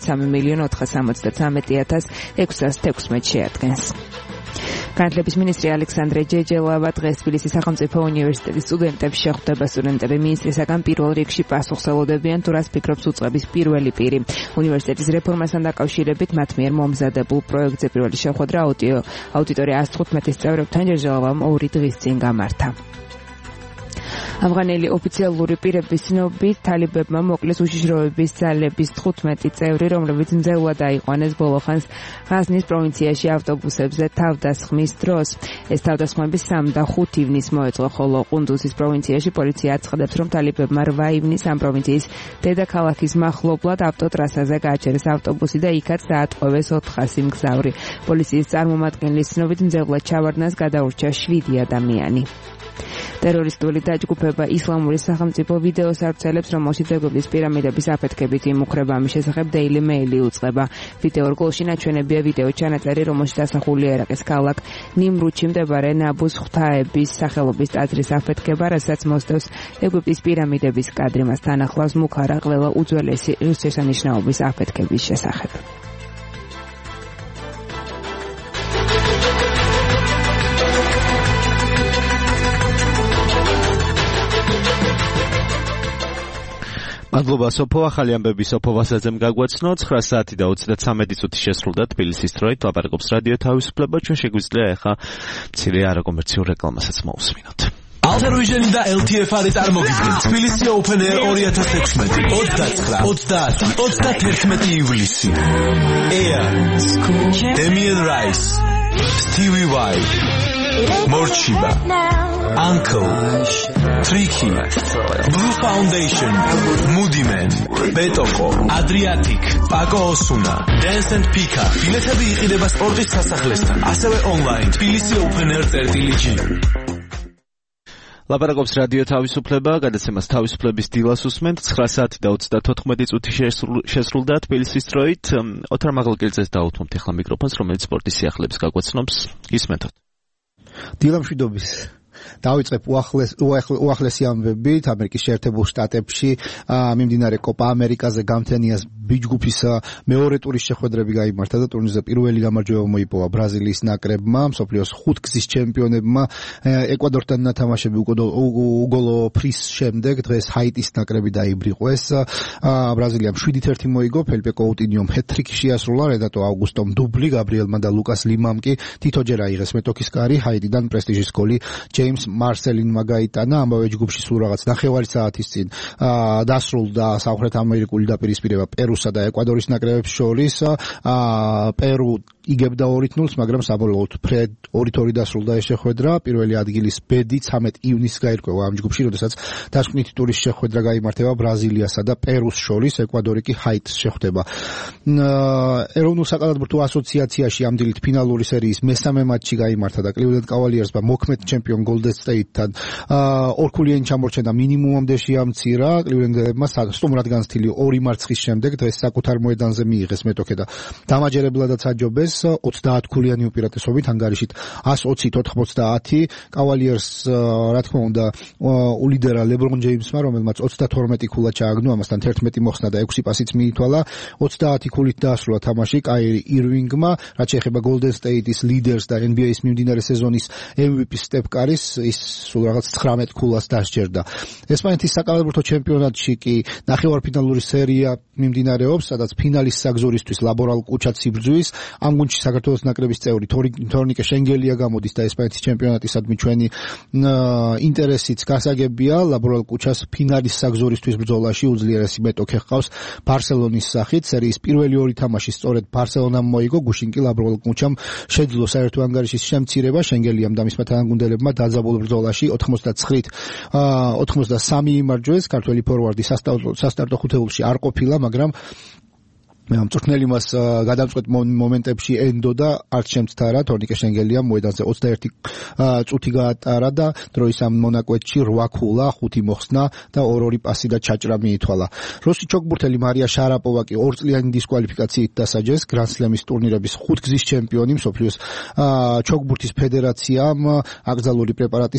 3,93,616 შეადგენს. განათლების მინისტრი ალექსანდრე ჯეჯელავა დღეს თბილისის სახელმწიფო უნივერსიტეტის სტუდენტებს შეხვდება. სტუდენტები მინისტრისაგან პირველ რიგში პასუხს ელოდებიან, თუ რას ფიქრობს უწყების პირველი პირი. უნივერსიტეტის რეფორმასთან დაკავშირებით მათ მიერ მომზადებულ პროექტზე პირველი შეხვედრა აუდიტორია 115 წევრებთან ჯეჯელავამ 2 დღის წინ გამართა. ავღანელი ოფიციალური პირების ცნობით თალიბებმა მოკლეს უშიშროების ძალების 15 წევრი, რომლებიც მძევლად აიყვანეს ბოლოხანს ღაზნის პროვინციაში ავტობუსებზე თავდასხმის დროს. ეს თავდასხმები 3 და 5 ივნის მოეწყო, ხოლო ყუნდუსის პროვინციაში პოლიცია აცხადებს, რომ თალიბებმა 8 ივნის ამ პროვინციის დედაქალაქის მახლობლად ავტოტრასაზე გააჩერეს ავტობუსი და იქაც დაატყვევეს 400 მგზავრი. პოლიციის წარმომადგენლის ცნობით მძევლად ჩავარდნას გადაურჩა 7 ადამიანი. ტერორისტული დაჯგუფება ისლამური სახელმწიფო ვიდეოს ავრცელებს, რომელშიც ეგვიპტის პირამიდების აფეთქებით იმუქრება. ამის შესახებ Daily Mail უწყება. ვიდეო რგოლში ნაჩვენებია ვიდეო ჩანაწერი, რომელშიც დასახულია ერაყის ქალაქ ნიმრუდში მდებარე ნაბუს ღვთაების სახელობის ტაძრის აფეთქება, რასაც მოსდევს ეგვიპტის პირამიდების კადრი. მასთან ახლავს მუქარა ყველა უძველესი ღირსშესანიშნაობის აფეთქების შესახებ. მადლობა სოფო, ახალი ამბები სოფო ვასაძემ გაგვაცნო. 9:23 წუთი შესრულდა თბილისის დროით. ლაპარაკობს რადიო თავისუფლება. ჩვენ შეგვიძლია ახლა მცირე არაკომერციულ რეკლამასაც მოусმინოთ. Alter-Vision და LTFR წარმოგიდგენ თბილისი Open Air 2016 29-31 ივლისი. Air, Damien Rice, Stevie Wonder, Morchiba, Uncle, Tricky, Blue Foundation, Moody Man, Betoko, Adriatic, Paco Osuna, Dance and Pika. ბილეთები იყიდება სპორტის სასახლესთან, ასევე online თბილისი Open Air.gr. ლაპარაკობს რადიო თავისუფლება, გადაცემას თავისუფლების დილას უსმენთ. 9:24 წუთი შესრულდა თბილისის დროით. ოთარ მაღალკელიძეს დაუთმობთ ახლა მიკროფონს, რომელიც სპორტის სიახლეებს გაგვაცნობს. გისმენთ. დილამშვიდობის დავიწყებ უახლესი ამბებით. ამერიკის შეერთებულ შტატებში მიმდინარე კოპა ამერიკაზე გამთენიას ბიჯგუფის მეორე ტურის შეხვედრები გაიმართა და ტურნირზე პირველი გამარჯვება მოიპოვა ბრაზილიის ნაკრებმა. მსოფლიოს 5 გზის ჩემპიონებმა ეკვადორთან ნათამაშები უგოლო ფრის შემდეგ დღეს ჰაიტის ნაკრები დაიბრიყვეს. ბრაზილიამ 7-1 მოიგო, ფელიპე კოუტინიომ ჰეტ-ტრიკი შეასრულა, რენატო აუგუსტომ დუბლი, გაბრიელმა და ლუკას ლიმამ კი თითოჯერ აიღეს მეტოქის კარი. ჰაიტიდან პრესტიჟის გოლი ჯეიმს ჯეიმს მარსელინმა გაიტანა ამავე ჯგუფში სულ რაღაც ნახევარი საათის წინ დასრულდა სამხრეთ ამერიკული დაპირისპირება პერუსა და ეკვადორის ნაკრებებს შორის. პერუ იგებდა 2-0, მაგრამ საბოლოოდ 2-2 დასრულდა ეს შეხვედრა. პირველი ადგილის ბედი 13 ივნისს გაირკვევა ამ ჯგუფში, როდესაც დასკვნითი ტურის შეხვედრა გაიმართება ბრაზილიასა და პერუს შორის, ეკვადორი კი ჰაიტს შეხვდება. ეროვნულ საკალათბურთო ასოციაციაში ამ დილით ფინალური სერიის მესამე მატჩი გაიმართა და კლივლენდ კავალიერსმა მოქმედ ჩემპიონ გოლდენ სტეიტთან ორქულიანი ჩამორჩენა მინიმუმამდე შეამცირა. კლივლენდებმა სტუმრად განცდილი 2 მარცხის შემდეგ დღეს საკუთარ მოედანზე მიიღეს მეტოქე და დამაჯერებლადაც აჯობეს 30 ქულიანი უპირატესობით ანგარიშით 120-90. კავალიერს რა თქმა უნდა ულიდერა ლებრონ ჯეიმსმა, რომელმაც 32 ქულა ჩააგნო, ამასთან 11 მოხსნა და 6 პასიც მიითვალა. 30 ქულით დაასრულა თამაში კაირი ირვინგმა, რაც შეეხება გოლდენ სტეიტის ლიდერს და NBA-ის მიმდინარე სეზონის MVP-ს სტეფ კარის, ის სულ რაღაც 19 ქულას დასჯერდა. ესპანეთის საკალათბურთო ჩემპიონატში კი ნახევარფინალური სერია მიმდინარეობს, სადაც ფინალის საგზურისთვის ლაბორალ კუჩაც იბრძვის. ამ გუნდში საქართველოს ნაკრების წევრი თორნიკე შენგელია გამოდის და ესპანეთის ჩემპიონატისადმი ჩვენი ინტერესიც გასაგებია. ლაბორალ კუჩას ფინალის საგზურისთვის ბრძოლაში უძლიერესი მეტოქე ჰყავს ბარსელონის სახით. სერიის პირველი 2 თამაში სწორედ ბარსელონამ მოიგო, გუშინ კი ლაბორალ კუჩამ შეძლო საერთო ანგარიშის შემცირება. შენგელიამ და მისმა თანაგუნდელებმა დაძაბულ ბრძოლაში 89-83 იმარჯვეს. ქართველი ფორვარდი სასტარტო ხუთეულში არ ყოფილა, მაგრამ მწვრთნელი მას გადამწყვეტ მომენტებში ენდო და არც შემცდარა. თორნიკე შენგელიამ მოედანზე 21 წუთი გაატარა და დროის ამ მონაკვეთში 8 ქულა, 5 მოხსნა და 2 პასი და ჩაჭრა მიითვალა. რუსი ჩოგბურთელი მარია შარაპოვა კი 2 წლიანი დისკვალიფიკაციით დასაჯეს. გრანდსლემის ტურნირების 5 გზის ჩემპიონი, მსოფლიოს ჩოგბურთის ფედერაციამ აკრძალული პრეპარატის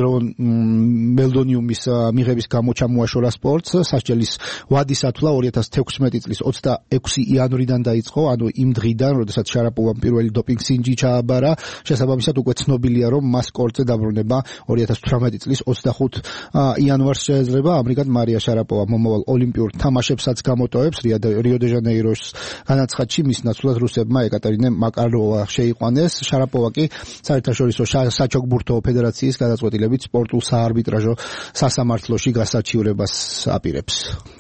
მელდონიუმის მიღების გამო ჩამოაშორა სპორტს. სასჯელის ვადის ათვლა 2016 წლის 26 იანვრიდან დაიწყო, ანუ იმ დღიდან, როდესაც შარაპოვამ პირველი დოპინგ სინჯი ჩააბარა. შესაბამისად უკვე ცნობილია, რომ მას კორტზე დაბრუნება 2018 წლის 25 იანვარს შეეძლება. ამრიგად მარია შარაპოვა მომავალ ოლიმპიურ თამაშებსაც გამოტოვებს. რიო დე ჟანეიროს განაცხადში მის ნაცვლად რუსებმა ეკატერინე მაკაროვა შეიყვანეს. შარაპოვა კი საერთაშორისო საჩოგბურთო ფედერაციის გადაწყვეტილებით სპორტულ საარბიტრაჟო სასამართლოში გასაჩივრებას აპირებს.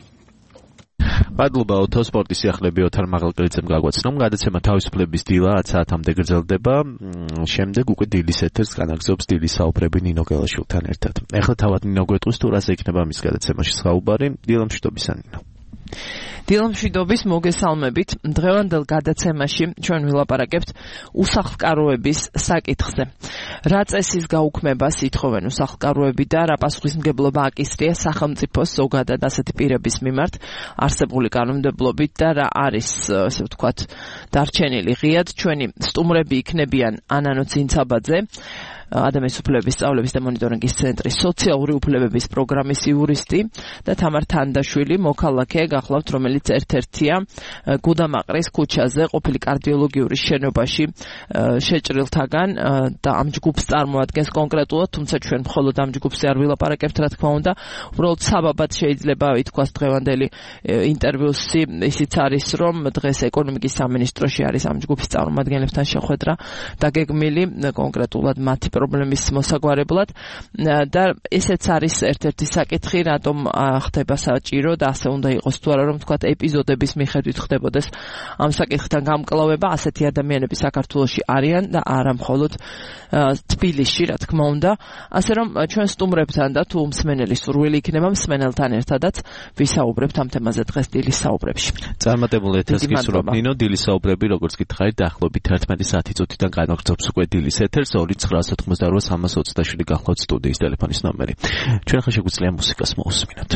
მადლობა ოთო, სპორტის სიახლეები ოთარ მაღალკელიძემ გაგვაცნო. გადაცემა თავისუფლების დილა 10 საათამდე გრძელდება. შემდეგ უკვე დილის ეთერს განაგზობს დილის საუბრები ნინო გელაშვილთან ერთად. ეხლა თავად ნინო გვეტყვის თუ რაზე იქნება მის გადაცემაში საუბარი. დილამშვიდობისა ნინო. დილამშვიდობის მოგესალმებით. დღევანდელ გადაცემაში ჩვენ ვილაპარაკებთ უსახლკაროების საკითხზე. რა წესის გაუქმებას ითხოვენ უსახლკაროები და რა პასუხისმგებლობა აკისრია სახელმწიფოს ზოგადად ასეთი პირების მიმართ არსებული კანონმდებლობით და რა არის, ასე ვთქვათ, დარჩენილი ღიად. ჩვენი სტუმრები იქნებიან ანანო ცინცაბაძე, ადამიანის უფლებების სწავლების და მონიტორინგის ცენტრის სოციალური უფლებების პროგრამის იურისტი და თამარ თანდაშვილი, მოქალაქე, გახლავთ, რომელიც ერთ-ერთია გუდამაყრის ქუჩაზე ყოფილი კარდიოლოგიური შენობაში შეჭრილთაგან და ამ ჯგუფს წარმოადგენს კონკრეტულად, თუმცა ჩვენ მხოლოდ ამ ჯგუფზე არ ვილაპარაკებთ, რა თქმა უნდა. უბრალოდ საბაბად შეიძლება ითქვას დღევანდელი ინტერვიუსი ისიც არის, რომ დღეს ეკონომიკის სამინისტროში არის ამ ჯგუფის წარმომადგენლებთან შეხვედრა დაგეგმილი კონკრეტულად მათი პრობლემის მოსაგვარებლად და ესეც არის ერთ-ერთი საკითხი, რატომ ხდება საჭირო და ასე უნდა იყოს თუ არა, რომ თქვათ ეპიზოდების მიხედვით ხდებოდეს ამ საკითხთან გამკლავება. ასეთი ადამიანები საქართველოში არიან და არა მხოლოდ თბილისში, რა თქმა უნდა. ასე რომ ჩვენ სტუმრებთან და თუ მსმენელის სურვილი იქნება, მსმენელთან ერთადაც ვისაუბრებთ ამ თემაზე დღეს დილის საუბრებში. წარმატებულ ეთერს გისურვებთ ნინო. დილის საუბრები, როგორც გითხარით, დაახლოებით 11 საათი წუთიდან განაგრძობს უკვე დილის ეთერს 2-9-88-327 გახლავთ სტუდიის ტელეფონის ნომერი. ჩვენ ხა შეგვიძლია მუსიკას მოусმინოთ.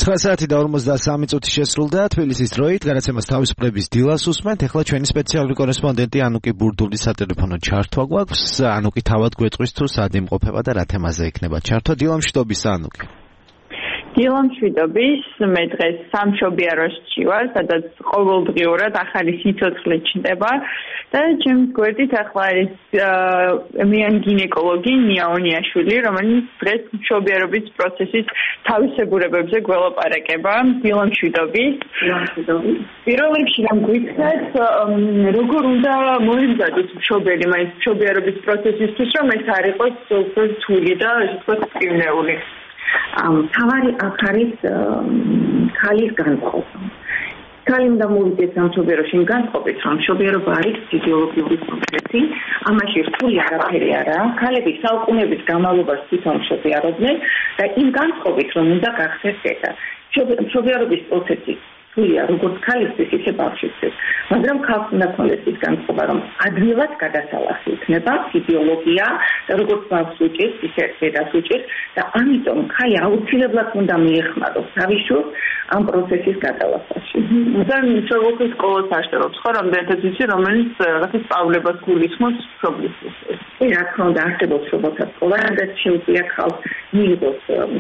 9 საათი და 53 წუთი შესრულდა თბილისის დროით, გადაცემას თავისუფლების დილას უსმენთ. ეხლა ჩვენი სპეციალური კორესპონდენტი ანუკი ბურდულის სატელეფონო ჩართვა გვაქვს. ანუკი თავად გვეწყვის თუ სად იმყოფება და რა თემაზე იქნება ჩართვა. დილამშვიდობის ანუკი. დილამშვიდობის, მე დღეს სამშობიაროში ვარ, სადაც ყოველდღიურად ახალი სიცოცხლე ჩნდება და ჩემს გვერდით ახლა არის მიან გინეკოლოგი ნია ონიაშვილი, რომელიც დღეს მშობიარობის პროცესის თავისებურებებზე გველაპარაკება. დილამშვიდობის. პირველ რიგში რომ გითხრათ, როგორ უნდა მოიმზადოს მშობელი მაინც მშობიარობის პროცესისთვის, რომ ეს არ იყოს უფრო რთული და ესე ვთქვათ კრიმინალური. თავარი აქ არის ქალის განწყობა. ქალი უნდა მოვიდეს სამშობიაროში განწყობით, რომ მშობიარობა არის ფიზიოლოგიური პროცესი, ამაში რთული არაფერი არაა. ქალები საუკუნეების განმავლობაში თვითონ მშობიარობდნენ და იმ განწყობით, რომ უნდა გახდეს დედა. მშობიარობის პროცესი სულია როგორც ქალისთვის, ისე ბავშვისთვის. მაგრამ ქალს უნდა ქონდეს ის განწყობა, რომ ადვილად გადასალახი იქნება ფიზიოლოგია და როგორც ბავშვს უჭირს, ისე დედას უჭირს და ამიტომ ქალი აუცილებლად უნდა მიეხმაროს თავის შვილს ამ პროცესის გადალახაში. და მშობლის სკოლას აღწერობს ხო, რამდენადაც იცი, რომელიც რაღაცა სწავლებას გულისხმობს მშობლისთვის. რა თქმა უნდა, არსებობს მშობელთა სკოლა, სადაც შეუძლია ქალს მიიღოს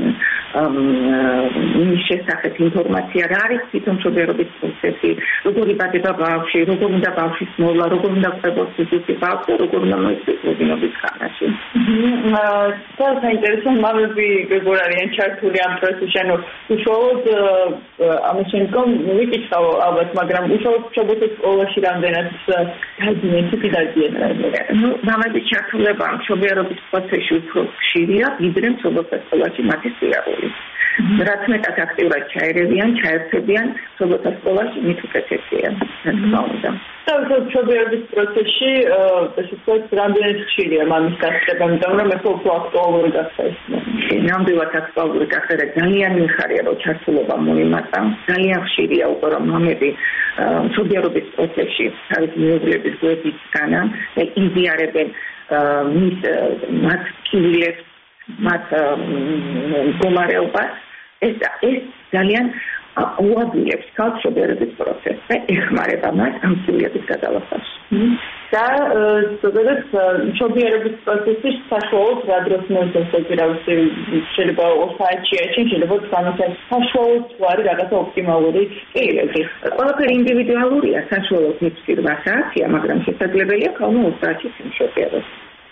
იმის შესახებ ინფორმაცია, რა არის თვითონ მშობიარობის პროცესი, როგორ იბადება ბავშვი, როგორ უნდა ბავშვის მოვლა, როგორ უნდა ყვებოს სიცოცხლე ბავშვი, როგორ უნდა მოიქცეს მოდინობის ხანაში. და საინტერესო მამები როგორ არიან ჩართული ამ პროცესში, ანუ უშუალოდ ამის შემდგომ ვიკითხავ ალბათ, მაგრამ უშუალოდ მშობლთა სკოლაში რამდენად დადიან, თუ დადიან. ნუ მამების ჩართულება მშობიარობის პროცესში უფრო ხშირია, ვიდრე მშობლთა სკოლაში მათი სიარული. რაც მეტად აქტიურად ჩაერევიან, ჩაერთვებიან მშობლთა სკოლაში, მით უკეთესია. რა თქმა უნდა. და მშობიარობის პროცესში, ესე ვთქვათ, რამდენად ხშირია მამის გასწრება, იმიტომ რომ ეს უფრო აქტუალური გახდა ეს. ნამდვილად აქტუალური გახდა და ძალიან მიხარია, რომ ჩართულობა მოიმატა. ძალიან ხშირია უკვე, რომ მამები მშობიარობის პროცესში თავის მეუღლების გვერდით განან და იზიარებენ მათ კივილებს, მათ მდგომარეობას. ეს ძალიან უადვილებს ქალს მშობიარობის პროცესს და ეხმარება მას ამ კივილების გადალახაში. და ზოგადად მშობიარობის პროცესი საშუალოდ რა დროს მოიხსენიება, შეიძლება 2 საათში, შეიძლება 3 საათში, საშუალოდ ვარი რაღაცა ოპტიმალური პერიოდი. ყველაფერი ინდივიდუალურია, საშუალოდ 8 საათია, მაგრამ შესაძლებელია ქალმა 2 საათში მშობიაროს.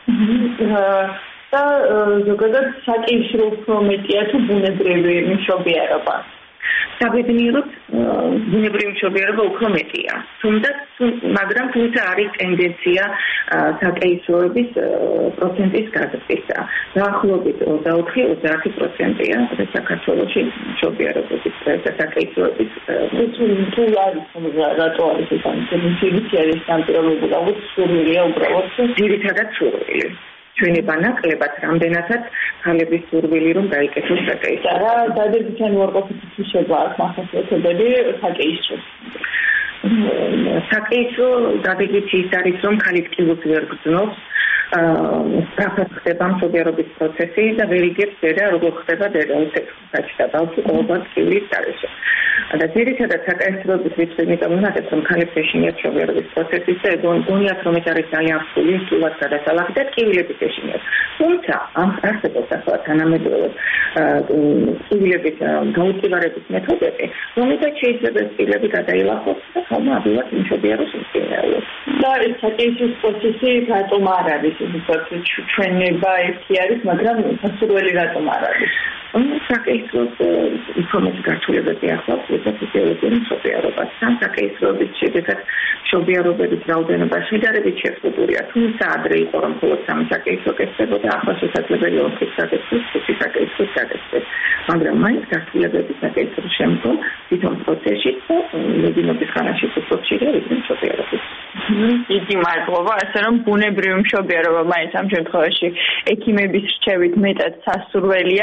და ზოგადად საკითხი უფრო მეტია თუ ბუნებრივი მშობიარობა. საბედნიეროდ ბუნებრივი მშობიარობა უფრო მეტია. მაგრამ თუმცა არის ტენდენცია საკეისროების პროცენტის გაზრდისა. დაახლოებით 24-30%-ია საქართველოში მშობიარობების საკეისროების თუ არის რატო არის ეს ამიტომი არის სამწუხაროდ ალბათ სურვილია უბრალოდ ძირითადად სურვილი. ჩვენება ნაკლებად რამდენადაც ქალების სურვილი რომ გაიკეთოს საკეისრო. რა დადებითი უარყოფითი შეება აქვს მახასიათებელი საკეისროს. საკეისრო დადებითი ის არის რომ ქალი ტკივილს ვერ გრძნობს, სწრაფად ხდება მშობიარობის პროცესი და ვერ იგებს დედა როგორ ხდება დედა საჭი და ბავშვი ყოველგვარ ტკივილის გარეშე. და ძირითადად საკეისროების რიცხვი იმიტომ უნდათ რომ ქალებს ეშინიათ მშობიარობის პროცესის და გონიათ რომ ეს არის ძალიან რთული, სულად გადასალახი და ტკივილების ეშინიათ. თუმცა ამ არსებობს ახლა თანამედროვე ტკივილების გაუწევარების მეთოდები, რომლითაც შეიძლება ტკივილები გადაილახოს და ხალხმა ადვილად მშობიაროს იმსწინეულოს. და ეს საკეისროს პროცესი რატომ არ არის? ჩვენება ერთი არის, მაგრამ სასურველი რატომ არ არის? საკეისროს უფრო მეტი გართულებები ახლავს ფიზიოლოგიური მშობიარობას. სამ საკეისროების შედეგად მშობიარობების რაოდენობა შედარებით შეზღუდულია. თუმცა ადრე იყო რომ მხოლოდ 3 საკეისრო კეთდებოდა, ახლა შესაძლებელია 4 საკეისრო, 5 საკეისრო გაკეთდეს. მაგრამ მაინც გართულებების საკეისროს შემდგომ თვითონ პროცესში და მედიცინის ხანაში უფრო ხშირია ვიდრე მშობიარობის. იგი მადლობა, ასე რომ ბუნებრივი მშობიარობა მაინც ამ შემთხვევაში ექიმების რჩევით მეტად სასურველია,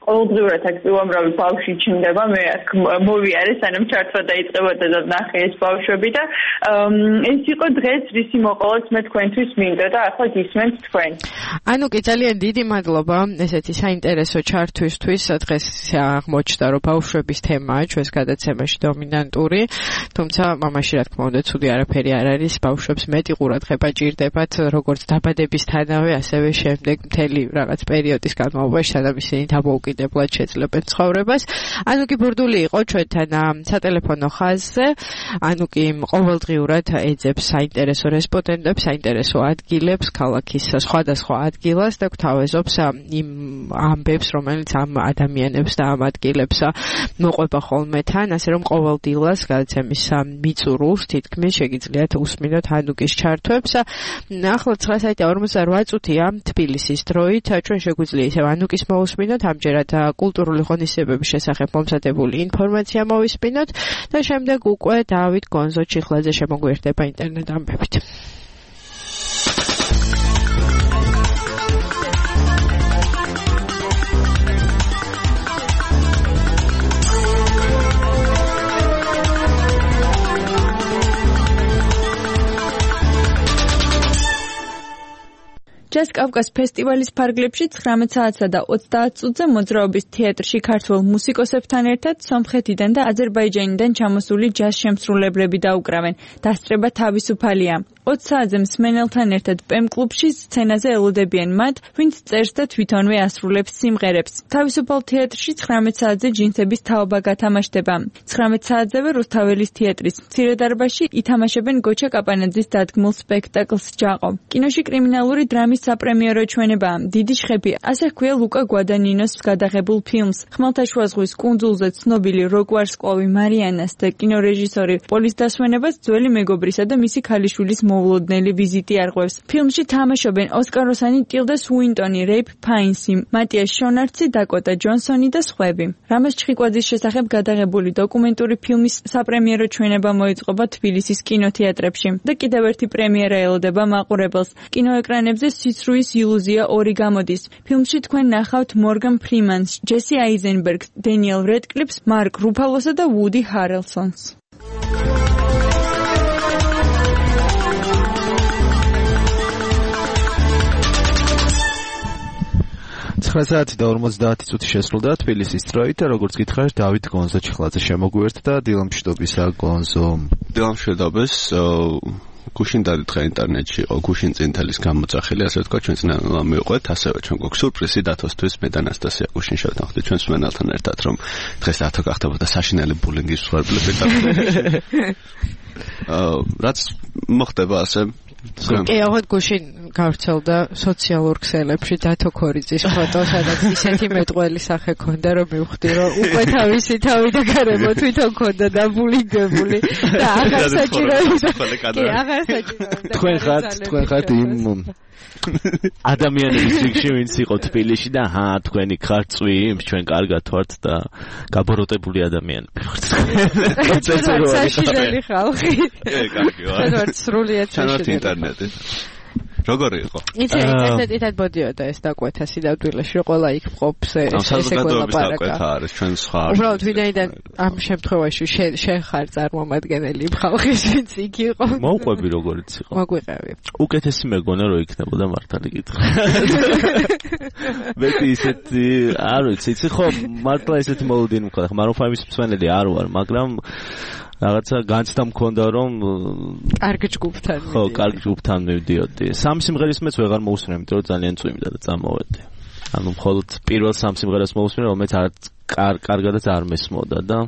ყოველდღიურად აქ უამრავი ბავშვი ჩნდება, მე აქ მოვიარე, სანამ ჩართვა დაიწყებოდა და ნახე ეს ბავშვები და ეს იყო დღეს, რისი მოყოლაც მე თქვენთვის მინდა და ახლა გისმენთ თქვენ. ანუ კი ძალიან დიდი მადლობა ესეთი საინტერესო ჩართვისთვის. დღეს აღმოჩნდა, რომ ბავშვების თემაა ჩვენს გადაცემაში დომინანტური, თუმცა მამაში რა თქმა უნდა ცუდი არაფერი არ არის, ბავშვებს მეტი ყურადღება ჭირდებათ, როგორც დაბადებისთანავე, ასევე შემდეგ მთელი რაღაც პერიოდის განმავლობაში, სადაც ისინი დამოუკიდებლად შეძლებენ ცხოვრებას. ანუ კი ბურდული იყო ჩვენთან სატელეფონო ხაზზე, ანუ კი ყოველდღიურად ეძებს საინტერესო რესპონდენტებს, საინტერესო ადგილებს, ქალაქის სხვადასხვა ადგილას და გვთავაზობს იმ ამბებს, რომელიც ამ ადამიანებს და ამ ადგილებს მოყვება ხოლმე თან, ასე რომ ყოველ დილას გადაცემის მიწურულს თითქმის შეგიძლიათ უსმინოთ ანუკის ჩართვებს. ახლა 9:48 წუთია თბილისის დროით, ჩვენ შეგვიძლია ისევ ანუკის მოусმინოთ, ამჯერად კულტურული ღონისძიებების შესახებ მომზადებული ინფორმაცია მოვისმინოთ და შემდეგ უკვე დავით გონზო ჩიხლაძე შემოგვიერთდება ინტერნეტ ამბებით. ჯაზ კავკას ფესტივალის ფარგლებში 19 საათსა და 30 წუთზე მოძრაობის თეატრში ქართველ მუსიკოსებთან ერთად სომხეთიდან და აზერბაიჯანიდან ჩამოსული ჯაზ შემსრულებლები დაუკრავენ. დასწრება თავისუფალია. 20 საათზე მსმენელთან ერთად პემ კლუბში სცენაზე ელოდებიან მათ, ვინც წერს და თვითონვე ასრულებს სიმღერებს. თავისუფალ თეატრში 19 საათზე ჯინსების თაობა გათამაშდება. 19 საათზევე რუსთაველის თეატრის მცირე დარბაზში ითამაშებენ გოჩა კაპანაძის დადგმულ სპექტაკლს ჯაყო. კინოში კრიმინალური დრამის საპრემიერო ჩვენებაა. დიდი შხები, ასე ჰქვია ლუკა გვადანინოს გადაღებულ ფილმს. ხმელთაშუა ზღვის კუნძულზე ცნობილი როკვარსკვლავი მარიანას და კინორეჟისორი პოლის დასვენებას ძველი მეგობრისა და მისი ქალიშვილის მოულოდნელი ვიზიტი არღვევს. ფილმში თამაშობენ ოსკაროსანი ტილდა სუინტონი, რეიფ ფაინსი, მატიას შონარცი, დაკოტა ჯონსონი და სხვები. რამაზ ჩხიკვაძის შესახებ გადაღებული დოკუმენტური ფილმის საპრემიერო ჩვენება მოიწყობა თბილისის კინოთეატრებში და კიდევ ერთი პრემიერა ელოდება მაყურებელს. კინოეკრანებზე სიცრუის ილუზია 2 გამოდის. ფილმში თქვენ ნახავთ მორგან ფრიმანს, ჯესი აიზენბერგს, დენიელ რედკლიფს, მარკ რუფალოსა და ვუდი ჰარელსონს. 9:50 წუთი შესრულდა თბილისის დროით და როგორც გითხარით, დავით გონზო ჩიხლაძე შემოგვიერთდა. დილამშვიდობისა გონზო. დილამშვიდობეს. გუშინ დადითხა ინტერნეტში იყო გუშინ წინთელის გამოძახილი, ასე ვთქვა, ჩვენ წინა მივყვეთ, ასევე ჩვენ გვაქვს სურპრიზი დათოსთვის, მე და ანასტასია გუშინ შევთანხმდით ჩვენს მსმენელთან ერთად, რომ დღეს დათო გახდებოდა საშინელი ბულინგის მსხვერპლი. რაც მოხდება ასე კი, აღარ გუშინ გავრცელდა სოციალურ ქსელებში დათო ქორიძის ფოტო, სადაც ისეთი მეტყველი სახე ქონდა, რომ მივხვდი, რომ უკვე თავისი თავი და გარემო თვითონ ქონდა დაბულინგებული და აღარ საჭიროა. კი, აღარ საჭიროა. თქვენ ხართ იმ ადამიანების რიგში, ვინც იყო თბილისში და თქვენი ხართ წვიმს, ჩვენ კარგად ვართ და გაბოროტებული ადამიანები ვართ. საშინელი ხალხი. კი, კარგი ვარ. ჩვენ ვართ სრულიად საშინელი. ინტერნეტი. როგორი იყო? იცი, ინტერნეტით ბოდიოდა ეს დაკვეთა სინამდვილეში, ყველა იქ ყოფს ესე გველაპარაკა. არის ჩვენ სხვა. უბრალოდ ვინაიდან ამ შემთხვევაში შენ ხარ წარმომადგენელი იმ ხალხის, ვინც იქ იყო. მოუყვები როგორიც იყო. მოგვიყევი. უკეთესი მეგონა რო იქნებოდა მართალი კითხვა. მე ისეთი არ ვიცი, იცი ხო, მართლა ესეთი მოლოდინი მქონდა, მაროფაიმის მსმენელი არ ვარ, მაგრამ რაღაცა განცდა მქონდა რომ კარგ ჯგუფთან ხო, კარგ ჯგუფთან მივდიოდი. სამ სიმღერას მეც ვეღარ მოусმინე, იმიტომ რომ ძალიან წვიმდა და წამოვედი. ანუ მხოლოდ პირველ სამ სიმღერას მოусმინე, რომელიც კარგადაც არ მესმოდა და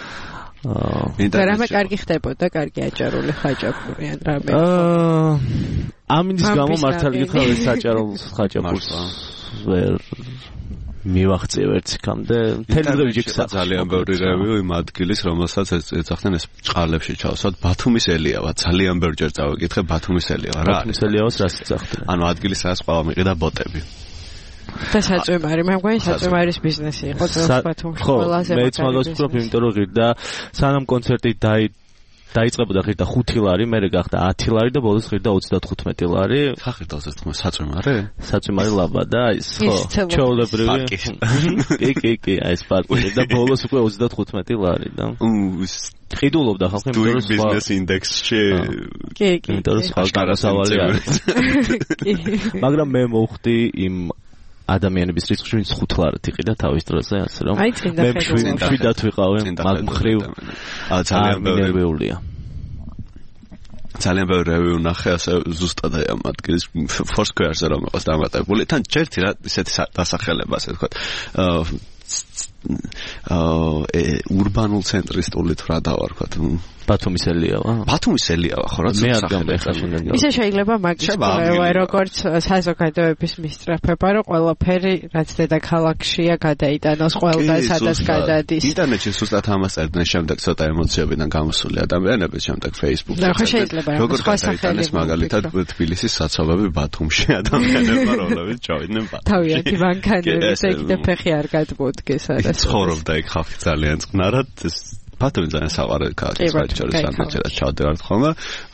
რამე კარგი ხდებოდა, კარგი აჭარული ხაჭაპური ან რამე. ამინის გამო მართალი გითხრა ეს საჭაროლს ხაჭაპურს ვერ მივახცე ვერციკამდე თელევიზიაზე ძალიან ბევრი რევიუ იმ ადგილის რომელსაც ეძახდნენ ეს ჭყალებში ჩავსვათ ბათუმის ელიავა ძალიან ბევრჯერ წავიკითხე ბათუმის ელიავა რა ბათუმის ელიავას რას ეძახდნენ ანუ ადგილის რას ყველა მიყიდა ბოტები და საწვიმარი მე მგონი საწვიმარის ბიზნესი იყო ბათუმში ყველაზე მეც მაგას ვფიქრობ იმიტომ რომ ღირდა სანამ კონცერტი დაიწყებოდა ღირდა 5 ლარი, მერე გახდა 10 ლარი და ბოლოს ღირდა 35 ლარი. ხახირდა 35 საწვიმარე? საწვიმარე ლაბადა, ის ხო. ჩაოლებრივი. კი, აი ეს პარკი და ბოლოს უკვე 35 ლარი და. ყიდულობდა ხალხი იმიტომ რომ business index-ში. კი. იმიტომ რომ სხვა გარასავალი არის. მაგრამ მე მოვხდი იმ ადამიანების რიცხვში, ვინც 5 ლარით იყიდა თავის დროზე, ასე რომ მე მშვიდად ვიყავი მაგ მხრივ. ძალიან ბევრია. ძალიან ბევრი რევიუ ნახე, ასე ზუსტად აი ამ ადგილის Foursquare-ზე რომ იყოს დამატებული. თან ჯერთი რა ისეთი დასახელება, ასე ვთქვათ. ურბანულ ცენტრისტული თუ რა დავარქვათ. ბათუმის ელიავა. ბათუმის ელიავა, ხო რა მე არ გამეხა შეგნებია. ისე შეიძლება მაგის ყველა როგორც საზოგადოების მისწრაფება, რომ ყველაფერი რაც დედაქალაქშია გადაიტანოს ყველგან სადაც გადადის. ინტერნეტში სუსტად ამას წერდნენ, შემდეგ ცოტა ემოციებიდან გამოსული ადამიანები, შემდეგ Facebook-ში. და ხო შეიძლება როგორ გადაიტანეს მაგალითად თბილისის საცობები ბათუმში ადამიანებმა, რომლებიც ჩავიდნენ ბათუმში. თავიანთი მანქანები და ფეხი არ გადმოდგეს არა. ცხოვრობდა იქ ხალხი ძალიან წყნარად. ბათუმი ძალიან საყვარელი ქალაქია, საერთოდ სანდუიჩერად ჩავდივართ ხოლმე.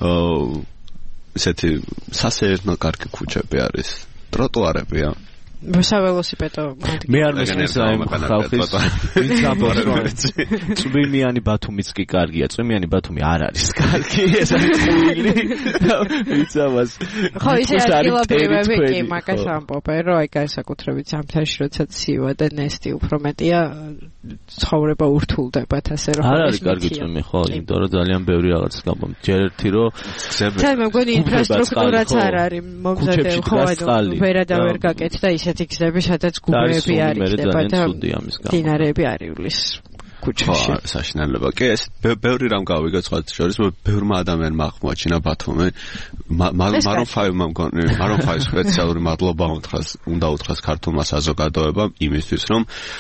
ესეთი სასეირნო კარგი ქუჩები არის, ტროტუარებია. საველოსიპედო მე არ მესმის აი ხალხის ვინც ამბობს წვიმიანი ბათუმიც კი კარგია, წვიმიანი ბათუმი არ არის კარგი, ეს არის ყუილი. ვინც ამას ხო ისე ადგილობრივები კი მაგას ამბობენ, რომ აი განსაკუთრებით ზამთარში როცა ცივა და ნესტი უფრო მეტია, ცხოვრება ურთულდებათ ასე რომ არ არის კარგი წვიმი, ხო, იმიტომ რომ ძალიან ბევრი რაღაც გამომდის. ჯერ ერთი რომ გზები თან მეგონი ინფრასტრუქტურაც არ არის მომზადებული, ხო ანუ ვერადავერ გაკეთდა და ისეთი გზები, სადაც გუბეები არიდება და დინარეები არიulis ქუჩაში. საშინელება. კი, ეს ბევრი რამ გავიგე სხვათა შორის, ბევრმა ადამიანმა აღმოაჩინა ბათუმი. Maroon 5-მა მგონი, Maroon 5 სპეციალური მადლობა უნდა უთხრას ქართულმა საზოგადოებამ იმისთვის, რომ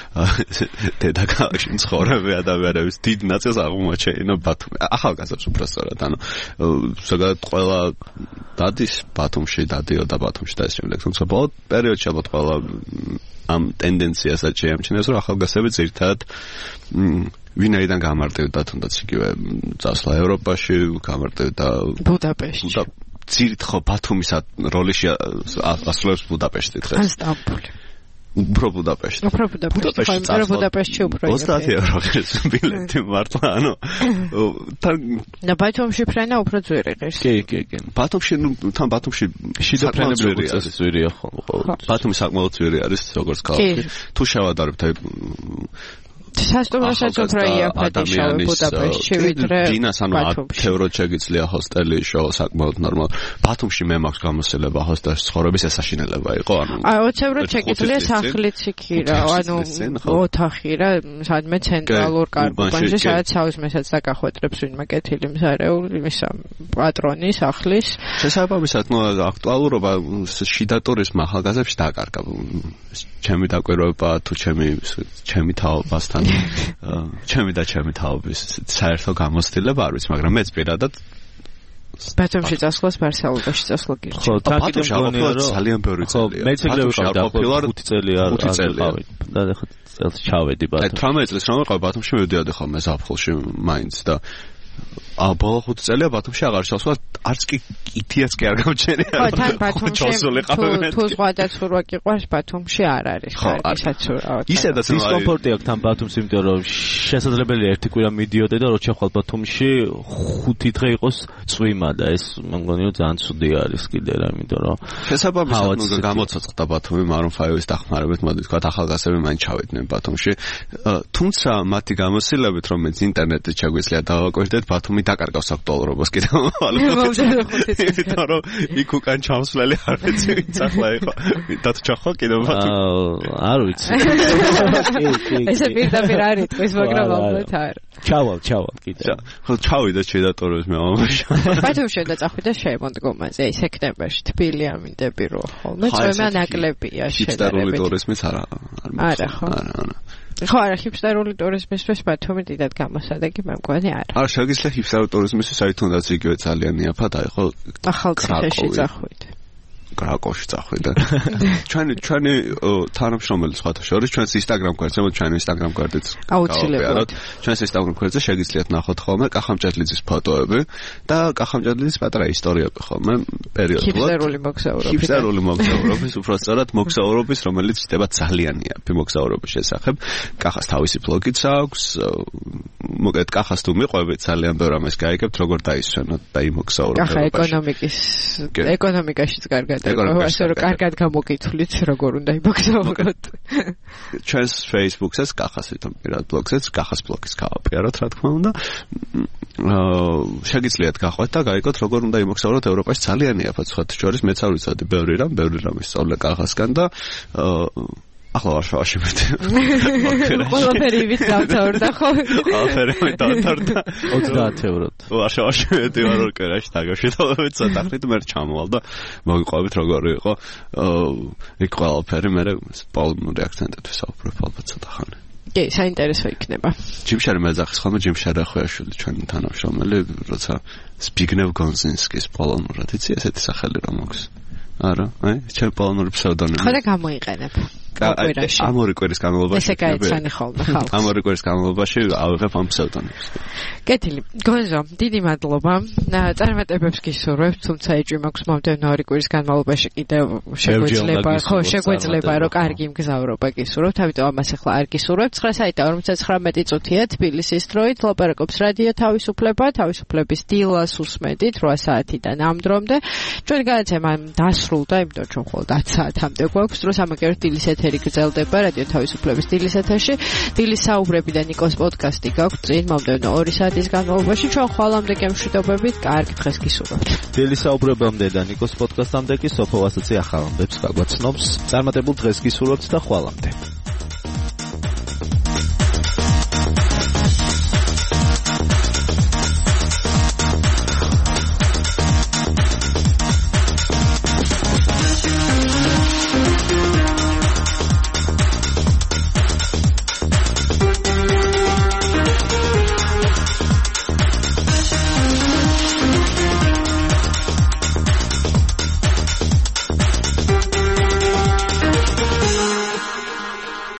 დედაქალაქში მცხოვრები ადამიანების დიდ ნაწილს აღმოაჩინა ბათუმი. ახალგაზრდებს უფრო სწორად, ანუ ზოგადად ყველა დადის ბათუმში, დადიოდა ბათუმში და ეს შემდეგ. თუმცა ბოლო პერიოდში ალბათ ყველა ამ ტენდენციასაც შეამჩნევს, რომ ახალგაზრდები ძირითადად ვინაიდან გამარტივდა თუნდაც იგივე წასვლა ევროპაში, გამარტივდა ბუდაპეშტში. ძირით ხო ბათუმის როლში ასრულებს ბუდაპეშტი დღეს. ან სტამბოლი. უფრო ბუდაპეშტი. უფრო ბუდაპეშტში უფრო 30 евро ღირს ბილეთი მართლა, ანუ და ბათუმში ფრენა უფრო ძვირი ღირს. კი. ბათუმში შიდა ფრენები როგორც ძვირია ხო. ბათუმი საკმაოდ ძვირი არის როგორც ქალაქი. თუ შევადარებთ აი სასტუმროსაც უფრო იაფად შევე ბუდაპეშტში ვიდრე დინას ანუ 10 ევროთ შეგიძლია ჰოსტელი შოუ საკმაოდ ნორმალ. ბათუმში მე მაქვს გამოსილება ჰოსტელში ცხოვრების ესაშინელება იყო, ანუ 20 ევროთ შეგიძლია სახლიც იქი რა, ანუ ოთახი რა, სადმე ცენტრალურ კარგობაში, სადაც საუზმესაც დაგახვეტრებს ვინმე კეთილი მზარეული, იმისა პატრონი სახლის. შესაბამისად, ნუ აქტუალურობა შიდა ტურიზმ ახალგაზრდებში დაკარგა. ჩემი დაკვირვება თუ ჩემი თაობასთან ჩემი თაობის საერთო გამოცდილება არ ვიცი, მაგრამ მეც პირადად ბათუმში წასვლას ბარსელონაში წასვლა გირჩევ. ხო, ბათუმში ალბათ ძალიან ბევრი წელია. მეც ეგრევე ვიყავი 5 წელი არ ვიყავი. და ახლა წელს ჩავედი ბათუმში. 18 წელს რომ ვიყავი ბათუმში, მივდიოდი ხოლმე ზაფხულში მაინც და ბოლო 5 წელია ბათუმში აღარ ჩავსვა, არც კი ითიაც კი არ გამჩენია. ხო, თან ბათუმში თუ სხვადასხვა გიყვარს ბათუმში არ არის კარგი საცურაო. ისედაც დისკომფორტი აქვს თან ბათუმში, იმიტომ რომ შესაძლებელია ერთი კვირა მიდიოდე და რო ჩახვალ ბათუმში 5 დღე იყოს წვიმა და ეს მე მგონი რომ ძალიან ცუდი არის კიდე რა, იმიტომ რომ შესაბამისად ნუ გამოცოცხლდა ბათუმი Maroon 5-ის დახმარებით, მოდი თქვა ახალგაზრდები მან ჩავედნენ ბათუმში. თუმცა მათი გამოსილებით რომ მეც ინტერნეტით შეგვიძლია დავაკვირდეთ, ბათუმი დაკარგავს აქტუალურობას კიდევ ალბათ. იმიტომ რომ იქ უკან ჩამსვლელი არ ვიცი ვინც ახლა იყო. დათ ჩახვა კიდევ ბათუმი. არ ვიცი. ესე პირდაპირ არ იტყვის, მაგრამ ალბათ არ. ჩავალ კიდე. ხო, ჩავიდა შიდა ტურიზმი ამაში. ბათუმში და წახვიდა შემოდგომაზე, აი სექტემბერში თბილი ამინდები რო ხოლმე წვემა ნაკლებია შედარებით. ჰიპსტერული ტურიზმის არა. არა ხო. ხო, არა, ჰიპსტერული ტურიზმისთვის ბათუმი დიდად გამოსადეგი მე მგონი არა. არა, შეგიძლია ჰიპსტერული ტურიზმისთვის აი თუნდაც იგივე ძალიან იაფად აი ხო ახალციხეში წახვიდე. კრაკოვში წახვიდა. ჩვენი თანამშრომელი სხვათა შორის ჩვენს Instagram გვერდზე, ჩვენ Instagram გვერდიც აუცილებლად. ჩვენს Instagram გვერდზე შეგიძლიათ ნახოთ ხოლმე კახამჭედლიძის ფოტოები და კახამჭედლიძის პატარა ისტორიები ხოლმე პერიოდულად. ჰიპსტერული მოგზაურობის, უბრალოდ მოგზაურობის, რომელიც ხდება ძალიან იაფი მოგზაურობის შესახებ. კახას თავისი ბლოგიც აქვს. მოგეთ კახას თუ მიყვებით, ძალიან ბევრ ამას გაიგებთ, როგორ დაისვენოთ და იმოგზაუროთ. კახა ეკონომიკაშიც კარგად. ასე რომ კარგად გამოგითვლით, როგორ უნდა იმოგზაუროთ. ჩვენს Facebook-საც, კახას თვითონ პირად ბლოგსაც, კახას ბლოგის გავაპიაროთ, რა თქმა უნდა. შეგიძლიათ გაყვეთ და გაიგოთ, როგორ უნდა იმოგზაუროთ ევროპაში. ძალიან იაფად სხვა შორის მეც არ ვიცოდი ბევრი რამ ისწავლე კახასგან და ახლა ვარშავაში მეტი. ყველაფერი ვით დავთავრდა ხო? ყველაფერი დავთავრდა 30 ევროთ. ვარშავაში მეტი ვარ ორკერაში დაგაშეთავებით ცოტა ხნით მე ჩამოვალ და მოგიყვებით როგორი იყო იქ ყველაფერი მე პოლონური აქცენტით ვისაუბრებ ალბათ ცოტა ხანი. კი, საინტერესო იქნება. ჯიმშარი მეძახის ხოლმე ჯიმშარი ახვიაშვილი ჩვენი თანამშრომელი, როცა Zbigniew Gonzinskis პოლონურად იცი ესეთი სახელი რომ აქვს. არა, ჩემ პოლონური ფსევდონიმი. ხო და გამოიყენებ. ამ ორი კვირის განმავლობაში ესე გაეცანი ხოლმე ხალხს. ამ ორი კვირის განმავლობაში ავიღებ ამ ფსევდონიმს. კეთილი. გონზო, დიდი მადლობა. წარმატებებს გისურვებთ, თუმცა ეჭვი მაქვს მომდევნო ორი კვირის განმავლობაში კიდევ შეგვეძლება რომ კარგი მგზავრობა გისურვებთ, ამიტომ ამას ახლა არ გისურვებთ. 9:59 წუთია თბილისის დროით ლაპარაკობს რადიო თავისუფლება, თავისუფლების დილას უსმენთ 8 საათიდან ამ დრომდე. ჩვენ განაცემა დასრულდა, იმიტომ რომ მხოლოდ 10 საათამდე გვაქვს დროს ამაგერად დილის ეთერი გრძელდება რადიო თავისუფლების დილის ეთერში. დილის საუბრები და ნიკოს პოდკასტი გაქვთ წინ მომდევნო 2 საათის განმავლობაში. ჩვენ ხვალამდე გემშვიდობებით, კარგი დღეს გისურვებთ. დილის საუბრებამდე და ნიკოს პოდკასტამდე კი სოფო ვასაცი ახალ ამბებს გაგვაცნობს. წარმატებულ დღეს გისურვებთ და ხვალამდე.